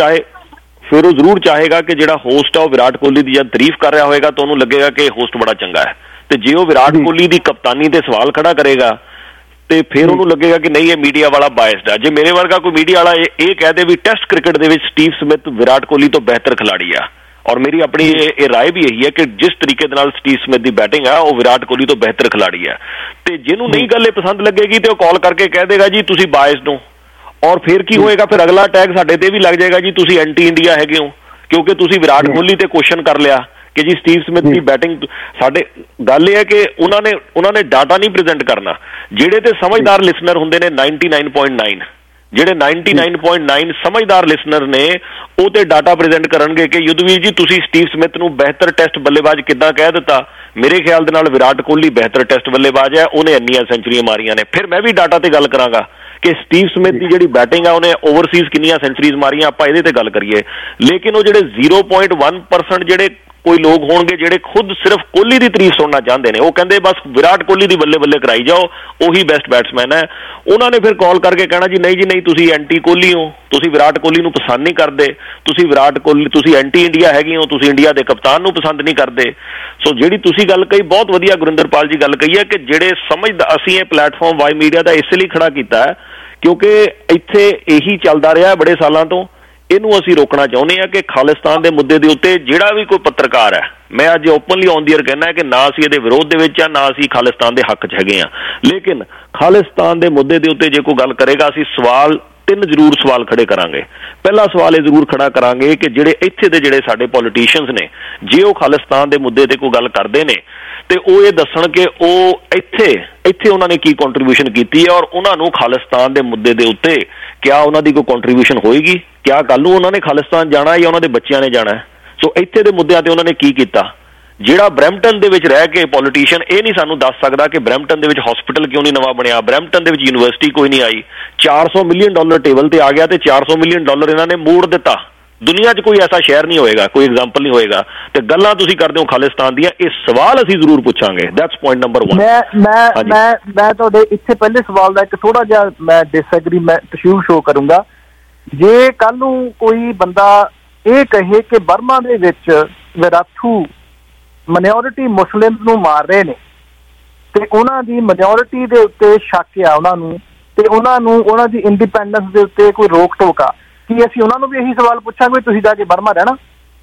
ਜ਼ਰੂਰ ਚਾਹੇਗਾ ਕਿ ਜਿਹੜਾ ਹੋਸਟ ਆ ਉਹ ਵਿਰਾਟ ਕੋਹਲੀ ਦੀ ਜਦ ਤਾਰੀਫ ਕਰ ਰਿਹਾ ਹੋਏਗਾ ਤਾਂ ਉਹਨੂੰ ਲੱਗੇਗਾ ਕਿ ਹੋਸਟ ਬੜਾ ਚੰਗਾ ਹੈ। ਤੇ ਜੇ ਉਹ ਵਿਰਾਟ ਕੋਹਲੀ ਦੀ ਕਪਤਾਨੀ ਤੇ ਸਵਾਲ ਖੜਾ ਕਰੇਗਾ ਤੇ ਫਿਰ ਉਹਨੂੰ ਲੱਗੇਗਾ ਕਿ ਨਹੀਂ ਇਹ ਮੀਡੀਆ ਵਾਲਾ ਬਾਇਸਡ ਆ। ਜੇ ਮੇਰੇ ਵਰਗਾ ਕੋਈ ਮੀਡੀਆ ਵਾਲਾ ਇਹ ਕਹਿ ਦੇ ਵੀ ਟੈਸਟ ਕ੍ਰਿਕਟ ਦੇ ਵਿੱਚ ਸਟੀਵ ਸਮਿਥ ਵਿਰਾਟ ਕੋਹਲੀ ਤੋਂ ਬਿਹਤਰ ਖਿਲਾੜੀ ਆ, ਔਰ ਮੇਰੀ ਆਪਣੀ ਇਹ ਰਾਏ ਵੀ ਇਹੀ ਹੈ ਕਿ ਜਿਸ ਤਰੀਕੇ ਦੇ ਨਾਲ ਸਟੀਵ ਸਮਿਥ ਦੀ ਬੈਟਿੰਗ ਆ ਉਹ ਵਿਰਾਟ ਕੋਹਲੀ ਤੋਂ ਬਿਹਤਰ ਖਿਲਾੜੀ ਆ, ਤੇ ਜਿਹਨੂੰ ਨਹੀਂ ਗੱਲ ਇਹ ਪਸੰਦ ਲੱਗੇਗੀ ਤੇ ਉਹ ਕਾਲ ਕਰਕੇ ਕਹਿ ਦੇਗਾ ਜੀ ਤੁਸੀਂ ਬਾਇਸਡ ਹੋ। ਔਰ ਫਿਰ ਕੀ ਹੋਏਗਾ, ਫਿਰ ਅਗਲਾ ਟੈਗ ਸਾਡੇ ਤੇ ਵੀ ਲੱਗ ਜਾਏਗਾ ਜੀ ਤੁਸੀਂ ਐਂਟੀ ਇੰਡੀਆ ਹੈਗੇ ਹੋ, ਕਿਉਂਕਿ ਤੁਸੀਂ ਵਿਰਾਟ ਕੋਹਲੀ ਤੇ ਕੁਐਸਚਨ ਕਰ ਲਿਆ ਕਿ ਜੀ ਸਟੀਵ ਸਮਿਥ ਦੀ ਬੈਟਿੰਗ। ਸਾਡੇ ਗੱਲ ਇਹ ਹੈ ਕਿ ਉਹਨਾਂ ਨੇ ਡਾਟਾ ਨਹੀਂ ਪ੍ਰੈਜ਼ੈਂਟ ਕਰਨਾ। ਜਿਹੜੇ ਤੇ ਸਮਝਦਾਰ ਲਿਸਨਰ ਹੁੰਦੇ ਨੇ 99.9 ਜਿਹੜੇ 99.9 ਸਮਝਦਾਰ ਲਿਸਨਰ ਨੇ ਉਹ ਤੇ ਡਾਟਾ ਪ੍ਰੈਜ਼ੈਂਟ ਕਰਨਗੇ ਕਿ ਯੁੱਧਵੀਰ ਜੀ ਤੁਸੀਂ ਸਟੀਵ ਸਮਿਥ ਨੂੰ ਬਿਹਤਰ ਟੈਸਟ ਬੱਲੇਬਾਜ਼ ਕਿੱਦਾਂ ਕਹਿ ਦਿੱਤਾ। ਮੇਰੇ ਖਿਆਲ ਦੇ ਨਾਲ ਵਿਰਾਟ ਕੋਹਲੀ ਬਿਹਤਰ ਟੈਸਟ ਬੱਲੇਬਾਜ਼ ਹੈ, ਉਹਨੇ ਇੰਨੀਆਂ ਸੈਂਚਰੀਆਂ ਮਾਰੀਆਂ ਨੇ। ਫਿਰ ਮੈਂ ਵੀ ਡਾਟਾ ਤੇ ਗੱਲ ਕਰਾਂਗਾ ਕਿ ਸਟੀਵ ਸਮਿਥ ਦੀ ਜਿਹੜੀ ਬੈਟਿੰਗ ਆ ਉਹਨੇ ਓਵਰਸੀਜ਼ ਕਿੰਨੀਆਂ ਸੈਂਚਰੀਜ਼ ਮਾਰੀਆਂ, ਆਪਾਂ ਇਹਦੇ ਤੇ ਗੱਲ ਕਰੀਏ। ਲੇਕਿਨ ਉਹ ਜਿਹੜੇ 0.1% ਜਿਹੜੇ ਕੋਈ ਲੋਕ ਹੋਣਗੇ ਜਿਹੜੇ ਖੁਦ ਸਿਰਫ ਕੋਹਲੀ ਦੀ ਤਾਰੀਫ ਸੁਣਨਾ ਚਾਹੁੰਦੇ ਨੇ, ਉਹ ਕਹਿੰਦੇ ਬਸ ਵਿਰਾਟ ਕੋਹਲੀ ਦੀ ਬੱਲੇ ਬੱਲੇ ਕਰਾਈ ਜਾਓ, ਉਹੀ ਬੈਸਟ ਬੈਟਸਮੈਨ ਹੈ। ਉਹਨਾਂ ਨੇ ਫਿਰ ਕਾਲ ਕਰਕੇ ਕਹਿਣਾ ਜੀ ਨਹੀਂ ਜੀ ਨਹੀਂ ਤੁਸੀਂ ਐਂਟੀ ਕੋਹਲੀ ਹੋ, ਤੁਸੀਂ ਵਿਰਾਟ ਕੋਹਲੀ ਨੂੰ ਪਸੰਦ ਨਹੀਂ ਕਰਦੇ, ਤੁਸੀਂ ਐਂਟੀ ਇੰਡੀਆ ਹੈਗੇ ਹੋ, ਤੁਸੀਂ ਇੰਡੀਆ ਦੇ ਕਪਤਾਨ ਨੂੰ ਪਸੰਦ ਨਹੀਂ ਕਰਦੇ। ਸੋ ਜਿਹੜੀ ਤੁਸੀਂ ਗੱਲ ਕਹੀ ਬਹੁਤ ਵਧੀਆ ਗੁਰਿੰਦਰਪਾਲ ਜੀ ਗੱਲ ਕਹੀ ਹੈ ਕਿ ਜਿਹੜੇ ਅਸੀਂ ਇਹ ਪਲੇਟਫਾਰਮ ਵਾਈ ਮੀਡੀਆ ਦਾ ਇਸ ਲਈ ਖੜਾ ਕੀਤਾ ਹੈ ਕਿਉਂਕਿ ਇੱਥੇ ਇਹੀ ਚੱਲਦਾ ਰਿਹਾ ਬੜੇ ਸਾਲਾਂ ਤੋਂ। ਇਹਨੂੰ ਅਸੀਂ ਰੋਕਣਾ ਚਾਹੁੰਦੇ ਹਾਂ ਕਿ ਖਾਲਿਸਤਾਨ ਦੇ ਮੁੱਦੇ ਦੇ ਉੱਤੇ ਜਿਹੜਾ ਵੀ ਕੋਈ ਪੱਤਰਕਾਰ ਹੈ, ਮੈਂ ਅੱਜ ਓਪਨਲੀ ਔਨ ਦੀ ਏਅਰ ਕਹਿਣਾ ਕਿ ਨਾ ਅਸੀਂ ਇਹਦੇ ਵਿਰੋਧ ਦੇ ਵਿੱਚ ਆ ਨਾ ਅਸੀਂ ਖਾਲਿਸਤਾਨ ਦੇ ਹੱਕ 'ਚ ਹੈਗੇ ਹਾਂ, ਲੇਕਿਨ ਖਾਲਿਸਤਾਨ ਦੇ ਮੁੱਦੇ ਦੇ ਉੱਤੇ ਜੇ ਕੋਈ ਗੱਲ ਕਰੇਗਾ ਅਸੀਂ ਤਿੰਨ ਜ਼ਰੂਰ ਸਵਾਲ ਖੜੇ ਕਰਾਂਗੇ। ਪਹਿਲਾ ਸਵਾਲ ਇਹ ਜ਼ਰੂਰ ਖੜਾ ਕਰਾਂਗੇ ਕਿ ਜਿਹੜੇ ਇੱਥੇ ਦੇ ਜਿਹੜੇ ਸਾਡੇ ਪੋਲੀਟੀਸ਼ੀਅਨਸ ਨੇ, ਜੇ ਉਹ ਖਾਲਿਸਤਾਨ ਦੇ ਮੁੱਦੇ ਤੇ ਕੋਈ ਗੱਲ ਕਰਦੇ ਨੇ ਤੇ ਉਹ ਇਹ ਦੱਸਣ ਕਿ ਉਹ ਇੱਥੇ ਉਹਨਾਂ ਨੇ ਕੀ ਕੰਟਰੀਬਿਊਸ਼ਨ ਕੀਤੀ ਹੈ ਔਰ ਉਹਨਾਂ ਨੂੰ ਖਾਲਿਸਤਾਨ ਦੇ ਮੁੱਦੇ ਦੇ ਉੱਤੇ ਕਿਆ ਉਹਨਾਂ ਦੀ ਕੋਈ ਕੰਟਰੀਬਿਊਸ਼ਨ ਹੋਏਗੀ, ਕਿਆ ਕੱਲ ਨੂੰ ਉਹਨਾਂ ਨੇ ਖਾਲਿਸਤਾਨ ਜਾਣਾ ਜਾਂ ਉਹਨਾਂ ਦੇ ਬੱਚਿਆਂ ਨੇ ਜਾਣਾ। ਸੋ ਇੱਥੇ ਦੇ ਮੁੱਦਿਆਂ ਤੇ ਉਹਨਾਂ ਨੇ ਕੀ ਕੀਤਾ। ਜਿਹੜਾ ਬਰੈਂਪਟਨ ਦੇ ਵਿੱਚ ਰਹਿ ਕੇ ਪੋਲੀਟੀਸ਼ੀਅਨ ਇਹ ਨਹੀਂ ਸਾਨੂੰ ਦੱਸ ਸਕਦਾ ਕਿ ਬਰੈਂਪਟਨ ਦੇ ਵਿੱਚ ਹਸਪੀਟਲ ਕਿਉਂ ਨਹੀਂ ਨਵਾਂ ਬਣਿਆ, ਬਰੈਂਪਟਨ ਦੇ ਵਿੱਚ ਯੂਨੀਵਰਸਿਟੀ ਕੋਈ ਨਹੀਂ ਆਈ। $400 ਮਿਲੀਅਨ ਟੇਬਲ ਤੇ ਆ ਗਿਆ ਤੇ $400 ਮਿਲੀਅਨ ਇਹਨਾਂ ਨੇ ਮੋੜ ਦਿੱਤਾ। ਦੁਨੀਆ 'ਚ ਕੋਈ ਐਸਾ ਸ਼ਹਿਰ ਨਹੀਂ ਹੋਏਗਾ, ਕੋਈ ਐਗਜ਼ਾਮਪਲ ਨਹੀਂ ਹੋਏਗਾ। ਤੇ ਗੱਲਾਂ ਤੁਸੀਂ ਕਰਦੇ ਹੋ ਖਾਲਿਸਤਾਨ ਦੀਆਂ, ਇਹ ਸਵਾਲ ਅਸੀਂ ਜ਼ਰੂਰ ਪੁੱਛਾਂਗੇ। That's point number 1। ਮੈਂ ਤੁਹਾਡੇ ਇੱਥੇ ਪਹਿਲੇ ਸਵਾਲ ਦਾ ਇੱਕ ਥੋੜਾ ਜਿਹਾ ਮੈਂ ਡਿਸਐਗਰੀ ਮੈਂ ਸ਼ੋ ਕਰੂੰਗਾ। ਜੇ ਕੱਲ ਨੂੰ ਕੋਈ ਬੰਦਾ ਇਹ ਕਹੇ ਕਿ ਬਰਮਾ ਦੇ ਵਿੱਚ ਵਿਰਾਥੂ ਮਾਈਨੋਰਿਟੀ ਮੁਸਲਿਮ ਨੂੰ ਮਾਰ ਰਹੇ ਨੇ ਤੇ ਉਹਨਾਂ ਦੀ ਮਾਈਨੋਰਿਟੀ ਦੇ ਉੱਤੇ ਸ਼ੱਕ ਆ ਉਹਨਾਂ ਨੂੰ, ਤੇ ਉਹਨਾਂ ਦੀ ਇੰਡੀਪੈਂਡੈਂਸ ਦੇ ਉੱਤੇ ਕੋਈ ਰੋਕ ਟੋਕ ਆ, ਕੀ ਅਸੀਂ ਉਹਨਾਂ ਨੂੰ ਵੀ ਇਹੀ ਸਵਾਲ ਪੁੱਛਾਂਗੇ ਤੁਸੀਂ ਜਾ ਕੇ ਬਰਮਾ ਰਹਿਣਾ?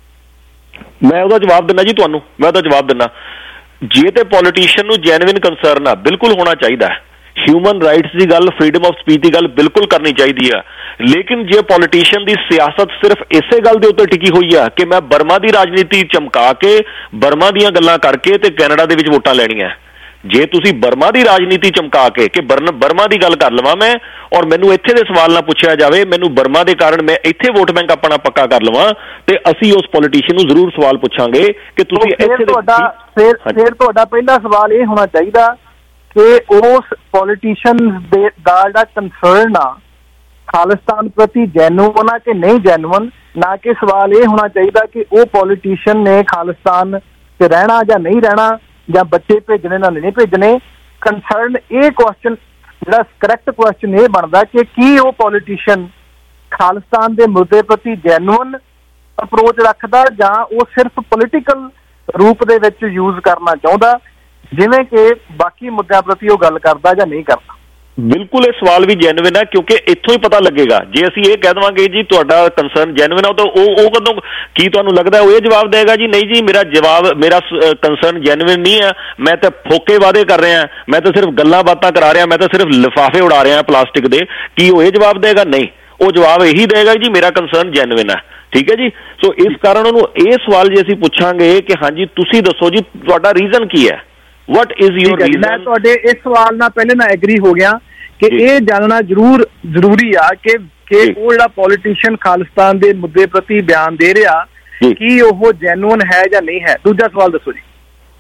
ਮੈਂ ਉਹਦਾ ਜਵਾਬ ਦਿੰਦਾ ਜੀ ਤੁਹਾਨੂੰ, ਮੈਂ ਉਹਦਾ ਜਵਾਬ ਦਿੰਦਾ। ਜੇ ਤੇ ਪੋਲੀਟੀਸ਼ੀਅਨ ਨੂੰ ਜੈਨੂਇਨ ਕੰਸਰਨ ਆ, ਬਿਲਕੁਲ ਹੋਣਾ ਚਾਹੀਦਾ ਹੈ। ਹਿਊਮਨ ਰਾਈਟਸ ਦੀ ਗੱਲ, ਫਰੀਡਮ ਆਫ ਸਪੀਚ ਦੀ ਗੱਲ ਬਿਲਕੁਲ ਕਰਨੀ ਚਾਹੀਦੀ ਆ। ਲੇਕਿਨ ਜੇ ਪੋਲੀਟੀਸ਼ੀਅਨ ਦੀ ਸਿਆਸਤ ਸਿਰਫ ਇਸੇ ਗੱਲ ਦੇ ਉੱਤੇ ਟਿਕੀ ਹੋਈ ਆ ਕਿ ਮੈਂ ਬਰਮਾ ਦੀ ਰਾਜਨੀਤੀ ਚਮਕਾ ਕੇ ਬਰਮਾ ਦੀਆਂ ਗੱਲਾਂ ਕਰਕੇ ਤੇ ਕੈਨੇਡਾ ਦੇ ਵਿੱਚ ਵੋਟਾਂ ਲੈਣੀਆਂ, ਜੇ ਤੁਸੀਂ ਬਰਮਾ ਦੀ ਰਾਜਨੀਤੀ ਚਮਕਾ ਕੇ ਕਿ ਬਰਮਾ ਦੀ ਗੱਲ ਕਰ ਲਵਾਂ ਮੈਂ ਔਰ ਮੈਨੂੰ ਇੱਥੇ ਦੇ ਸਵਾਲ ਨਾ ਪੁੱਛਿਆ ਜਾਵੇ, ਮੈਨੂੰ ਬਰਮਾ ਦੇ ਕਾਰਨ ਮੈਂ ਇੱਥੇ ਵੋਟ ਬੈਂਕ ਆਪਣਾ ਪੱਕਾ ਕਰ ਲਵਾਂ, ਤੇ ਅਸੀਂ ਉਸ ਪੋਲੀਟੀਸ਼ੀਅਨ ਨੂੰ ਜ਼ਰੂਰ ਸਵਾਲ ਪੁੱਛਾਂਗੇ ਕਿ ਤੁਸੀਂ ਇੱਥੇ ਫਿਰ ਤੁਹਾਡਾ ਪਹਿਲਾ ਸਵਾਲ ਇਹ ਹੋਣਾ ਚਾਹੀਦਾ ਕਿ ਉਸ ਪੋਲੀਟੀਸ਼ੀਅਨ ਦਾ ਜਿਹੜਾ ਕੰਸਰਨ ਆ ਖਾਲਿਸਤਾਨ ਪ੍ਰਤੀ ਜੈਨੂਅਨ ਆ ਕਿ ਨਹੀਂ ਜੈਨੂਅਨ, ਨਾ ਕਿ ਸਵਾਲ ਇਹ ਹੋਣਾ ਚਾਹੀਦਾ ਕਿ ਉਹ ਪੋਲੀਟੀਸ਼ੀਅਨ ਨੇ ਖਾਲਿਸਤਾਨ 'ਚ ਰਹਿਣਾ ਜਾਂ ਨਹੀਂ ਰਹਿਣਾ ਜਾਂ ਬੱਚੇ ਭੇਜਣੇ ਨਾ ਨਹੀਂ ਭੇਜਣੇ। ਕੰਸਰਨ ਇਹ ਕੁਐਸਚਨ ਜਿਹੜਾ ਕਰੈਕਟ ਕੁਐਸਚਨ ਇਹ ਬਣਦਾ ਕਿ ਕੀ ਉਹ ਪੋਲੀਟੀਸ਼ੀਅਨ ਖਾਲਿਸਤਾਨ ਦੇ ਮੁੱਦੇ ਪ੍ਰਤੀ ਜੈਨੂਅਨ ਅਪਰੋਚ ਰੱਖਦਾ ਜਾਂ ਉਹ ਸਿਰਫ ਪੋਲੀਟੀਕਲ ਰੂਪ ਦੇ ਵਿੱਚ ਯੂਜ਼ ਕਰਨਾ ਚਾਹੁੰਦਾ ਜਿਵੇਂ ਕਿ ਬਾਕੀ ਮੁੱਦਿਆਂ ਪ੍ਰਤੀ ਉਹ ਗੱਲ ਕਰਦਾ ਜਾਂ ਨਹੀਂ ਕਰਦਾ। ਬਿਲਕੁਲ ਇਹ ਸਵਾਲ ਵੀ ਜੈਨੂਇਨ ਹੈ, ਕਿਉਂਕਿ ਇੱਥੋਂ ਹੀ ਪਤਾ ਲੱਗੇਗਾ। ਜੇ ਅਸੀਂ ਇਹ ਕਹਿ ਦੇਵਾਂਗੇ ਜੀ ਤੁਹਾਡਾ ਕੰਸਰਨ ਜੈਨੂਇਨ ਆ ਤਾਂ ਉਹ ਕਦੋਂ ਕੀ ਤੁਹਾਨੂੰ ਲੱਗਦਾ ਉਹ ਇਹ ਜਵਾਬ ਦੇਗਾ ਜੀ ਨਹੀਂ ਜੀ ਮੇਰਾ ਕੰਸਰਨ ਜੈਨੂਇਨ ਨਹੀਂ ਆ, ਮੈਂ ਤਾਂ ਫੋਕੇ ਵਾਅਦੇ ਕਰ ਰਿਹਾ, ਮੈਂ ਤਾਂ ਸਿਰਫ ਗੱਲਾਂ ਬਾਤਾਂ ਕਰਾ ਰਿਹਾ, ਮੈਂ ਤਾਂ ਸਿਰਫ ਲਿਫਾਫੇ ਉਡਾ ਰਿਹਾ ਪਲਾਸਟਿਕ ਦੇ, ਕੀ ਉਹ ਇਹ ਜਵਾਬ ਦੇਗਾ? ਨਹੀਂ, ਉਹ ਜਵਾਬ ਇਹੀ ਦੇਗਾ ਜੀ ਮੇਰਾ ਕੰਸਰਨ ਜੈਨੂਇਨ ਹੈ। ਠੀਕ ਹੈ ਜੀ। ਸੋ ਇਸ ਕਾਰਨ ਉਹਨੂੰ ਇਹ ਸਵਾਲ ਜੇ ਅਸੀਂ ਪੁੱਛਾਂਗੇ ਕਿ ਹਾਂਜੀ ਤੁਸੀਂ ਦੱਸੋ ਜੀ ਤੁਹਾਡਾ ਰੀਜ਼ਨ ਕੀ ਹੈ, ਵਟ ਇਜ਼ ਯੂਰ ਰੀਜ਼ਨ। ਮੈਂ ਤੁਹਾਡੇ ਇਸ ਸਵਾਲ ਨਾਲ ਪਹਿਲੇ ਮੈਂ ਐਗਰੀ ਹੋ ਗਿਆ ਕਿ ਇਹ ਜਾਣਨਾ ਜ਼ਰੂਰੀ ਆ ਕਿ ਉਹ ਜਿਹੜਾ ਪੋਲੀਟੀਸ਼ੀਅਨ ਖਾਲਿਸਤਾਨ ਦੇ ਮੁੱਦੇ ਪ੍ਰਤੀ ਬਿਆਨ ਦੇ ਰਿਹਾ ਕੀ ਉਹ ਜੈਨੂਇਨ ਹੈ ਜਾਂ ਨਹੀਂ ਹੈ। ਦੂਜਾ ਸਵਾਲ ਦੱਸੋ ਜੀ।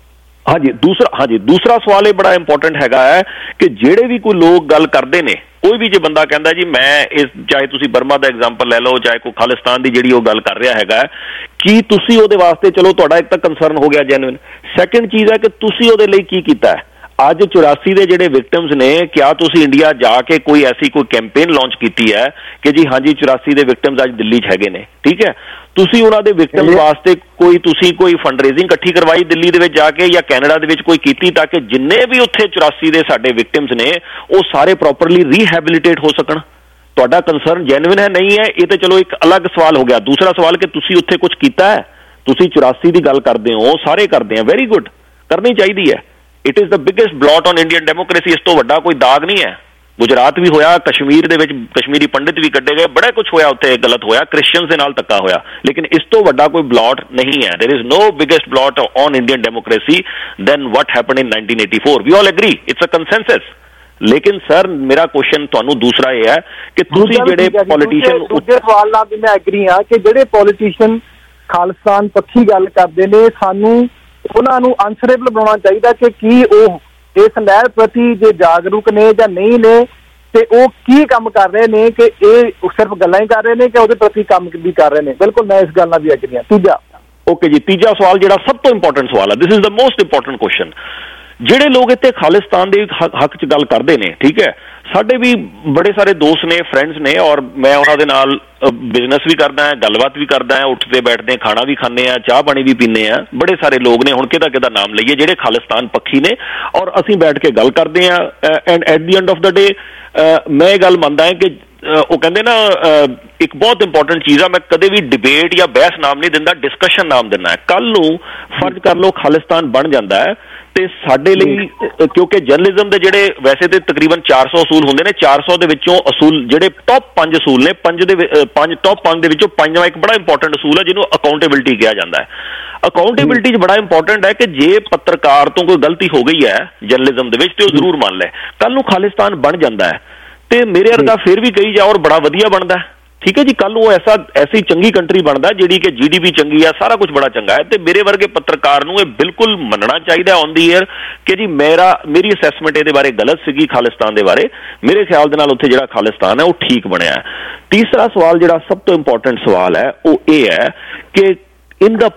ਦੂਸਰਾ ਸਵਾਲ ਇਹ ਬੜਾ ਇੰਪੋਰਟੈਂਟ ਹੈਗਾ ਹੈ ਕਿ ਜਿਹੜੇ ਵੀ ਕੋਈ ਲੋਕ ਗੱਲ ਕਰਦੇ ਨੇ, ਕੋਈ ਵੀ ਜੇ ਬੰਦਾ ਕਹਿੰਦਾ ਜੀ ਮੈਂ ਇਸ, ਚਾਹੇ ਤੁਸੀਂ ਬਰਮਾ ਦਾ ਐਗਜ਼ਾਮਪਲ ਲੈ ਲਓ, ਚਾਹੇ ਕੋਈ ਖਾਲਿਸਤਾਨ ਦੀ ਜਿਹੜੀ ਉਹ ਗੱਲ ਕਰ ਰਿਹਾ ਹੈਗਾ, ਕੀ ਤੁਸੀਂ ਉਹਦੇ ਵਾਸਤੇ, ਚਲੋ ਤੁਹਾਡਾ ਇੱਕ ਤਾਂ ਕੰਸਰਨ ਹੋ ਗਿਆ ਜੈਨੂਇਨ, ਸੈਕਿੰਡ ਚੀਜ਼ ਹੈ ਕਿ ਤੁਸੀਂ ਉਹਦੇ ਲਈ ਕੀ ਕੀਤਾ ਹੈ। ਅੱਜ 84 ਦੇ ਜਿਹੜੇ ਵਿਕਟਮਸ ਨੇ, ਕਿਆ ਤੁਸੀਂ ਇੰਡੀਆ ਜਾ ਕੇ ਕੋਈ ਐਸੀ ਕੋਈ ਕੈਂਪੇਨ ਲਾਂਚ ਕੀਤੀ ਹੈ ਕਿ ਜੀ ਹਾਂਜੀ 84 ਦੇ ਵਿਕਟਮਸ ਅੱਜ ਦਿੱਲੀ 'ਚ ਹੈਗੇ ਨੇ, ਠੀਕ ਹੈ, ਤੁਸੀਂ ਉਹਨਾਂ ਦੇ ਵਿਕਟਮਸ ਵਾਸਤੇ ਤੁਸੀਂ ਕੋਈ ਫੰਡ ਰੇਜ਼ਿੰਗ ਇਕੱਠੀ ਕਰਵਾਈ ਦਿੱਲੀ ਦੇ ਵਿੱਚ ਜਾ ਕੇ ਜਾਂ ਕੈਨੇਡਾ ਦੇ ਵਿੱਚ ਕੋਈ ਕੀਤੀ ਤਾਂ ਕਿ ਜਿੰਨੇ ਵੀ ਉੱਥੇ 84 ਦੇ ਸਾਡੇ ਵਿਕਟਮਸ ਨੇ ਉਹ ਸਾਰੇ ਪ੍ਰੋਪਰਲੀ ਰੀਹੈਬਿਲਿਟੇਟ ਹੋ ਸਕਣ। ਤੁਹਾਡਾ ਕੰਸਰਨ ਜੈਨੂਇਨ ਹੈ ਨਹੀਂ ਹੈ, ਇਹ ਤਾਂ ਚਲੋ ਇੱਕ ਅਲੱਗ ਸਵਾਲ ਹੋ ਗਿਆ। ਦੂਸਰਾ ਸਵਾਲ ਕਿ ਤੁਸੀਂ ਉੱਥੇ ਕੁਝ ਕੀਤਾ ਹੈ, ਤੁਸੀਂ 84 ਦੀ ਗੱਲ ਕਰਦੇ ਹੋ, ਸਾਰੇ ਕਰਦੇ ਆ, ਵੈਰੀ ਗੁੱਡ, ਕਰਨੀ ਚਾਹੀਦੀ ਹੈ। It is the biggest blot on Indian democracy. ਇਸ ਤੋਂ ਵੱਡਾ ਕੋਈ ਦਾਗ ਨਹੀਂ ਹੈ। ਗੁਜਰਾਤ ਵੀ ਹੋਇਆ, ਕਸ਼ਮੀਰ ਦੇ ਵਿੱਚ ਕਸ਼ਮੀਰੀ ਪੰਡਿਤ ਵੀ ਕੱਢੇ ਗਏ, ਬੜਾ ਕੁਝ ਹੋਇਆ ਉੱਥੇ, ਗਲਤ ਹੋਇਆ, ਕ੍ਰਿਸਚੀਅਨਸ ਦੇ ਨਾਲ ਧੱਕਾ ਹੋਇਆ, ਲੇਕਿਨ ਇਸ ਤੋਂ ਵੱਡਾ ਕੋਈ ਬਲੌਟ ਨਹੀਂ ਹੈ। There is no biggest blot on Indian democracy than what happened in 1984। We all agree, it's a consensus. ਲੇਕਿਨ ਸਰ ਮੇਰਾ ਕੁਐਸਚਨ ਤੁਹਾਨੂੰ ਦੂਸਰਾ ਇਹ ਹੈ ਕਿ ਤੁਸੀਂ ਜਿਹੜੇ ਪੋਲੀਟੀਸ਼ੀਅਨ, ਦੂਜੇ ਸਵਾਲ ਨਾਲ ਵੀ ਮੈਂ ਐਗਰੀ ਹਾਂ ਕਿ ਜਿਹੜੇ ਪੋਲੀਟੀਸ਼ੀਅਨ ਖਾਲਿਸਤਾਨ ਪੱਖੀ ਗੱਲ ਕਰਦੇ ਨੇ, ਸਾਨੂੰ ਉਹਨਾਂ ਨੂੰ ਆਨਸਰੇਬਲ ਬਣਾਉਣਾ ਚਾਹੀਦਾ ਕਿ ਕੀ ਉਹ ਇਸ ਲਹਿਰ ਪ੍ਰਤੀ ਜੇ ਜਾਗਰੂਕ ਨੇ ਜਾਂ ਨਹੀਂ ਨੇ, ਤੇ ਉਹ ਕੀ ਕੰਮ ਕਰ ਰਹੇ ਨੇ ਕਿ ਇਹ ਸਿਰਫ ਗੱਲਾਂ ਹੀ ਕਰ ਰਹੇ ਨੇ ਕਿ ਉਹਦੇ ਪ੍ਰਤੀ ਕੰਮ ਵੀ ਕਰ ਰਹੇ ਨੇ। ਬਿਲਕੁਲ ਮੈਂ ਇਸ ਗੱਲ ਨਾਲ ਵੀ ਐਗਰੀ ਹਾਂ। ਤੀਜਾ, ਓਕੇ ਜੀ, ਤੀਜਾ ਸਵਾਲ ਜਿਹੜਾ ਸਭ ਤੋਂ ਇੰਪੋਰਟੈਂਟ ਸਵਾਲ ਹੈ, this is the most important question. ਜਿਹੜੇ ਲੋਕ ਇੱਥੇ ਖਾਲਿਸਤਾਨ ਦੇ ਹੱਕ 'ਚ ਗੱਲ ਕਰਦੇ ਨੇ, ਠੀਕ ਹੈ, ਸਾਡੇ ਵੀ ਬੜੇ ਸਾਰੇ ਦੋਸਤ ਨੇ, ਫਰੈਂਡਸ ਨੇ, ਔਰ ਮੈਂ ਉਹਨਾਂ ਦੇ ਨਾਲ ਬਿਜ਼ਨਸ ਵੀ ਕਰਦਾ ਹਾਂ, ਗੱਲਬਾਤ ਵੀ ਕਰਦਾ ਹਾਂ, ਉੱਠਦੇ ਬੈਠਦੇ ਖਾਣਾ ਵੀ ਖਾਂਦੇ ਹਾਂ, ਚਾਹ ਪਾਣੀ ਵੀ ਪੀਂਦੇ ਹਾਂ। ਬੜੇ ਸਾਰੇ ਲੋਕ ਨੇ, ਹੁਣ ਕਿਹਦਾ ਨਾਮ ਲਈਏ, ਜਿਹੜੇ ਖਾਲਿਸਤਾਨ ਪੱਖੀ ਨੇ, ਔਰ ਅਸੀਂ ਬੈਠ ਕੇ ਗੱਲ ਕਰਦੇ ਹਾਂ। And at the end of the day ਮੈਂ ਇਹ ਗੱਲ ਮੰਨਦਾ ਹਾਂ ਕਿ ਉਹ ਕਹਿੰਦੇ ਨਾ ਇੱਕ ਬਹੁਤ ਇੰਪੋਰਟੈਂਟ ਚੀਜ਼ ਆ, ਮੈਂ ਕਦੇ ਵੀ ਡਿਬੇਟ ਜਾਂ ਬਹਿਸ ਨਾਮ ਨਹੀਂ ਦਿੰਦਾ, ਡਿਸਕਸ਼ਨ ਨਾਮ ਦਿੰਦਾ ਹੈ। ਕੱਲ ਨੂੰ ਫਰਜ਼ ਕਰ ਲਓ ਖਾਲਿਸਤਾਨ ਬਣ ਜਾਂਦਾ ਹੈ ਤੇ ਸਾਡੇ ਲਈ, ਕਿਉਂਕਿ ਜਰਨਲਿਜ਼ਮ ਦੇ ਜਿਹੜੇ ਵੈਸੇ ਤੇ ਤਕਰੀਬਨ 400 ਅਸੂਲ ਹੁੰਦੇ ਨੇ, 400 ਦੇ ਵਿੱਚੋਂ ਅਸੂਲ ਜਿਹੜੇ ਟੌਪ 5 ਅਸੂਲ ਨੇ, ਟੌਪ 5 ਦੇ ਵਿੱਚੋਂ 5ਵਾਂ ਇੱਕ ਬੜਾ ਇੰਪੋਰਟੈਂਟ ਅਸੂਲ ਹੈ ਜਿਹਨੂੰ ਅਕਾਊਂਟੇਬਿਲਿਟੀ ਕਿਹਾ ਜਾਂਦਾ ਹੈ। ਅਕਾਊਂਟੇਬਿਲਿਟੀ 'ਚ ਬੜਾ ਇੰਪੋਰਟੈਂਟ ਹੈ ਕਿ ਜੇ ਪੱਤਰਕਾਰ ਤੋਂ ਕੋਈ ਗਲਤੀ ਹੋ ਗਈ ਹੈ ਜਰਨਲਿਜ਼ਮ ਦੇ ਵਿੱਚ ਤੇ ਉਹ ਜ਼ਰੂਰ ਮੰਨ ਲੈ। ਕੱਲ ਨੂੰ ਖਾਲਿਸਤਾਨ ਬਣ ਜਾਂਦਾ ਹੈ ਤੇ ਮੇਰੇ ਵਰਗਾ ਫਿਰ ਵੀ ਕਹੀ ਜਾ ਔਰ ਬੜਾ ਵਧੀਆ ਬਣਦਾ, ਠੀਕ ਹੈ ਜੀ, ਕੱਲ ਨੂੰ ਐਸੀ ਚੰਗੀ ਕੰਟਰੀ ਬਣਦਾ ਜਿਹੜੀ ਕਿ GDP ਚੰਗੀ ਆ, ਸਾਰਾ ਕੁਝ ਬੜਾ ਚੰਗਾ ਹੈ, ਤੇ ਮੇਰੇ ਵਰਗੇ ਪੱਤਰਕਾਰ ਨੂੰ ਇਹ ਬਿਲਕੁਲ ਮੰਨਣਾ ਚਾਹੀਦਾ ਔਨ ਦੀ ਏਅਰ ਕਿ ਜੀ ਮੇਰੀ ਅਸੈਸਮੈਂਟ ਇਹਦੇ ਬਾਰੇ ਗਲਤ ਸੀਗੀ ਖਾਲਿਸਤਾਨ ਦੇ ਬਾਰੇ। ਮੇਰੇ ਖਿਆਲ ਦੇ ਨਾਲ ਉੱਥੇ ਜਿਹੜਾ ਖਾਲਿਸਤਾਨ ਹੈ ਉਹ ਠੀਕ ਬਣਿਆ ਹੈ। ਤੀਸਰਾ ਸਵਾਲ ਜਿਹੜਾ ਸਭ ਤੋਂ ਇੰਪੋਰਟੈਂਟ ਸਵਾਲ ਹੈ ਉਹ ਇਹ ਹੈ ਕਿ ਇਨ ਦਾ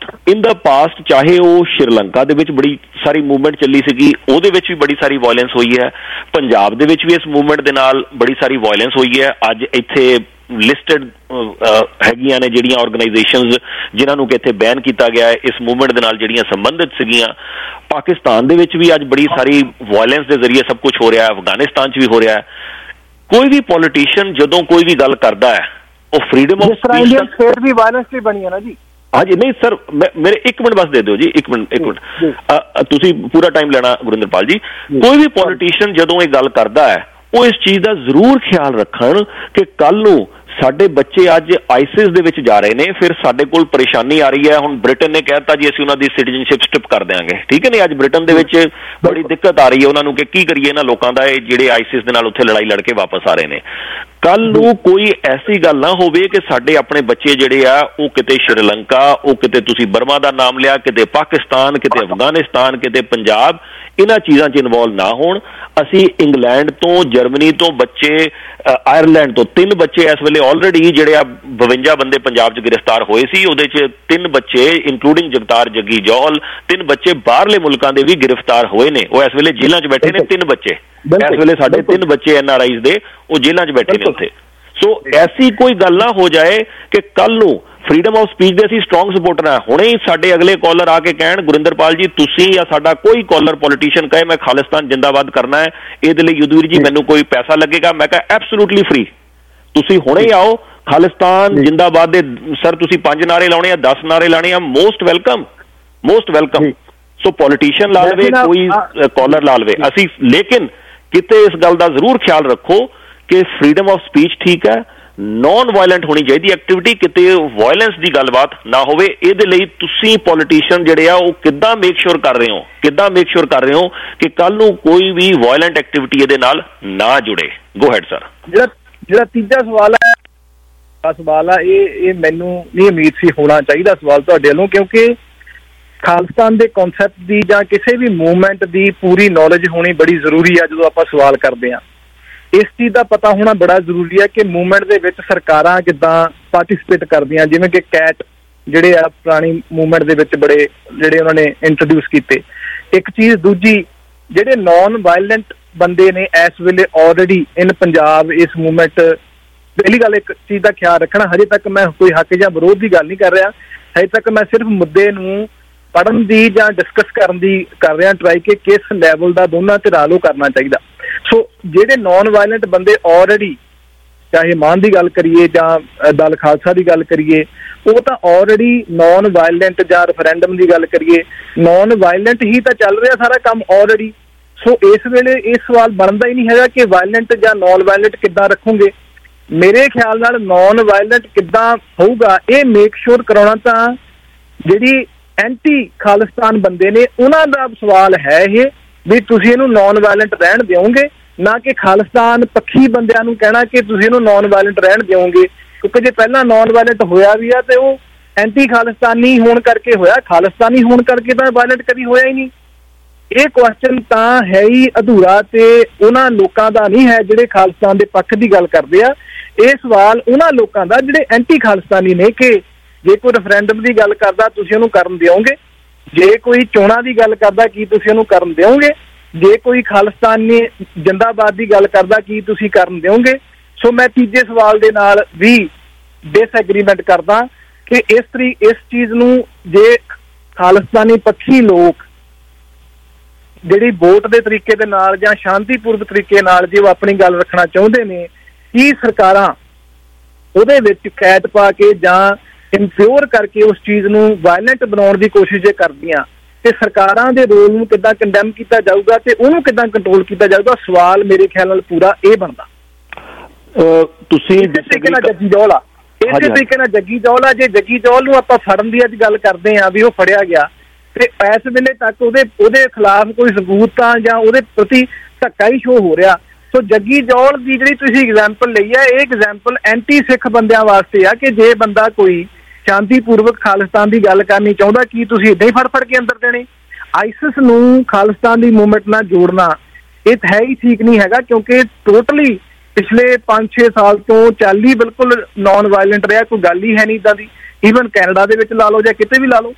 ਪਾਸਟ ਚਾਹੇ ਉਹ ਸ਼੍ਰੀਲੰਕਾ ਦੇ ਵਿੱਚ ਬੜੀ ਸਾਰੀ ਮੂਵਮੈਂਟ ਚੱਲੀ ਸੀਗੀ, ਉਹਦੇ ਵਿੱਚ ਵੀ ਬੜੀ ਸਾਰੀ ਵਾਇਲੈਂਸ ਹੋਈ ਹੈ, ਪੰਜਾਬ ਦੇ ਵਿੱਚ ਵੀ ਇਸ ਮੂਵਮੈਂਟ ਦੇ ਨਾਲ ਬੜੀ ਸਾਰੀ ਵਾਇਲੈਂਸ ਹੋਈ ਹੈ। ਅੱਜ ਇੱਥੇ ਲਿਸਟਡ ਹੈਗੀਆਂ ਨੇ ਜਿਹੜੀਆਂ ਆਰਗੇਨਾਈਜੇਸ਼ਨਸ ਜਿਨ੍ਹਾਂ ਨੂੰ ਕਿ ਇੱਥੇ ਬੈਨ ਕੀਤਾ ਗਿਆ ਹੈ ਇਸ ਮੂਵਮੈਂਟ ਦੇ ਨਾਲ ਜਿਹੜੀਆਂ ਸੰਬੰਧਿਤ ਸੀਗੀਆਂ। ਪਾਕਿਸਤਾਨ ਦੇ ਵਿੱਚ ਵੀ ਅੱਜ ਬੜੀ ਸਾਰੀ ਵਾਇਲੈਂਸ ਦੇ ਜ਼ਰੀਏ ਸਭ ਕੁਝ ਹੋ ਰਿਹਾ ਹੈ, ਅਫਗਾਨਿਸਤਾਨ 'ਚ ਵੀ ਹੋ ਰਿਹਾ ਹੈ। ਕੋਈ ਵੀ ਪੋਲੀਟੀਸ਼ੀਅਨ ਜਦੋਂ ਕੋਈ ਵੀ ਗੱਲ ਕਰਦਾ ਹੈ ਉਹ ਫਰੀडम ਆਫ ਸਪੀਚ ਵੀ ਵਾਇਲੈਂਸ ਲਈ ਬਣੀ ਹੈ ਨਾ ਜੀ। ਹਾਂਜੀ, ਨਹੀਂ ਸਰ, ਮੇਰੇ ਇੱਕ ਮਿੰਟ ਬਸ ਦੇ ਦਿਓ ਜੀ, ਇੱਕ ਮਿੰਟ ਤੁਸੀਂ ਪੂਰਾ ਟਾਈਮ ਲੈਣਾ ਗੁਰਿੰਦਰਪਾਲ ਜੀ। ਕੋਈ ਵੀ ਪੋਲੀਟੀਸ਼ੀਅਨ ਜਦੋਂ ਇਹ ਗੱਲ ਕਰਦਾ ਹੈ ਉਹ ਇਸ ਚੀਜ਼ ਦਾ ਜ਼ਰੂਰ ਖਿਆਲ ਰੱਖਣ ਕਿ ਕੱਲ ਨੂੰ ਸਾਡੇ ਬੱਚੇ ਅੱਜ ਆਈਸਿਸ ਦੇ ਵਿੱਚ ਜਾ ਰਹੇ ਨੇ, ਫਿਰ ਸਾਡੇ ਕੋਲ ਪਰੇਸ਼ਾਨੀ ਆ ਰਹੀ ਹੈ। ਹੁਣ ਬ੍ਰਿਟਨ ਨੇ ਕਹਿ ਦਿੱਤਾ ਜੀ ਅਸੀਂ ਉਹਨਾਂ ਦੀ ਸਿਟੀਜ਼ਨਸ਼ਿਪ ਸਟ੍ਰਿਪ ਕਰ ਦਿਆਂਗੇ, ਠੀਕ ਹੈ ਨਹੀਂ। ਅੱਜ ਬ੍ਰਿਟਨ ਦੇ ਵਿੱਚ ਬੜੀ ਦਿੱਕਤ ਆ ਰਹੀ ਹੈ ਉਹਨਾਂ ਨੂੰ ਕਿ ਕੀ ਕਰੀਏ ਇਹਨਾਂ ਲੋਕਾਂ ਦਾ, ਇਹ ਜਿਹੜੇ ਆਈਸਿਸ ਦੇ ਨਾਲ ਉੱਥੇ ਲੜਾਈ ਲੜ ਕੇ ਵਾਪਸ ਆ ਰਹੇ ਨੇ। ਕੱਲ ਨੂੰ ਕੋਈ ਐਸੀ ਗੱਲ ਨਾ ਹੋਵੇ ਕਿ ਸਾਡੇ ਆਪਣੇ ਬੱਚੇ ਜਿਹੜੇ ਆ ਉਹ ਕਿਤੇ ਸ਼੍ਰੀਲੰਕਾ, ਉਹ ਕਿਤੇ ਤੁਸੀਂ ਬਰਮਾ ਦਾ ਨਾਮ ਲਿਆ, ਕਿਤੇ ਪਾਕਿਸਤਾਨ, ਕਿਤੇ ਅਫਗਾਨਿਸਤਾਨ, ਕਿਤੇ ਪੰਜਾਬ, ਇਹਨਾਂ ਚੀਜ਼ਾਂ 'ਚ ਇਨਵੋਲਵ ਨਾ ਹੋਣ। ਅਸੀਂ ਇੰਗਲੈਂਡ ਤੋਂ, ਜਰਮਨੀ ਤੋਂ ਬੱਚੇ, ਆਇਰਲੈਂਡ ਤੋਂ 3 ਬੱਚੇ ਇਸ ਵੇਲੇ ਆਲਰੇਡੀ ਜਿਹੜੇ ਆ 52 ਬੰਦੇ ਪੰਜਾਬ 'ਚ ਗ੍ਰਿਫਤਾਰ ਹੋਏ ਸੀ, ਉਹਦੇ 'ਚ 3 ਬੱਚੇ ਇਨਕਲੂਡਿੰਗ ਜਗਤਾਰ ਜੱਗੀ ਜੌਲ, 3 ਬੱਚੇ ਬਾਹਰਲੇ ਮੁਲਕਾਂ ਦੇ ਵੀ ਗ੍ਰਿਫਤਾਰ ਹੋਏ ਨੇ, ਉਹ ਇਸ ਵੇਲੇ ਜੇਲ੍ਹਾਂ 'ਚ ਬੈਠੇ ਨੇ। 3 ਬੱਚੇ ਇਸ ਵੇਲੇ ਸਾਡੇ 3 ਬੱਚੇ NRIs ਦੇ ਉਹ ਜੇਲ੍ਹਾਂ 'ਚ ਬੈਠੇ ਨੇ ਉੱਥੇ। ਸੋ ਐਸੀ ਕੋਈ ਗੱਲ ਨਾ ਹੋ ਜਾਏ ਕਿ ਕੱਲ ਨੂੰ ਫਰੀडम ਆਫ ਸਪੀਚ ਦੇ ਅਸੀਂ ਸਟਰੋਂਗ ਸਪੋਰਟਰ ਹਾਂ। ਹੁਣੇ ਹੀ ਸਾਡੇ ਅਗਲੇ ਕਾਲਰ ਆ ਕੇ ਕਹਿਣ ਗੁਰਿੰਦਰਪਾਲ ਜੀ ਤੁਸੀਂ ਜਾਂ ਸਾਡਾ ਕੋਈ ਕਾਲਰ ਪੋਲੀਟੀਸ਼ੀਅਨ ਕਹੇ ਮੈਂ ਖਾਲਿਸਤਾਨ ਜਿੰਦਾਬਾਦ ਕਰਨਾ ਹੈ, ਇਹਦੇ ਲਈ ਯਦਵੀਰ ਜੀ ਮੈਨੂੰ ਕੋਈ ਪੈਸਾ ਲੱਗੇਗਾ, ਮੈਂ ਕਹਾਂ ਐਬਸੋਲੂਟਲੀ ਫ੍ਰੀ, ਤੁਸੀਂ ਹੁਣੇ ਹੀ ਆਓ। ਖਾਲਿਸਤਾਨ ਜਿੰਦਾਬਾਦ ਦੇ ਸਰ ਤੁਸੀਂ 5 ਨਾਰੇ ਲਾਉਣੇ ਆ, 10 ਨਾਰੇ ਲਾਣੇ ਆ, ਮੋਸਟ ਵੈਲਕਮ। ਸੋ ਪੋਲੀਟੀਸ਼ੀਅਨ ਲਾ ਲਵੇ, ਕੋਈ ਕਾਲਰ ਲਾ ਲਵੇ, ਅਸੀਂ ਲੇਕਿਨ ਕਿਤੇ ਇਸ ਗੱਲ ਦਾ ਜ਼ਰੂਰ ਖਿਆਲ ਰੱਖੋ ਕਿ ਫਰੀडम ਆਫ ਸਪੀਚ ਠੀਕ ਹੈ, ਨੌਨ ਵਾਇਲੈਂਟ ਹੋਣੀ ਚਾਹੀਦੀ ਐਕਟੀਵਿਟੀ, ਕਿਤੇ ਵਾਇਲੈਂਸ ਦੀ ਗੱਲਬਾਤ ਨਾ ਹੋਵੇ। ਇਹਦੇ ਲਈ ਤੁਸੀਂ ਪੋਲੀਟੀਸ਼ੀਅਨ ਜਿਹੜੇ ਆ ਉਹ ਕਿੱਦਾਂ ਮੇਕ ਸ਼ੋਰ ਕਰ ਰਹੇ ਹੋ ਕਿ ਕੱਲ ਨੂੰ ਕੋਈ ਵੀ ਵਾਇਲੈਂਟ ਐਕਟੀਵਿਟੀ ਇਹਦੇ ਨਾਲ ਨਾ ਜੁੜੇ? Go ahead sir. ਜਿਹੜਾ ਤੀਜਾ ਸਵਾਲ ਆ ਇਹ ਮੈਨੂੰ ਨਹੀਂ ਉਮੀਦ ਸੀ ਹੋਣਾ ਚਾਹੀਦਾ ਸਵਾਲ ਤੁਹਾਡੇ ਵੱਲੋਂ, ਕਿਉਂਕਿ ਖਾਲਿਸਤਾਨ ਦੇ ਕਨਸੈਪਟ ਦੀ ਜਾਂ ਕਿਸੇ ਵੀ ਮੂਵਮੈਂਟ ਦੀ ਪੂਰੀ ਨੌਲੇਜ ਹੋਣੀ ਬੜੀ ਜ਼ਰੂਰੀ ਆ। ਜਦੋਂ ਆਪਾਂ ਸਵਾਲ ਕਰਦੇ ਹਾਂ, ਇਸ ਚੀਜ਼ ਦਾ ਪਤਾ ਹੋਣਾ ਬੜਾ ਜ਼ਰੂਰੀ ਹੈ ਕਿ ਮੂਵਮੈਂਟ ਦੇ ਵਿੱਚ ਸਰਕਾਰਾਂ ਕਿੱਦਾਂ ਪਾਰਟਿਸਿਪੇਟ ਕਰਦੀਆਂ। ਜਿਵੇਂ ਕਿ ਕੈਟ ਜਿਹੜੇ ਆ ਪੁਰਾਣੀ ਮੂਵਮੈਂਟ ਦੇ ਵਿੱਚ ਬੜੇ ਜਿਹੜੇ ਉਹਨਾਂ ਨੇ ਇੰਟਰੋਡਿਊਸ ਕੀਤੇ, ਇੱਕ ਚੀਜ਼। ਦੂਜੀ, ਜਿਹੜੇ ਨੌਨ ਵਾਇਲੈਂਟ ਬੰਦੇ ਨੇ ਇਸ ਵੇਲੇ ਆਲਰੇਡੀ ਇਨ ਪੰਜਾਬ ਇਸ ਮੂਵਮੈਂਟ, ਪਹਿਲੀ ਗੱਲ ਇੱਕ ਚੀਜ਼ ਦਾ ਖਿਆਲ ਰੱਖਣਾ, ਹਜੇ ਤੱਕ ਮੈਂ ਕੋਈ ਹੱਕ ਜਾਂ ਵਿਰੋਧ ਦੀ ਗੱਲ ਨਹੀਂ ਕਰ ਰਿਹਾ, ਹਜੇ ਤੱਕ ਮੈਂ ਸਿਰਫ ਮੁੱਦੇ ਨੂੰ ਪੜ੍ਹਨ ਦੀ ਜਾਂ ਡਿਸਕਸ ਕਰਨ ਦੀ ਕਰ ਰਿਹਾ ਟਰਾਈ ਕਿ ਕਿਸ ਲੈਵਲ ਦਾ ਦੋਨਾਂ ਧਿਰਾਂ ਵੱਲੋਂ ਕਰਨਾ ਚਾਹੀਦਾ। ਸੋ ਜਿਹੜੇ ਨੌਨ ਵਾਇਲੈਂਟ ਬੰਦੇ ਆਲਰੇਡੀ, ਚਾਹੇ ਮਾਨ ਦੀ ਗੱਲ ਕਰੀਏ ਜਾਂ ਦਲ ਖਾਲਸਾ ਦੀ ਗੱਲ ਕਰੀਏ, ਉਹ ਤਾਂ ਆਲਰੇਡੀ ਨੌਨ ਵਾਇਲੈਂਟ, ਜਾਂ ਰੈਫਰੈਂਡਮ ਦੀ ਗੱਲ ਕਰੀਏ ਨੌਨ ਵਾਇਲੈਂਟ ਹੀ ਤਾਂ ਚੱਲ ਰਿਹਾ ਸਾਰਾ ਕੰਮ ਆਲਰੇਡੀ। ਸੋ ਇਸ ਵੇਲੇ ਇਹ ਸਵਾਲ ਬਣਦਾ ਹੀ ਨਹੀਂ ਹੈਗਾ ਕਿ ਵਾਇਲੈਂਟ ਜਾਂ ਨੌਨ ਵਾਇਲੈਂਟ ਕਿੱਦਾਂ ਰੱਖੋਗੇ। ਮੇਰੇ ਖਿਆਲ ਨਾਲ ਨੌਨ ਵਾਇਲੈਂਟ ਕਿੱਦਾਂ ਹੋਊਗਾ, ਇਹ ਮੇਕ ਸ਼ੋਰ ਕਰਾਉਣਾ ਤਾਂ ਜਿਹੜੀ ਐਂਟੀ ਖਾਲਿਸਤਾਨ ਬੰਦੇ ਨੇ ਉਹਨਾਂ ਦਾ ਸਵਾਲ ਹੈ ਇਹ, ਵੀ ਤੁਸੀਂ ਇਹਨੂੰ ਨੌਨ ਵਾਇਲੈਂਟ ਰਹਿਣ ਦਿਓਗੇ, ਨਾ ਕਿ ਖਾਲਿਸਤਾਨ ਪੱਖੀ ਬੰਦਿਆਂ ਨੂੰ ਕਹਿਣਾ ਕਿ ਤੁਸੀਂ ਇਹਨੂੰ ਨੌਨ ਵਾਇਲੈਂਟ ਰਹਿਣ ਦਿਓਗੇ। ਕਿਉਂਕਿ ਜੇ ਪਹਿਲਾਂ ਨੌਨ ਵਾਇਲੈਂਟ ਹੋਇਆ ਵੀ ਆ ਤੇ ਉਹ ਐਂਟੀ ਖਾਲਿਸਤਾਨੀ ਹੋਣ ਕਰਕੇ ਹੋਇਆ, ਖਾਲਿਸਤਾਨੀ ਹੋਣ ਕਰਕੇ ਤਾਂ ਵਾਇਲੈਂਟ ਕਦੀ ਹੋਇਆ ਹੀ ਨਹੀਂ। ਇਹ ਕੁਐਸਚਨ ਤਾਂ ਹੈ ਹੀ ਅਧੂਰਾ ਤੇ ਉਹਨਾਂ ਲੋਕਾਂ ਦਾ ਨਹੀਂ ਹੈ ਜਿਹੜੇ ਖਾਲਿਸਤਾਨ ਦੇ ਪੱਖ ਦੀ ਗੱਲ ਕਰਦੇ ਆ। ਇਹ ਸਵਾਲ ਉਹਨਾਂ ਲੋਕਾਂ ਦਾ ਜਿਹੜੇ ਐਂਟੀ ਖਾਲਿਸਤਾਨੀ ਨੇ ਕਿ ਜੇ ਕੋਈ ਰੈਫਰੈਂਡਮ ਦੀ ਗੱਲ ਕਰਦਾ ਤੁਸੀਂ ਉਹਨੂੰ ਕਰਨ ਦਿਓਗੇ, ਜੇ ਕੋਈ ਚੋਣਾਂ ਦੀ ਗੱਲ ਕਰਦਾ ਕੀ ਤੁਸੀਂ ਉਹਨੂੰ ਕਰਨ ਦਿਓਗੇ, ਜੇ ਕੋਈ ਖਾਲਿਸਤਾਨੀ ਜਿੰਦਾਬਾਦ ਦੀ ਗੱਲ ਕਰਦਾ ਕੀ ਤੁਸੀਂ ਕਰਨ ਦਿਓਗੇ। ਸੋ ਮੈਂ ਤੀਜੇ ਸਵਾਲ ਦੇ ਨਾਲ ਵੀ ਡਿਸਐਗਰੀਮੈਂਟ ਕਰਦਾ ਕਿ ਇਸ ਚੀਜ਼ ਨੂੰ ਜੇ ਖਾਲਿਸਤਾਨੀ ਪੱਖੀ ਲੋਕ ਜਿਹੜੀ ਵੋਟ ਦੇ ਤਰੀਕੇ ਦੇ ਨਾਲ ਜਾਂ ਸ਼ਾਂਤੀਪੂਰਵਕ ਤਰੀਕੇ ਨਾਲ ਜੇ ਉਹ ਆਪਣੀ ਗੱਲ ਰੱਖਣਾ ਚਾਹੁੰਦੇ ਨੇ, ਕੀ ਸਰਕਾਰਾਂ ਉਹਦੇ ਵਿੱਚ ਕੈਦ ਪਾ ਕੇ ਜਾਂ ਇੰਪਿਓਰ ਕਰਕੇ ਉਸ ਚੀਜ਼ ਨੂੰ ਵਾਇਲੈਂਟ ਬਣਾਉਣ ਦੀ ਕੋਸ਼ਿਸ਼ ਜੇ ਕਰਦੀਆਂ ਤੇ ਸਰਕਾਰਾਂ ਦੇ ਰੋਲ ਨੂੰ ਕਿੱਦਾਂ ਕੰਡੈਮ ਕੀਤਾ ਜਾਊਗਾ ਤੇ ਉਹਨੂੰ ਕਿੱਦਾਂ ਕੰਟਰੋਲ ਕੀਤਾ ਜਾਊਗਾ? ਸਵਾਲ ਮੇਰੇ ਖਿਆਲ ਨਾਲ ਪੂਰਾ ਇਹ ਬਣਦਾ। ਤੁਸੀਂ ਇਸੇ ਤਰੀਕੇ ਨਾਲ ਜੱਗੀ ਜੌਲ ਆ, ਇਸੇ ਤਰੀਕੇ ਨਾਲ ਜੱਗੀ ਜੌਲ ਆ, ਜੇ ਜੱਗੀ ਜੌਲ ਨੂੰ ਆਪਾਂ ਫੜਨ ਦੀ ਅੱਜ ਗੱਲ ਕਰਦੇ ਹਾਂ ਵੀ ਉਹ ਫੜਿਆ ਗਿਆ ਤੇ ਇਸ ਵੇਲੇ ਤੱਕ ਉਹਦੇ ਖਿਲਾਫ ਕੋਈ ਸਬੂਤਾਂ ਜਾਂ ਉਹਦੇ ਪ੍ਰਤੀ ਧੱਕਾ ਹੀ ਸ਼ੋ ਹੋ ਰਿਹਾ। ਸੋ ਜੱਗੀ ਜੌਲ ਦੀ ਜਿਹੜੀ ਤੁਸੀਂ ਐਗਜ਼ਾਮਪਲ ਲਈ ਹੈ, ਇਹ ਐਗਜ਼ਾਮਪਲ ਐਂਟੀ ਸਿੱਖ ਬੰਦਿਆਂ ਵਾਸਤੇ ਆ ਕਿ ਜੇ ਬੰਦਾ ਕੋਈ ਸ਼ਾਂਤੀਪੂਰਵਕ ਖਾਲਿਸਤਾਨ ਦੀ ਗੱਲ ਕਰਨੀ ਚਾਹੁੰਦਾ ਕੀ ਤੁਸੀਂ ਏਦਾਂ ਹੀ ਫੜ ਕੇ ਅੰਦਰ ਦੇਣੇ? ਆਈਸਿਸ ਨੂੰ ਖਾਲਿਸਤਾਨ ਦੀ ਮੂਵਮੈਂਟ ਨਾਲ ਜੋੜਨਾ ਇਹ ਹੈ ਹੀ ਠੀਕ ਨਹੀਂ ਹੈਗਾ, ਕਿਉਂਕਿ ਟੋਟਲੀ ਪਿਛਲੇ 5-6 ਸਾਲ ਤੋਂ ਚੱਲ ਹੀ ਬਿਲਕੁਲ ਨੌਨ ਵਾਇਲੈਂਟ ਰਿਹਾ, ਕੋਈ ਗੱਲ ਹੀ ਹੈ ਨਹੀਂ ਇੱਦਾਂ ਦੀ। ਈਵਨ ਕੈਨੇਡਾ ਦੇ ਵਿੱਚ ਲਾ ਲਓ ਜਾਂ ਕਿਤੇ ਵੀ ਲਾ ਲਓ।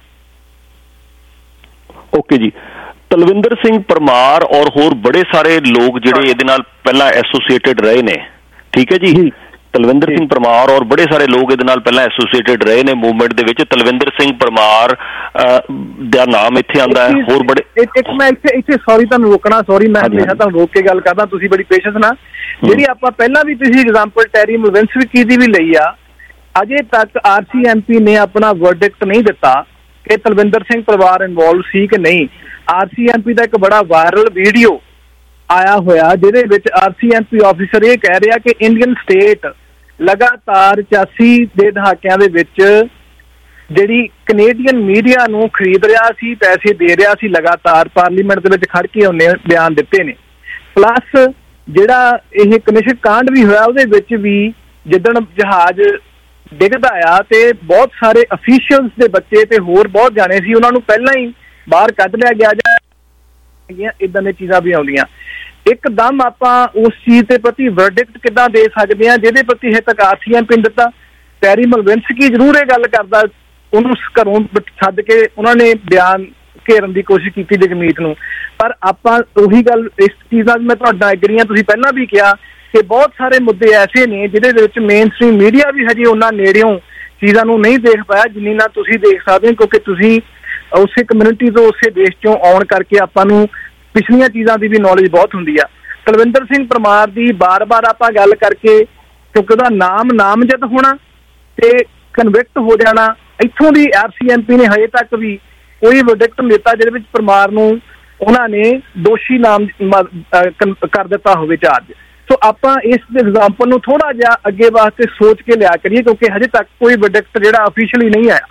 ਓਕੇ ਜੀ, ਤਲਵਿੰਦਰ ਸਿੰਘ ਪਰਮਾਰ ਔਰ ਹੋਰ ਬੜੇ ਸਾਰੇ ਲੋਕ ਜਿਹੜੇ ਇਹਦੇ ਨਾਲ ਪਹਿਲਾਂ ਐਸੋਸੀਏਟਡ ਰਹੇ ਨੇ, ਠੀਕ ਹੈ ਜੀ, ਤਲਵਿੰਦਰ ਸਿੰਘ ਪਰਮਾਰ ਔਰ ਬੜੇ ਸਾਰੇ ਲੋਕ ਇਹਦੇ ਨਾਲ ਪਹਿਲਾਂ ਐਸੋਸੀਏਟਡ ਰਹੇ ਨੇ ਮੂਵਮੈਂਟ ਦੇ ਵਿੱਚ। ਤਲਵਿੰਦਰ ਸਿੰਘ ਪਰਮਾਰ ਦਾ ਨਾਮ ਇੱਥੇ ਆਉਂਦਾ ਹੈ, ਹੋਰ ਬੜੇ ਇੱਕ ਮੈਂ ਇੱਥੇ ਸੌਰੀ ਤੁਹਾਨੂੰ ਰੋਕਣਾ, ਸੌਰੀ ਮੈਂ ਹਮੇਸ਼ਾ ਤੁਹਾਨੂੰ ਰੋਕ ਕੇ ਗੱਲ ਕਰਦਾ, ਤੁਸੀਂ ਬੜੀ ਪੇਸ਼ੈਂਸ ਨਾਲ। ਜਿਹੜੀ ਆਪਾਂ ਪਹਿਲਾਂ ਵੀ ਤੁਸੀਂ ਐਗਜ਼ਾਮਪਲ ਟੈਰੀ ਮਲਵਿੰਸਕੀ ਦੀ ਵੀ ਲਈ ਆ, ਅਜੇ ਤੱਕ RCMP ਨੇ ਆਪਣਾ ਵਰਡਿਕਟ ਨਹੀਂ ਦਿੱਤਾ ਕਿ ਤਲਵਿੰਦਰ ਸਿੰਘ ਪਰਮਾਰ ਇਨਵੋਲਵ ਸੀ ਕਿ ਨਹੀਂ। RCMP ਦਾ ਇੱਕ ਬੜਾ ਵਾਇਰਲ ਵੀਡੀਓ ਆਇਆ ਹੋਇਆ ਜਿਹਦੇ ਵਿੱਚ RCMP ਆਫਿਸਰ ਇਹ ਕਹਿ ਰਿਹਾ ਕਿ ਇੰਡੀਅਨ ਸਟੇਟ ਲਗਾਤਾਰ 85 ਦੇ ਦਹਾਕਿਆਂ ਦੇ ਵਿੱਚ ਜਿਹੜੀ ਕੈਨੇਡੀਅਨ ਮੀਡੀਆ ਨੂੰ ਖਰੀਦ ਰਿਹਾ ਸੀ, ਪੈਸੇ ਦੇ ਰਿਹਾ ਸੀ, ਲਗਾਤਾਰ ਪਾਰਲੀਮੈਂਟ ਦੇ ਵਿੱਚ ਖੜ ਕੇ ਉਹਨੇ ਬਿਆਨ ਦਿੱਤੇ ਨੇ। ਪਲੱਸ ਜਿਹੜਾ ਇਹ ਕਨਿਸ਼ਕ ਕਾਂਡ ਵੀ ਹੋਇਆ ਉਹਦੇ ਵਿੱਚ ਵੀ ਜਿੱਦਣ ਜਹਾਜ਼ ਡਿੱਗਦਾ ਆ ਤੇ ਬਹੁਤ ਸਾਰੇ ਅਫੀਸ਼ੀਅਲਸ ਦੇ ਬੱਚੇ ਤੇ ਹੋਰ ਬਹੁਤ ਜਾਣੇ ਸੀ, ਉਹਨਾਂ ਨੂੰ ਪਹਿਲਾਂ ਹੀ ਬਾਹਰ ਕੱਢ ਲਿਆ ਗਿਆ ਜਾਂ ਇੱਦਾਂ ਦੀਆਂ ਚੀਜ਼ਾਂ ਵੀ ਆਉਂਦੀਆਂ। ਇੱਕਦਮ ਆਪਾਂ ਉਸ ਚੀਜ਼ ਦੇ ਪ੍ਰਤੀ ਵਰਡਿਕਟ ਕਿੱਦਾਂ ਦੇ ਸਕਦੇ ਹਾਂ ਜਿਹਦੇ ਪ੍ਰਤੀ ਹਜੇ ਤੱਕ RCMP ਨੇ ਦਿੱਤਾ? ਟੈਰੀ ਮਲਵਿੰਸਕੀ ਜ਼ਰੂਰ ਇਹ ਗੱਲ ਕਰਦਾ, ਉਹਨੂੰ ਘਰੋਂ ਛੱਡ ਕੇ ਉਹਨਾਂ ਨੇ ਬਿਆਨ ਘੇਰਨ ਦੀ ਕੋਸ਼ਿਸ਼ ਕੀਤੀ ਜਗਮੀਤ ਨੂੰ, ਪਰ ਆਪਾਂ ਉਹੀ ਗੱਲ ਇਸ ਚੀਜ਼ ਨਾਲ ਮੈਂ ਤੁਹਾਡਾ ਐਗਰੀ ਹਾਂ। ਤੁਸੀਂ ਪਹਿਲਾਂ ਵੀ ਕਿਹਾ ਕਿ ਬਹੁਤ ਸਾਰੇ ਮੁੱਦੇ ਐਸੇ ਨੇ ਜਿਹਦੇ ਵਿੱਚ ਮੇਨ ਸਟ੍ਰੀਮ ਮੀਡੀਆ ਵੀ ਹਜੇ ਉਹਨਾਂ ਨੇੜਿਓਂ ਚੀਜ਼ਾਂ ਨੂੰ ਨਹੀਂ ਦੇਖ ਪਾਇਆ ਜਿੰਨੀ ਨਾਲ ਤੁਸੀਂ ਦੇਖ ਸਕਦੇ ਹੋ, ਕਿਉਂਕਿ ਤੁਸੀਂ ਉਸੇ ਕਮਿਊਨਿਟੀ ਤੋਂ ਉਸੇ ਦੇਸ਼ ਚੋਂ ਆਉਣ ਕਰਕੇ ਆਪਾਂ ਨੂੰ ਪਿਛਲੀਆਂ ਚੀਜ਼ਾਂ ਦੀ ਵੀ ਨੌਲੇਜ ਬਹੁਤ ਹੁੰਦੀ ਆ। ਤਲਵਿੰਦਰ ਸਿੰਘ ਪਰਮਾਰ ਦੀ ਬਾਰ-ਬਾਰ ਆਪਾਂ ਗੱਲ ਕਰਕੇ, ਕਿਉਂਕਿ ਉਹਦਾ ਨਾਮ ਨਾਮਜ਼ਦ ਹੋਣਾ ਤੇ ਕਨਵਿਕਟ ਹੋ ਜਾਣਾ, ਇੱਥੋਂ ਦੀ RCMP ਨੇ ਹਜੇ ਤੱਕ ਵੀ ਕੋਈ ਵਰਡਿਕਟ ਨਹੀਂ ਦਿੱਤਾ ਜਿਹਦੇ ਵਿੱਚ ਪਰਮਾਰ ਨੂੰ ਉਹਨਾਂ ਨੇ ਦੋਸ਼ੀ ਨਾਮ ਕਰ ਦਿੱਤਾ ਹੋਵੇ ਚਾਰਜ। ਸੋ ਆਪਾਂ ਇਸ ਐਗਜ਼ਾਮਪਲ ਨੂੰ ਥੋੜਾ ਜਿਹਾ ਅੱਗੇ ਵਾਸਤੇ ਸੋਚ ਕੇ ਲਿਆ ਕਰੀਏ, ਕਿਉਂਕਿ ਹਜੇ ਤੱਕ ਕੋਈ ਵਰਡਿਕਟ ਜਿਹੜਾ ਅਫੀਸ਼ੀਅਲੀ ਨਹੀਂ ਆਇਆ।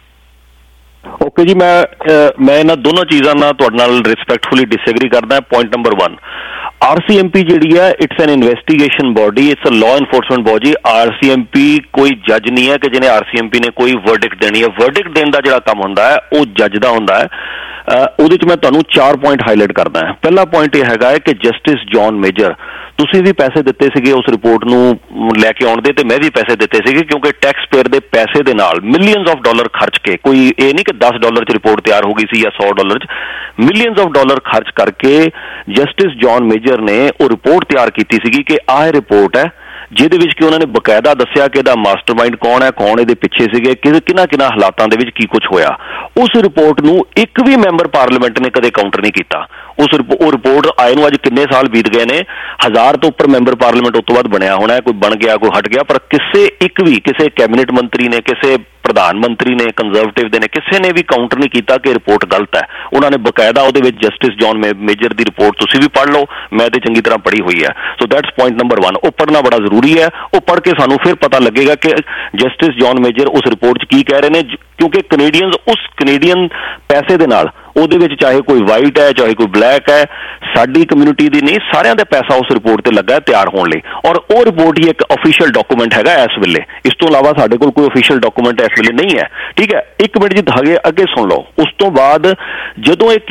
ਓਕੇ ਜੀ, ਮੈਂ ਇਹਨਾਂ ਦੋਨੋਂ ਚੀਜ਼ਾਂ ਨਾਲ ਤੁਹਾਡੇ ਨਾਲ ਰਿਸਪੈਕਟਫੁਲੀ ਡਿਸਐਗਰੀ ਕਰਦਾ। ਪੁਆਇੰਟ ਨੰਬਰ 1, RCMP ਜਿਹੜੀ ਹੈ it's an investigation body, it's a law enforcement body. RCMP ਕੋਈ ਜੱਜ ਨਹੀਂ ਹੈ ਕਿ ਜਿਹਨੇ RCMP ਨੇ ਕੋਈ ਵਰਡਿਕਟ ਦੇਣੀ ਹੈ। ਵਰਡਿਕਟ ਦੇਣ ਦਾ ਜਿਹੜਾ ਕੰਮ ਹੁੰਦਾ ਹੈ ਉਹ ਜੱਜ ਦਾ ਹੁੰਦਾ ਹੈ। ਉਹਦੇ 'ਚ ਮੈਂ ਤੁਹਾਨੂੰ 4 ਪੁਆਇੰਟ ਹਾਈਲਾਈਟ ਕਰਦਾ ਹਾਂ। ਪਹਿਲਾ ਪੁਆਇੰਟ ਇਹ ਹੈਗਾ ਹੈ ਕਿ ਜਸਟਿਸ ਜੌਨ ਮੇਜਰ, ਤੁਸੀਂ ਵੀ ਪੈਸੇ ਦਿੱਤੇ ਸੀਗੇ ਉਸ ਰਿਪੋਰਟ ਨੂੰ ਲੈ ਕੇ ਆਉਣ ਦੇ, ਤੇ ਮੈਂ ਵੀ ਪੈਸੇ ਦਿੱਤੇ ਸੀਗੇ, ਕਿਉਂਕਿ ਟੈਕਸ ਪੇਅਰ ਦੇ ਪੈਸੇ ਦੇ ਨਾਲ ਮਿਲੀਅਨਸ ਆਫ ਡਾਲਰ ਖਰਚ ਕੇ, ਕੋਈ ਇਹ ਨਹੀਂ ਕਿ $10 'ਚ ਰਿਪੋਰਟ ਤਿਆਰ ਹੋ ਗਈ ਸੀ ਜਾਂ $100 'ਚ, ਮਿਲੀਅਨਸ ਆਫ ਡਾਲਰ ਖਰਚ ਕਰਕੇ ਜਸਟਿਸ ਜੌਨ ਮੇਜਰ ਨੇ ਉਹ ਰਿਪੋਰਟ ਤਿਆਰ ਕੀਤੀ ਸੀਗੀ ਕਿ ਆਹ ਰਿਪੋਰਟ ਹੈ ਜਿਹਦੇ ਵਿੱਚ ਕਿ ਉਹਨਾਂ ਨੇ ਬਕਾਇਦਾ ਦੱਸਿਆ ਕਿ ਇਹਦਾ ਮਾਸਟਰਮਾਈਂਡ ਕੌਣ ਹੈ, ਕੌਣ ਇਹਦੇ ਪਿੱਛੇ ਸੀਗੇ, ਕਿਹਨਾਂ ਹਾਲਾਤਾਂ ਦੇ ਵਿੱਚ ਕੀ ਕੁਝ ਹੋਇਆ। ਉਸ ਰਿਪੋਰਟ ਨੂੰ ਇੱਕ ਵੀ ਮੈਂਬਰ ਪਾਰਲੀਮੈਂਟ ਨੇ ਕਦੇ ਕਾਊਂਟਰ ਨਹੀਂ ਕੀਤਾ। ਉਹ ਰਿਪੋਰਟ ਆਏ ਨੂੰ ਅੱਜ ਕਿੰਨੇ ਸਾਲ ਬੀਤ ਗਏ ਨੇ, 1000 ਤੋਂ ਉੱਪਰ ਮੈਂਬਰ ਪਾਰਲੀਮੈਂਟ ਉਸ ਤੋਂ ਬਾਅਦ ਬਣਿਆ ਹੋਣਾ, ਕੋਈ ਬਣ ਗਿਆ ਕੋਈ ਹਟ ਗਿਆ, ਪਰ ਕਿਸੇ ਕੈਬਨਿਟ ਮੰਤਰੀ ਨੇ, ਕਿਸੇ ਪ੍ਰਧਾਨ ਮੰਤਰੀ ਨੇ, ਕੰਜ਼ਰਵੇਟਿਵ ਦੇ ਨੇ, ਕਿਸੇ ਨੇ ਵੀ ਕਾਊਂਟਰ ਨਹੀਂ ਕੀਤਾ ਕਿ ਰਿਪੋਰਟ ਗਲਤ ਹੈ। ਉਹਨਾਂ ਨੇ ਬਕਾਇਦਾ ਉਹਦੇ ਵਿੱਚ ਜਸਟਿਸ ਜੌਨ ਮੇਜਰ ਦੀ ਰਿਪੋਰਟ ਤੁਸੀਂ ਵੀ ਪੜ੍ਹ ਲਓ, ਮੈਂ ਤੇ ਚੰਗੀ ਤਰ੍ਹਾਂ ਪੜ੍ਹੀ ਹੋਈ ਹੈ। So that's point number 1। ਉਹ ਪੜ੍ਹਨਾ ਬੜਾ ਜ਼ਰੂਰੀ ਹੈ। ਉਹ ਪੜ੍ਹ ਕੇ ਸਾਨੂੰ ਫਿਰ ਪਤਾ ਲੱਗੇਗਾ ਕਿ ਜਸਟਿਸ ਜੌਨ ਮੇਜਰ ਉਸ ਰਿਪੋਰਟ 'ਚ ਕੀ ਕਹਿ ਰਹੇ ਨੇ, ਕਿਉਂਕਿ ਕੈਨੇਡੀਅਨ ਪੈਸੇ ਦੇ ਨਾਲ, ਉਹਦੇ ਵਿੱਚ ਚਾਹੇ ਕੋਈ ਵਾਈਟ ਹੈ ਚਾਹੇ ਕੋਈ ਬਲੈਕ ਹੈ, ਸਾਡੀ ਕਮਿਊਨਿਟੀ ਦੀ ਨਹੀਂ, ਸਾਰਿਆਂ ਦਾ ਪੈਸਾ ਉਸ ਰਿਪੋਰਟ ਤੇ ਲੱਗਾ ਤਿਆਰ ਹੋਣ ਲਈ, ਔਰ ਉਹ ਰਿਪੋਰਟ ਹੀ ਇੱਕ ਅਫੀਸ਼ੀਅਲ ਡਾਕੂਮੈਂਟ ਹੈਗਾ ਇਸ ਵੇਲੇ। ਇਸ ਤੋਂ ਇਲਾਵਾ ਸਾਡੇ ਕੋਲ ਕੋਈ ਅਫੀਸ਼ੀਅਲ ਡਾਕੂਮੈਂਟ ਇਸ ਵੇਲੇ ਨਹੀਂ ਹੈ। ਠੀਕ ਹੈ, 1 ਮਿੰਟ ਜੀ ਅੱਗੇ ਸੁਣ ਲਓ। ਉਸ ਤੋਂ ਬਾਅਦ ਜਦੋਂ ਇਹ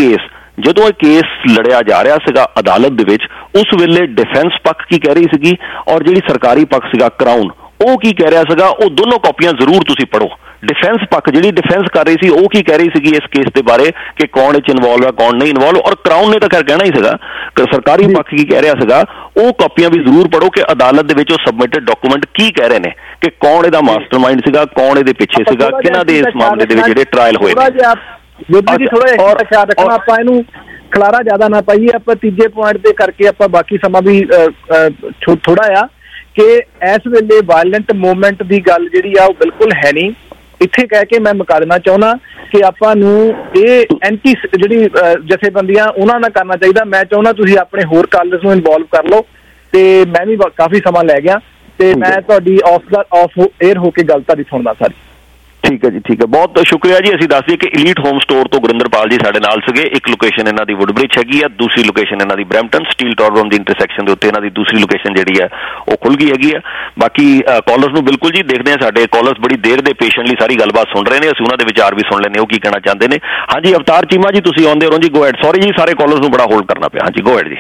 ਕੇਸ ਲੜਿਆ ਜਾ ਰਿਹਾ ਸੀਗਾ ਅਦਾਲਤ ਦੇ ਵਿੱਚ, ਉਸ ਵੇਲੇ ਡਿਫੈਂਸ ਪੱਖ ਕੀ ਕਹਿ ਰਹੀ ਸੀਗੀ ਔਰ ਜਿਹੜੀ ਸਰਕਾਰੀ ਪੱਖ ਸੀਗਾ ਕਰਾਊਨ, ਉਹ ਕੀ ਕਹਿ ਰਿਹਾ ਸੀਗਾ, ਉਹ ਦੋਨੋਂ ਕਾਪੀਆਂ ਜ਼ਰੂਰ ਤੁਸੀਂ ਪੜ੍ਹੋ। ਡਿਫੈਂਸ ਪੱਖ ਜਿਹੜੀ ਡਿਫੈਂਸ ਕਰ ਰਹੀ ਸੀ ਉਹ ਕੀ ਕਹਿ ਰਹੀ ਸੀਗੀ ਇਸ ਕੇਸ ਦੇ ਬਾਰੇ ਕਿ ਕੌਣ ਇਹ 'ਚ ਇਨਵੋਲਵ ਹੈ, ਕੌਣ ਨਹੀਂ ਇਨਵੋਲਵ, ਔਰ ਕਰਾਊਨ ਨੇ ਤਾਂ ਖੈਰ ਕਹਿਣਾ ਹੀ ਸੀਗਾ। ਸਰਕਾਰੀ ਪੱਖ ਕੀ ਕਹਿ ਰਿਹਾ ਸੀਗਾ, ਉਹ ਕਾਪੀਆਂ ਵੀ ਜ਼ਰੂਰ ਪੜ੍ਹੋ ਕਿ ਅਦਾਲਤ ਦੇ ਵਿੱਚ ਉਹ ਸਬਮਿਟਡ ਡਾਕੂਮੈਂਟ ਕੀ ਕਹਿ ਰਹੇ ਨੇ, ਕਿ ਕੌਣ ਇਹਦਾ ਮਾਸਟਰਮਾਈਂਡ ਸੀਗਾ, ਕੌਣ ਇਹਦੇ ਪਿੱਛੇ ਸੀਗਾ, ਕਿਹਨਾਂ ਦੇ ਇਸ ਮਾਮਲੇ ਦੇ ਵਿੱਚ ਜਿਹੜੇ ਟ੍ਰਾਇਲ ਹੋਏ ਨੇ। ਥੋੜਾ ਜਿਹਾ ਖਿਆਲ ਰੱਖਣਾ, ਆਪਾਂ ਇਹਨੂੰ ਖਲਾਰਾ ਜ਼ਿਆਦਾ ਨਾ ਪਾਈਏ। ਆਪਾਂ ਤੀਜੇ ਪੁਆਇੰਟ ਦੇ ਕਰਕੇ ਆਪਾਂ ਬਾਕੀ ਸਮਾਂ ਵੀ ਥੋੜਾ ਆ ਕਿ ਇਸ ਵੇਲੇ ਵਾਇਲੈਂਟ ਮੂਵਮੈਂਟ ਦੀ ਗੱਲ ਜਿਹੜੀ ਆ ਉਹ ਬਿਲਕੁਲ ਹੈ ਨਹੀਂ। ਇੱਥੇ ਕਹਿ ਕੇ ਮੈਂ ਮੁਕਾ ਦੇਣਾ ਚਾਹੁੰਦਾ ਕਿ ਆਪਾਂ ਨੂੰ ਇਹ ਐਂਟੀ ਜਿਹੜੀ ਜਥੇਬੰਦੀਆਂ ਉਹਨਾਂ ਨਾਲ ਕਰਨਾ ਚਾਹੀਦਾ। ਮੈਂ ਚਾਹੁੰਦਾ ਤੁਸੀਂ ਆਪਣੇ ਹੋਰ ਕਾਲਰਸ ਨੂੰ ਇਨਵੋਲਵ ਕਰ ਲਓ, ਤੇ ਮੈਂ ਵੀ ਕਾਫੀ ਸਮਾਂ ਲੈ ਗਿਆ, ਤੇ ਮੈਂ ਤੁਹਾਡੀ ਆਫ 에ਅਰ ਹੋ ਕੇ ਗੱਲ ਤੁਹਾਡੀ ਸੁਣਦਾ ਸਾਰੀ। ਠੀਕ ਹੈ ਜੀ, ਠੀਕ ਹੈ, ਬਹੁਤ ਸ਼ੁਕਰੀਆ ਜੀ। ਅਸੀਂ ਦੱਸ ਦਈਏ ਕਿ ਇਲੀਟ ਹੋਮ ਸਟੋਰ ਤੋਂ ਗੁਰਿੰਦਰਪਾਲ ਜੀ ਸਾਡੇ ਨਾਲ ਸੀਗੇ। ਇੱਕ ਲੋਕੇਸ਼ਨ ਇਹਨਾਂ ਦੀ ਵੁੱਡਬ੍ਰਿਜ ਹੈਗੀ ਆ, ਦੂਸਰੀ ਲੋਕੇਸ਼ਨ ਇਹਨਾਂ ਦੀ ਬਰੈਂਪਟਨ ਸਟੀਲ ਟਾਵਰ ਦੀ ਇੰਟਰਸੈਕਸ਼ਨ ਦੇ ਉੱਤੇ ਇਹਨਾਂ ਦੀ ਦੂਸਰੀ ਲੋਕੇਸ਼ਨ ਜਿਹੜੀ ਹੈ ਉਹ ਖੁੱਲ ਗਈ ਹੈਗੀ ਆ। ਬਾਕੀ ਕਾਲਰਸ ਨੂੰ ਬਿਲਕੁਲ ਜੀ ਦੇਖਦੇ ਹਾਂ, ਸਾਡੇ ਕਾਲਰਸ ਬੜੀ ਦੇਰ ਦੇ ਪੇਸ਼ੈਂਟਲੀ ਸਾਰੀ ਗੱਲਬਾਤ ਸੁਣ ਰਹੇ ਨੇ, ਅਸੀਂ ਉਹਨਾਂ ਦੇ ਵਿਚਾਰ ਵੀ ਸੁਣ ਲੈਂਦੇ ਉਹ ਕੀ ਕਹਿਣਾ ਚਾਹੁੰਦੇ ਨੇ। ਹਾਂਜੀ ਅਵਤਾਰ ਚੀਮਾ ਜੀ, ਤੁਸੀਂ ਆਉਂਦੇ ਰਹੋ ਜੀ, ਗੋ ਹੈਡ। ਸੌਰੀ ਜੀ, ਸਾਰੇ ਕਾਲਰਸ ਨੂੰ ਬੜਾ ਹੋਲਡ ਕਰਨਾ ਪਿਆ। ਹਾਂਜੀ ਗੋ ਹੈਡ ਜੀ।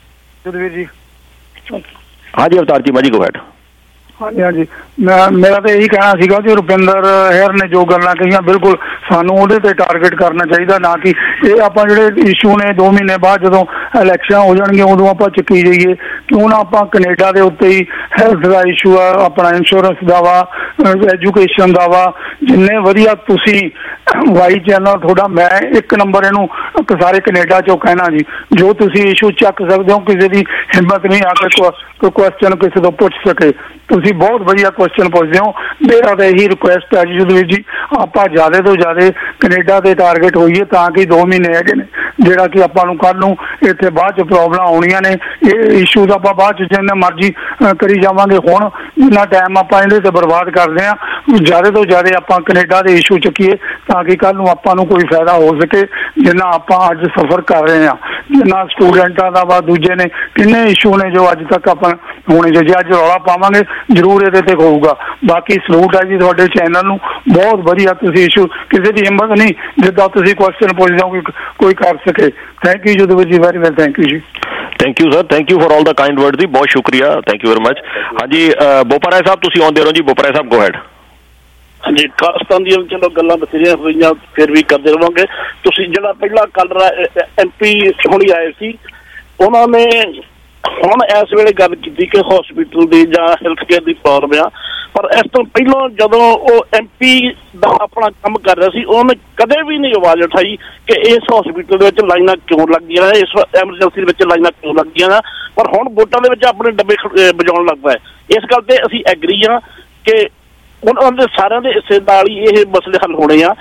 ਹਾਂਜੀ ਅਵਤਾਰ ਚੀਮਾ ਜੀ, ਗੋ ਹੈਡ। ਹਾਂਜੀ, ਮੇਰਾ ਤਾਂ ਇਹੀ ਕਹਿਣਾ ਸੀਗਾ ਕਿ ਰੁਪਿੰਦਰ ਹੈਰ ਨੇ ਜੋ ਗੱਲਾਂ ਕਹੀਆਂ ਬਿਲਕੁਲ ਸਾਨੂੰ ਉਹਦੇ ਤੇ ਟਾਰਗੇਟ ਕਰਨਾ ਚਾਹੀਦਾ, ਨਾ ਕਿ ਇਹ ਆਪਾਂ ਜਿਹੜੇ ਇਸ਼ੂ ਨੇ 2 ਮਹੀਨੇ ਬਾਅਦ ਜਦੋਂ ਇਲੈਕਸ਼ਨ ਹੋ ਜਾਣਗੀਆਂ ਉਦੋਂ ਆਪਾਂ ਚੱਕੀ ਜਾਈਏ। ਕਿਉਂ ਨਾ ਆਪਾਂ ਕੈਨੇਡਾ ਦੇ ਉੱਤੇ ਹੀ ਹੈਲਥ ਦਾ ਇਸ਼ੂ ਆ, ਆਪਣਾ ਇੰਸ਼ੋਰੈਂਸ ਦਾ ਵਾ, ਐਜੂਕੇਸ਼ਨ ਦਾ ਵਾ, ਜਿੰਨੇ ਵਧੀਆ ਤੁਸੀਂ ਵਾਈ ਚੈਨਲ ਤੁਹਾਡਾ, ਮੈਂ 1 ਨੰਬਰ ਇਹਨੂੰ ਸਾਰੇ ਕੈਨੇਡਾ 'ਚੋਂ ਕਹਿਣਾ ਜੀ, ਜੋ ਤੁਸੀਂ ਇਸ਼ੂ ਚੱਕ ਸਕਦੇ ਹੋ, ਕਿਸੇ ਦੀ ਹਿੰਮਤ ਨਹੀਂ ਆ ਕੇ ਕੋਈ ਕੁਐਸਚਨ ਕਿਸੇ ਤੋਂ ਪੁੱਛ ਸਕੇ। ਤੁਸੀਂ ਬਹੁਤ ਵਧੀਆ ਕੁਐਸਚਨ ਪੁੱਛਦੇ ਹੋ। ਮੇਰਾ ਤਾਂ ਇਹੀ ਰਿਕੁਐਸਟ ਹੈ ਜੀ, ਆਪਾਂ ਜ਼ਿਆਦਾ ਤੋਂ ਜ਼ਿਆਦਾ ਕੈਨੇਡਾ ਦੇ ਟਾਰਗੇਟ ਹੋਈਏ, ਤਾਂ ਕਿ 2 ਮਹੀਨੇ ਹੈਗੇ ਨੇ ਜਿਹੜਾ ਕਿ ਆਪਾਂ ਨੂੰ ਕੱਲ੍ਹ ਨੂੰ ਇੱਥੇ ਬਾਅਦ 'ਚ ਪ੍ਰੋਬਲਮ ਆਉਣੀਆਂ ਨੇ। ਇਹ ਇਸ਼ੂ ਦਾ ਆਪਾਂ ਬਾਅਦ 'ਚ ਜਿੰਨਾ ਮਰਜ਼ੀ ਕਰੀ ਜਾਵਾਂਗੇ, ਹੁਣ ਜਿੰਨਾ ਟਾਈਮ ਆਪਾਂ ਇਹਦੇ 'ਤੇ ਬਰਬਾਦ ਕਰਦੇ ਹਾਂ, ਜ਼ਿਆਦਾ ਤੋਂ ਜ਼ਿਆਦਾ ਆਪਾਂ ਕੈਨੇਡਾ ਦੇ ਇਸ਼ੂ ਚੱਕੀਏ ਤਾਂ ਕਿ ਕੱਲ੍ਹ ਨੂੰ ਆਪਾਂ ਨੂੰ ਕੋਈ ਫਾਇਦਾ ਹੋ ਸਕੇ। ਜਿੰਨਾ ਆਪਾਂ ਅੱਜ ਸਫ਼ਰ ਕਰ ਰਹੇ ਹਾਂ, ਜਿੰਨਾ ਸਟੂਡੈਂਟਾਂ ਦਾ ਵਾ, ਦੂਜੇ ਨੇ, ਕਿੰਨੇ ਇਸ਼ੂ ਨੇ ਜੋ ਅੱਜ ਤੱਕ ਆਪਾਂ ਹੋਣੇ, ਜੇ ਅੱਜ ਰੌਲਾ ਪਾਵਾਂਗੇ ਜ਼ਰੂਰ ਇਹਦੇ ਤੇ ਹੋਊਗਾ। ਬਾਕੀ ਸਲੂਟ ਹੈ ਜੀ ਤੁਹਾਡੇ ਚੈਨਲ ਨੂੰ, ਬਹੁਤ ਵਧੀਆ ਤੁਸੀਂ ਇਸ਼ੂ, ਕਿਸੇ ਦੀ ਹਿੰਮਤ ਨਹੀਂ ਜਿੱਦਾਂ ਤੁਸੀਂ ਕੁਐਸਚਨ ਪੁੱਛਦੇ ਹੋ ਕੋਈ ਕਰ ਸਕੇ। Thank you Yudhvir ji, very well, thank you ji. Thank you sir, thank you for all the kind word ji, ਬਹੁਤ ਸ਼ੁਕਰੀਆ, ਥੈਂਕ ਯੂ ਵੈਰੀ ਮਚ। ਹਾਂਜੀ ਬੋਪਰਾ ਸਾਹਿਬ, ਤੁਸੀਂ ਆਉਂਦੇ ਰਹੋ ਜੀ। Bopara sahib, go ahead. ਹਾਂਜੀ, ਖਾਲਿਸਤਾਨ ਦੀਆਂ ਚਲੋ ਗੱਲਾਂ ਬਥੇਰੀਆਂ ਹੋਈਆਂ, ਫਿਰ ਵੀ ਕਰਦੇ ਰਹਾਂਗੇ। ਤੁਸੀਂ ਜਿਹੜਾ ਪਹਿਲਾਂ ਕੱਲ MP ਹੁਣੀ ਆਏ ਸੀ, ਉਹਨਾਂ ਨੇ ਹੁਣ ਇਸ ਵੇਲੇ ਗੱਲ ਕੀਤੀ ਕਿ ਹਸਪੀਟਲ ਦੀ ਜਾਂ ਹੈਲਥ ਕੇਅਰ ਦੀ ਪ੍ਰੋਬਲਮ ਆ, ਪਰ ਇਸ ਤੋਂ ਪਹਿਲਾਂ ਜਦੋਂ ਉਹ MP ਦਾ ਆਪਣਾ ਕੰਮ ਕਰ ਰਿਹਾ ਸੀ, ਉਹਨੇ ਕਦੇ ਵੀ ਨਹੀਂ ਆਵਾਜ਼ ਉਠਾਈ ਕਿ ਇਸ ਹਸਪੀਟਲ ਦੇ ਵਿੱਚ ਲਾਈਨਾਂ ਕਿਉਂ ਲੱਗੀਆਂ, ਇਸ ਐਮਰਜੈਂਸੀ ਦੇ ਵਿੱਚ ਲਾਈਨਾਂ ਕਿਉਂ ਲੱਗੀਆਂ। ਪਰ ਹੁਣ ਵੋਟਾਂ ਦੇ ਵਿੱਚ ਆਪਣੇ ਡੱਬੇ ਵਜਾਉਣ ਲੱਗ ਪਿਆ। ਇਸ ਗੱਲ ਤੇ ਅਸੀਂ ਐਗਰੀ ਹਾਂ ਕਿ ਉਹਨਾਂ ਦੇ ਸਾਰਿਆਂ ਦੇ ਹਿੱਸੇ ਨਾਲ ਹੀ ਇਹ ਮਸਲੇ ਹੱਲ ਹੋਣੇ ਆ।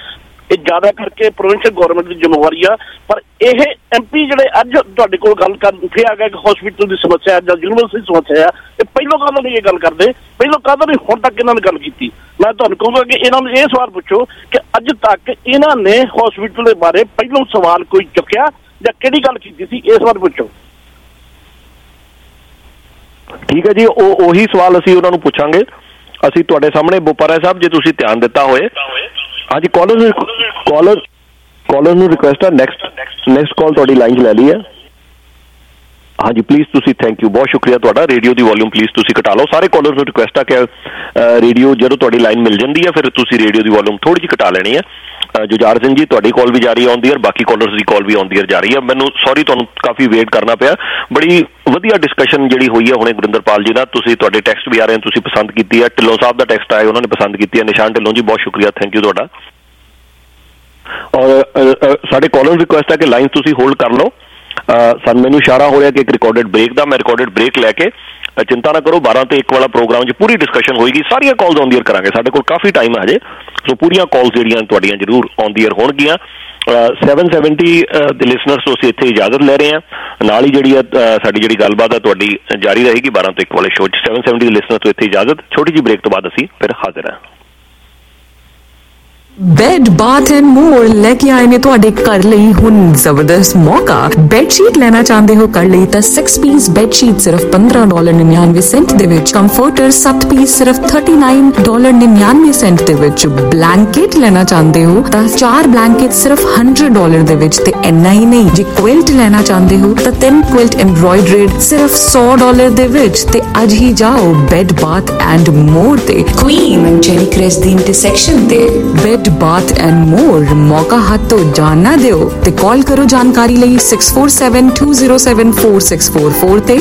ਇਹ ਜ਼ਿਆਦਾ ਕਰਕੇ ਪ੍ਰੋਵਿੰਸ਼ੀਅਲ ਗੌਰਮੈਂਟ ਦੀ ਜ਼ਿੰਮੇਵਾਰੀ ਆ। ਪਰ ਇਹ MP ਜਿਹੜੇ ਅੱਜ ਤੁਹਾਡੇ ਕੋਲ ਗੱਲ ਕਰਨ ਫਿਰ ਆ ਗਿਆ ਕਿ ਹਸਪੀਟਲ ਦੀ ਸਮੱਸਿਆ ਜਾਂ ਯੂਨੀਵਰਸਿਟੀ ਸਮੱਸਿਆ ਆ, ਇਹ ਪਹਿਲੋਂ ਕਾਹਦੋਂ ਨਹੀਂ ਇਹ ਗੱਲ ਕਰਦੇ, ਪਹਿਲੋਂ ਕਾਹਦੋਂ ਨਹੀਂ ਹੁਣ ਤੱਕ ਇਹਨਾਂ ਨੇ ਗੱਲ ਕੀਤੀ। ਮੈਂ ਤੁਹਾਨੂੰ ਕਹੂੰਗਾ ਕਿ ਇਹਨਾਂ ਨੂੰ ਇਹ ਸਵਾਲ ਪੁੱਛੋ ਕਿ ਅੱਜ ਤੱਕ ਇਹਨਾਂ ਨੇ ਹਸਪੀਟਲ ਦੇ ਬਾਰੇ ਪਹਿਲੋਂ ਸਵਾਲ ਕੋਈ ਚੁੱਕਿਆ ਜਾਂ ਕਿਹੜੀ ਗੱਲ ਕੀਤੀ ਸੀ, ਇਸ ਬਾਰੇ ਪੁੱਛੋ। ਠੀਕ ਹੈ ਜੀ, ਉਹੀ ਸਵਾਲ ਅਸੀਂ ਉਹਨਾਂ ਨੂੰ ਪੁੱਛਾਂਗੇ। ਅਸੀਂ ਤੁਹਾਡੇ ਸਾਹਮਣੇ ਬੋਪਾਰਾ ਸਾਹਿਬ, ਜੇ ਤੁਸੀਂ ਧਿਆਨ ਦਿੱਤਾ ਹੋਏ, ਹਾਂਜੀ ਕਾਲਰ ਨੂੰ ਰਿਕੁਐਸਟ ਹੈ ਨੈਕਸਟ ਕਾਲ ਤੁਹਾਡੀ ਲਾਈਨ 'ਚ ਲੈ ਲਈ ਹੈ। ਹਾਂਜੀ ਪਲੀਜ਼ ਤੁਸੀਂ, ਥੈਂਕ ਯੂ, ਬਹੁਤ ਸ਼ੁਕਰੀਆ ਤੁਹਾਡਾ। ਰੇਡੀਓ ਦੀ ਵੋਲਿਊਮ ਪਲੀਜ਼ ਤੁਸੀਂ ਘਟਾ ਲਓ। ਸਾਰੇ ਕਾਲਰਸ ਨੂੰ ਰਿਕੁਐਸਟ ਹੈ ਕਿ ਰੇਡੀਓ ਜਦੋਂ ਤੁਹਾਡੀ ਲਾਈਨ ਮਿਲ ਜਾਂਦੀ ਹੈ ਫਿਰ ਤੁਸੀਂ ਰੇਡੀਓ ਦੀ ਵੋਲਿਊਮ ਥੋੜ੍ਹੀ ਜਿਹੀ ਘਟਾ ਲੈਣੀ ਹੈ। ਜੁਝਾਰ ਸਿੰਘ ਜੀ, ਤੁਹਾਡੀ ਕਾਲ ਵੀ ਜਾਰੀ ਆਉਂਦੀ ਹੈ, ਬਾਕੀ ਕਾਲਰਸ ਦੀ ਕਾਲ ਵੀ ਆਉਂਦੀ ਜਾ ਰਹੀ ਹੈ। ਮੈਨੂੰ ਸੌਰੀ ਤੁਹਾਨੂੰ ਕਾਫੀ ਵੇਟ ਕਰਨਾ ਪਿਆ। ਬੜੀ ਵਧੀਆ ਡਿਸਕਸ਼ਨ ਜਿਹੜੀ ਹੋਈ ਹੈ ਹੁਣੇ ਗੁਰਿੰਦਰਪਾਲ ਜੀ ਨਾਲ। ਤੁਸੀਂ ਤੁਹਾਡੇ ਟੈਕਸਟ ਵੀ ਆ ਰਹੇ, ਤੁਸੀਂ ਪਸੰਦ ਕੀਤੀ ਹੈ। ਢਿੱਲੋਂ ਸਾਹਿਬ ਦਾ ਟੈਕਸਟ ਆਇਆ, ਉਹਨਾਂ ਨੇ ਪਸੰਦ ਕੀਤੀ ਹੈ। ਨਿਸ਼ਾਨ ਢਿੱਲੋਂ ਜੀ, ਬਹੁਤ ਸ਼ੁਕਰੀਆ, ਥੈਂਕ ਯੂ ਤੁਹਾਡਾ। ਔਰ ਸਾਡੇ ਕਾਲਰ ਰਿਕੁਐਸਟ ਹੈ ਕਿ ਲਾਈਨ ਤੁਸੀਂ ਹੋਲਡ ਕਰ ਲਓ। ਮੈਨੂੰ ਇਸ਼ਾਰਾ ਹੋ ਰਿਹਾ ਕਿ ਇੱਕ ਰਿਕਾਰਡਡ ਬ੍ਰੇਕ ਦਾ, ਮੈਂ ਰਿਕਾਰਡਡ ਬ੍ਰੇਕ ਲੈ ਕੇ, ਚਿੰਤਾ ਨਾ ਕਰੋ, 12 ਤੋਂ 1 ਵਾਲਾ ਪ੍ਰੋਗਰਾਮ 'ਚ ਪੂਰੀ ਡਿਸਕਸ਼ਨ ਹੋਏਗੀ। ਸਾਰੀਆਂ ਕਾਲਸ ਔਨ ਦੀ ਏਅਰ ਕਰਾਂਗੇ, ਸਾਡੇ ਕੋਲ ਕਾਫੀ ਟਾਈਮ ਹੈ ਹਜੇ, ਸੋ ਪੂਰੀਆਂ ਕਾਲਸ ਜਿਹੜੀਆਂ ਤੁਹਾਡੀਆਂ ਜ਼ਰੂਰ ਔਨ ਦੀ ਏਅਰ ਹੋਣਗੀਆਂ। 770 ਦੇ ਲਿਸਨਰਸ ਤੋਂ ਅਸੀਂ ਇੱਥੇ ਇਜਾਜ਼ਤ ਲੈ ਰਹੇ ਹਾਂ। ਨਾਲ ਹੀ ਜਿਹੜੀ ਸਾਡੀ ਜਿਹੜੀ ਗੱਲਬਾਤ ਹੈ ਤੁਹਾਡੀ ਜਾਰੀ ਰਹੇਗੀ 12 ਤੋਂ 1 ਵਾਲੇ ਸ਼ੋਅ 'ਚ। 770 ਦੇ ਲਿਸਨਰਸ ਤੋਂ ਇੱਥੇ ਇਜਾਜ਼ਤ, ਛੋਟੀ ਜਿਹੀ ਬ੍ਰੇਕ ਤੋਂ ਬਾਅਦ ਅਸੀਂ ਫਿਰ ਹਾਜ਼ਰ ਹਾਂ। ਬੈਡ ਬਾਥ ਐਂਡ ਮੋਰ ਲੈ ਕੇ ਆਏ ਨੇ ਤੁਹਾਡੇ ਘਰ ਲਈ ਹੁਣ ਜ਼ਬਰਦਸਤ ਮੌਕਾ। ਬੈਡਸ਼ੀਟ ਲੈਣਾ ਚਾਹੁੰਦੇ ਹੋ ਘਰ ਲਈ ਤਾਂ 6 ਪੀਸ ਬੈਡਸ਼ੀਟ ਸਿਰਫ $15.99 ਦੇ ਵਿੱਚ, ਕੰਫਰਟਰ 7 ਪੀਸ ਸਿਰਫ $39.99 ਦੇ ਵਿੱਚ, ਬਲੈਂਕਟ ਲੈਣਾ ਚਾਹੁੰਦੇ ਹੋ ਤਾਂ 4 ਬਲੈਂਕਟ ਸਿਰਫ $100 ਦੇ ਵਿੱਚ। ਤੇ ਇੰਨਾ ਹੀ ਨਹੀਂ, ਜੇ ਕੁਇਲਟ ਲੈਣਾ ਚਾਹੁੰਦੇ ਹੋ ਤਾਂ 3 ਕੁਇਲਟ ਐਮਬ੍ਰੋਇਡਰਡ ਸਿਰਫ $100 ਦੇ ਵਿੱਚ। ਤੇ ਅੱਜ ਹੀ ਜਾਓ ਬੈਡ ਬਾਥ ਐਂਡ ਮੋਰ ਤੇ, ਕੁਈਨ ਐਂਡ ਜੈਨੀ ਕ੍ਰੈਸ ਦੀ ਇੰਟਰਸੈਕਸ਼ਨ ਤੇ। ਬੈਡ ਬਾਥ ਐਂਡ ਮੋਰ, ਮੌਕਾ ਹੱਥ ਤੋਂ ਜਾਣ ਨਾ ਦਿਓ। ਤੇ ਕਾਲ ਕਰੋ ਜਾਣਕਾਰੀ ਲਈ 6472074644 ਤੇ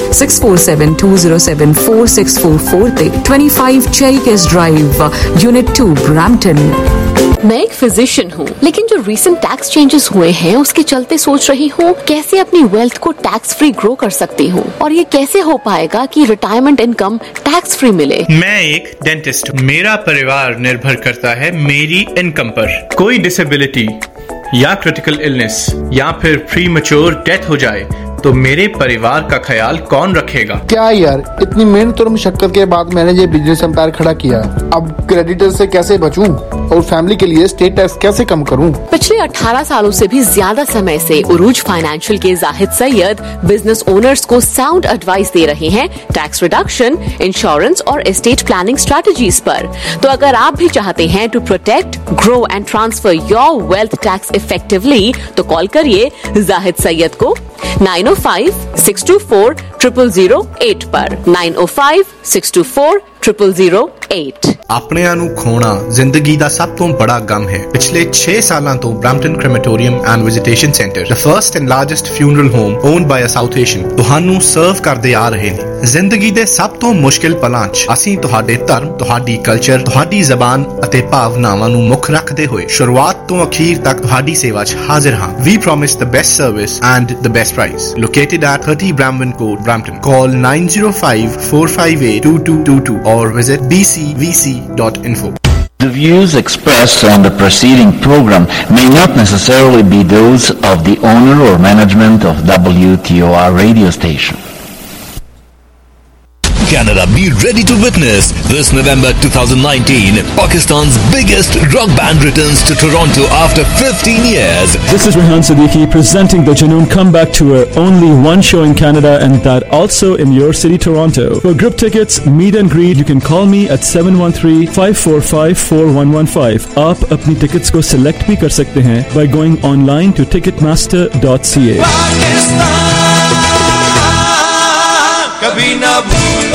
6472074644 ਤੇ 25 ਚੈਰੀਕੇਸ ਡਰਾइव, यूनिट 2, ब्रैम्पटन। मैं एक फिजिशियन हूँ, लेकिन जो रीसेंट टैक्स चेंजेस हुए हैं उसके चलते सोच रही हूँ कैसे अपनी वेल्थ को टैक्स फ्री ग्रो कर सकती हूँ, और ये कैसे हो पाएगा कि रिटायरमेंट इनकम टैक्स फ्री मिले। मैं एक डेंटिस्ट हूँ, मेरा परिवार निर्भर करता है मेरी इनकम पर। कोई डिसेबिलिटी या क्रिटिकल इलनेस या फिर प्रीमैच्योर डेथ हो जाए तो मेरे परिवार का ख्याल कौन रखेगा? क्या यार, इतनी मेहनत और मुशक्कत के बाद मैंने ये बिजनेस एम्पायर खड़ा किया, अब क्रेडिटर से कैसे बचूं और फैमिली के लिए स्टेट टैक्स कैसे कम करूं? पिछले 18 सालों से भी ज्यादा समय से उरूज फाइनेंशियल के जाहिद सैयद बिजनेस ओनर्स को साउंड एडवाइस दे रहे हैं टैक्स रिडक्शन, इंश्योरेंस और एस्टेट प्लानिंग स्ट्रेटजीज पर। तो अगर आप भी चाहते हैं to protect, grow and transfer your wealth tax effectively तो कॉल करिए जाहिद सैयद को 905-624-0008 पर, 905-624-0008। ਆਪਣਿਆਂ ਨੂੰ ਖੋਣਾ ਜ਼ਿੰਦਗੀ ਦਾ ਸਭ ਤੋਂ ਬੜਾ ਗਮ ਹੈ। ਪਿਛਲੇ 6 ਸਾਲਾਂ ਤੋਂ Brampton crematorium and visitation centre, the first and largest funeral home owned by a South Asian, ਤੁਹਾਨੂੰ ਸਰਵ ਕਰਦੇ ਆ ਰਹੇ ਨੇ। ਜ਼ਿੰਦਗੀ ਦੇ ਸਭ ਤੋਂ ਮੁਸ਼ਕਿਲ ਪਲਾਂ 'ਚ ਅਸੀਂ ਤੁਹਾਡੇ ਧਰਮ, ਤੁਹਾਡੀ ਕਲਚਰ, ਤੁਹਾਡੀ ਜ਼ਬਾਨ ਅਤੇ ਭਾਵਨਾਵਾਂ ਨੂੰ ਮੁੱਖ ਰੱਖਦੇ ਹੋਏ ਸ਼ੁਰੂਆਤ ਤੋਂ ਅਖੀਰ ਤੱਕ ਤੁਹਾਡੀ ਸੇਵਾ 'ਚ ਹਾਜ਼ਰ ਹਾਂ। We promise the best service and the best price. Located at 30 Bramwell Court, Brampton. Call 905-458-2222 or visit bcvc.info. The views expressed on the preceding program may not necessarily be those of the owner or management of WTOR radio station. Canada, be ready to witness this November 2019. Pakistan's biggest rock band returns to Toronto after 15 years. This is Rehan Siddiqui presenting the Junoon Comeback Tour. Only one show in Canada, and that also in your city, Toronto. For group tickets, meet and greet, you can call me at 713-545-4115. आप अपनी tickets को select भी कर सकते हैं by going online to ticketmaster.ca. कभी ना भूलो।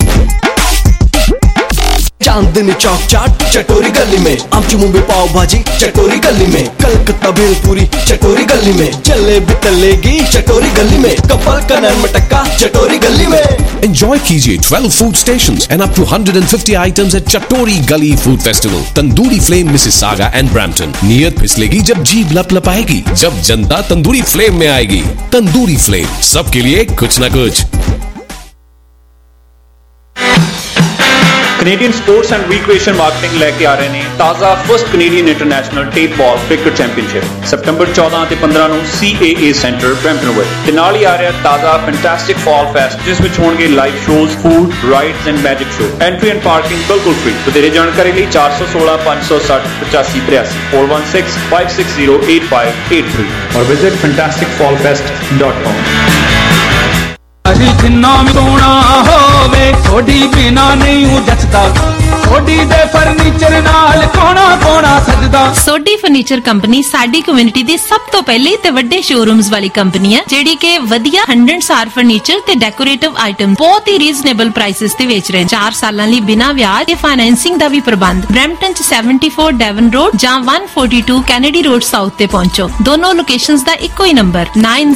चांदनी चौक चाट चटोरी गली में, आमची मुंबई पाव भाजी चटोरी गली में, कलकत्ता भेलपूरी चटोरी गली में, जलेबी तलेगी चटोरी गली में, कपल का नरम टक्का चटोरी गली में। Enjoy कीजिए 12 food stations and up to 150 items at Chatori Gully Food Festival, Tandoori Flame, Mississauga and Brampton. नियत फिसलेगी जब जीभ लपलपाएगी, जब जनता तंदूरी फ्लेम में आएगी। तंदूरी फ्लेम, सबके लिए कुछ न कुछ। Canadian sports and recreation marketing ਲੈ ਕੇ ਆ ਰਹੇ ਨੇ ਤਾਜ਼ਾ first Canadian international tape ball cricket championship ਸਤੰਬਰ 14 ਤੇ 15 ਨੂੰ CAA ਸੈਂਟਰ ਬਰੈਂਪਟਨ ਵਿੱਚ ਤੇ ਨਾਲ ਹੀ ਆ ਰਿਹਾ ਤਾਜ਼ਾ ਫੈਂਟੈਸਟਿਕ ਫਾਲ ਫੈਸਟ ਜਿਸ ਵਿੱਚ ਹੋਣਗੇ live shows food rides and magic show entry and parking ਬਿਲਕੁਲ ਫ੍ਰੀ ਵਧੇਰੇ ਜਾਣਕਾਰੀ ਲਈ 416 560 8583 416 560 8583 और visit fantasticfallfest.com ਅਸੀਂ ਜਿੰਨਾ ਵੀ ਸੋਹਣਾ ਹੋਵੇ ਥੋੜੀ ਬਿਨਾ ਨਹੀਂ ਉਹ ਜੱਚਦਾ ਸੋਡੀ ਦੇ ਫਰਨੀਚਰ ਨਾਲ ਕੋਣਾ ਕੋਣਾ ਸਜਦਾ ਸੋਡੀ ਫਰਨੀਚਰ ਕੰਪਨੀ ਸਾਡੀ ਕਮਿਊਨਿਟੀ ਦੀ ਸਭ ਤੋਂ ਪਹਿਲੀ ਤੇ ਵੱਡੇ ਸ਼ੋਰੂਮਸ ਵਾਲੀ ਕੰਪਨੀ ਹੈ ਜਿਹੜੀ ਕਿ ਵਧੀਆ 100 ਫਰਨੀਚਰ ਤੇ ਡੈਕੋਰੇਟਿਵ ਆਈਟਮ ਬਹੁਤ ਹੀ ਰੀਜ਼ਨੇਬਲ ਪ੍ਰਾਈਸਸ ਤੇ ਵੇਚ ਰਹੇ 4 ਸਾਲਾਂ ਲਈ ਬਿਨਾਂ ਵਿਆਜ ਤੇ ਫਾਈਨੈਂਸਿੰਗ ਦਾ ਵੀ ਪ੍ਰਬੰਧ ਬਰੈਂਪਟਨ ਚ 74 ਡੈਵਨ ਰੋਡ ਜਾਂ 142 ਕੈਨੇਡੀ ਰੋਡ ਸਾਊਥ ਤੇ ਪਹੁੰਚੋ ਦੋਨੋਂ ਲੋਕੇਸ਼ਨਸ ਦਾ ਇੱਕੋ ਹੀ ਨੰਬਰ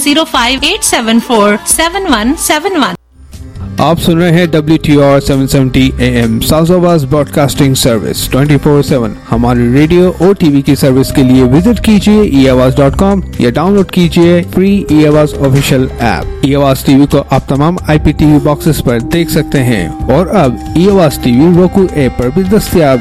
9058747171 आप सुन रहे हैं WTR 770 AM South broadcasting service 24/7 हमारी रेडियो और टीवी की सर्विस के लिए विजिट कीजिए eAwaaz.com या डाउनलोड कीजिए free eAwaaz official app eAwaaz TV को आप तमाम IPTV बॉक्सेस पर देख सकते हैं और अब eAwaaz टीवी roku ऐप पर भी दस्तयाब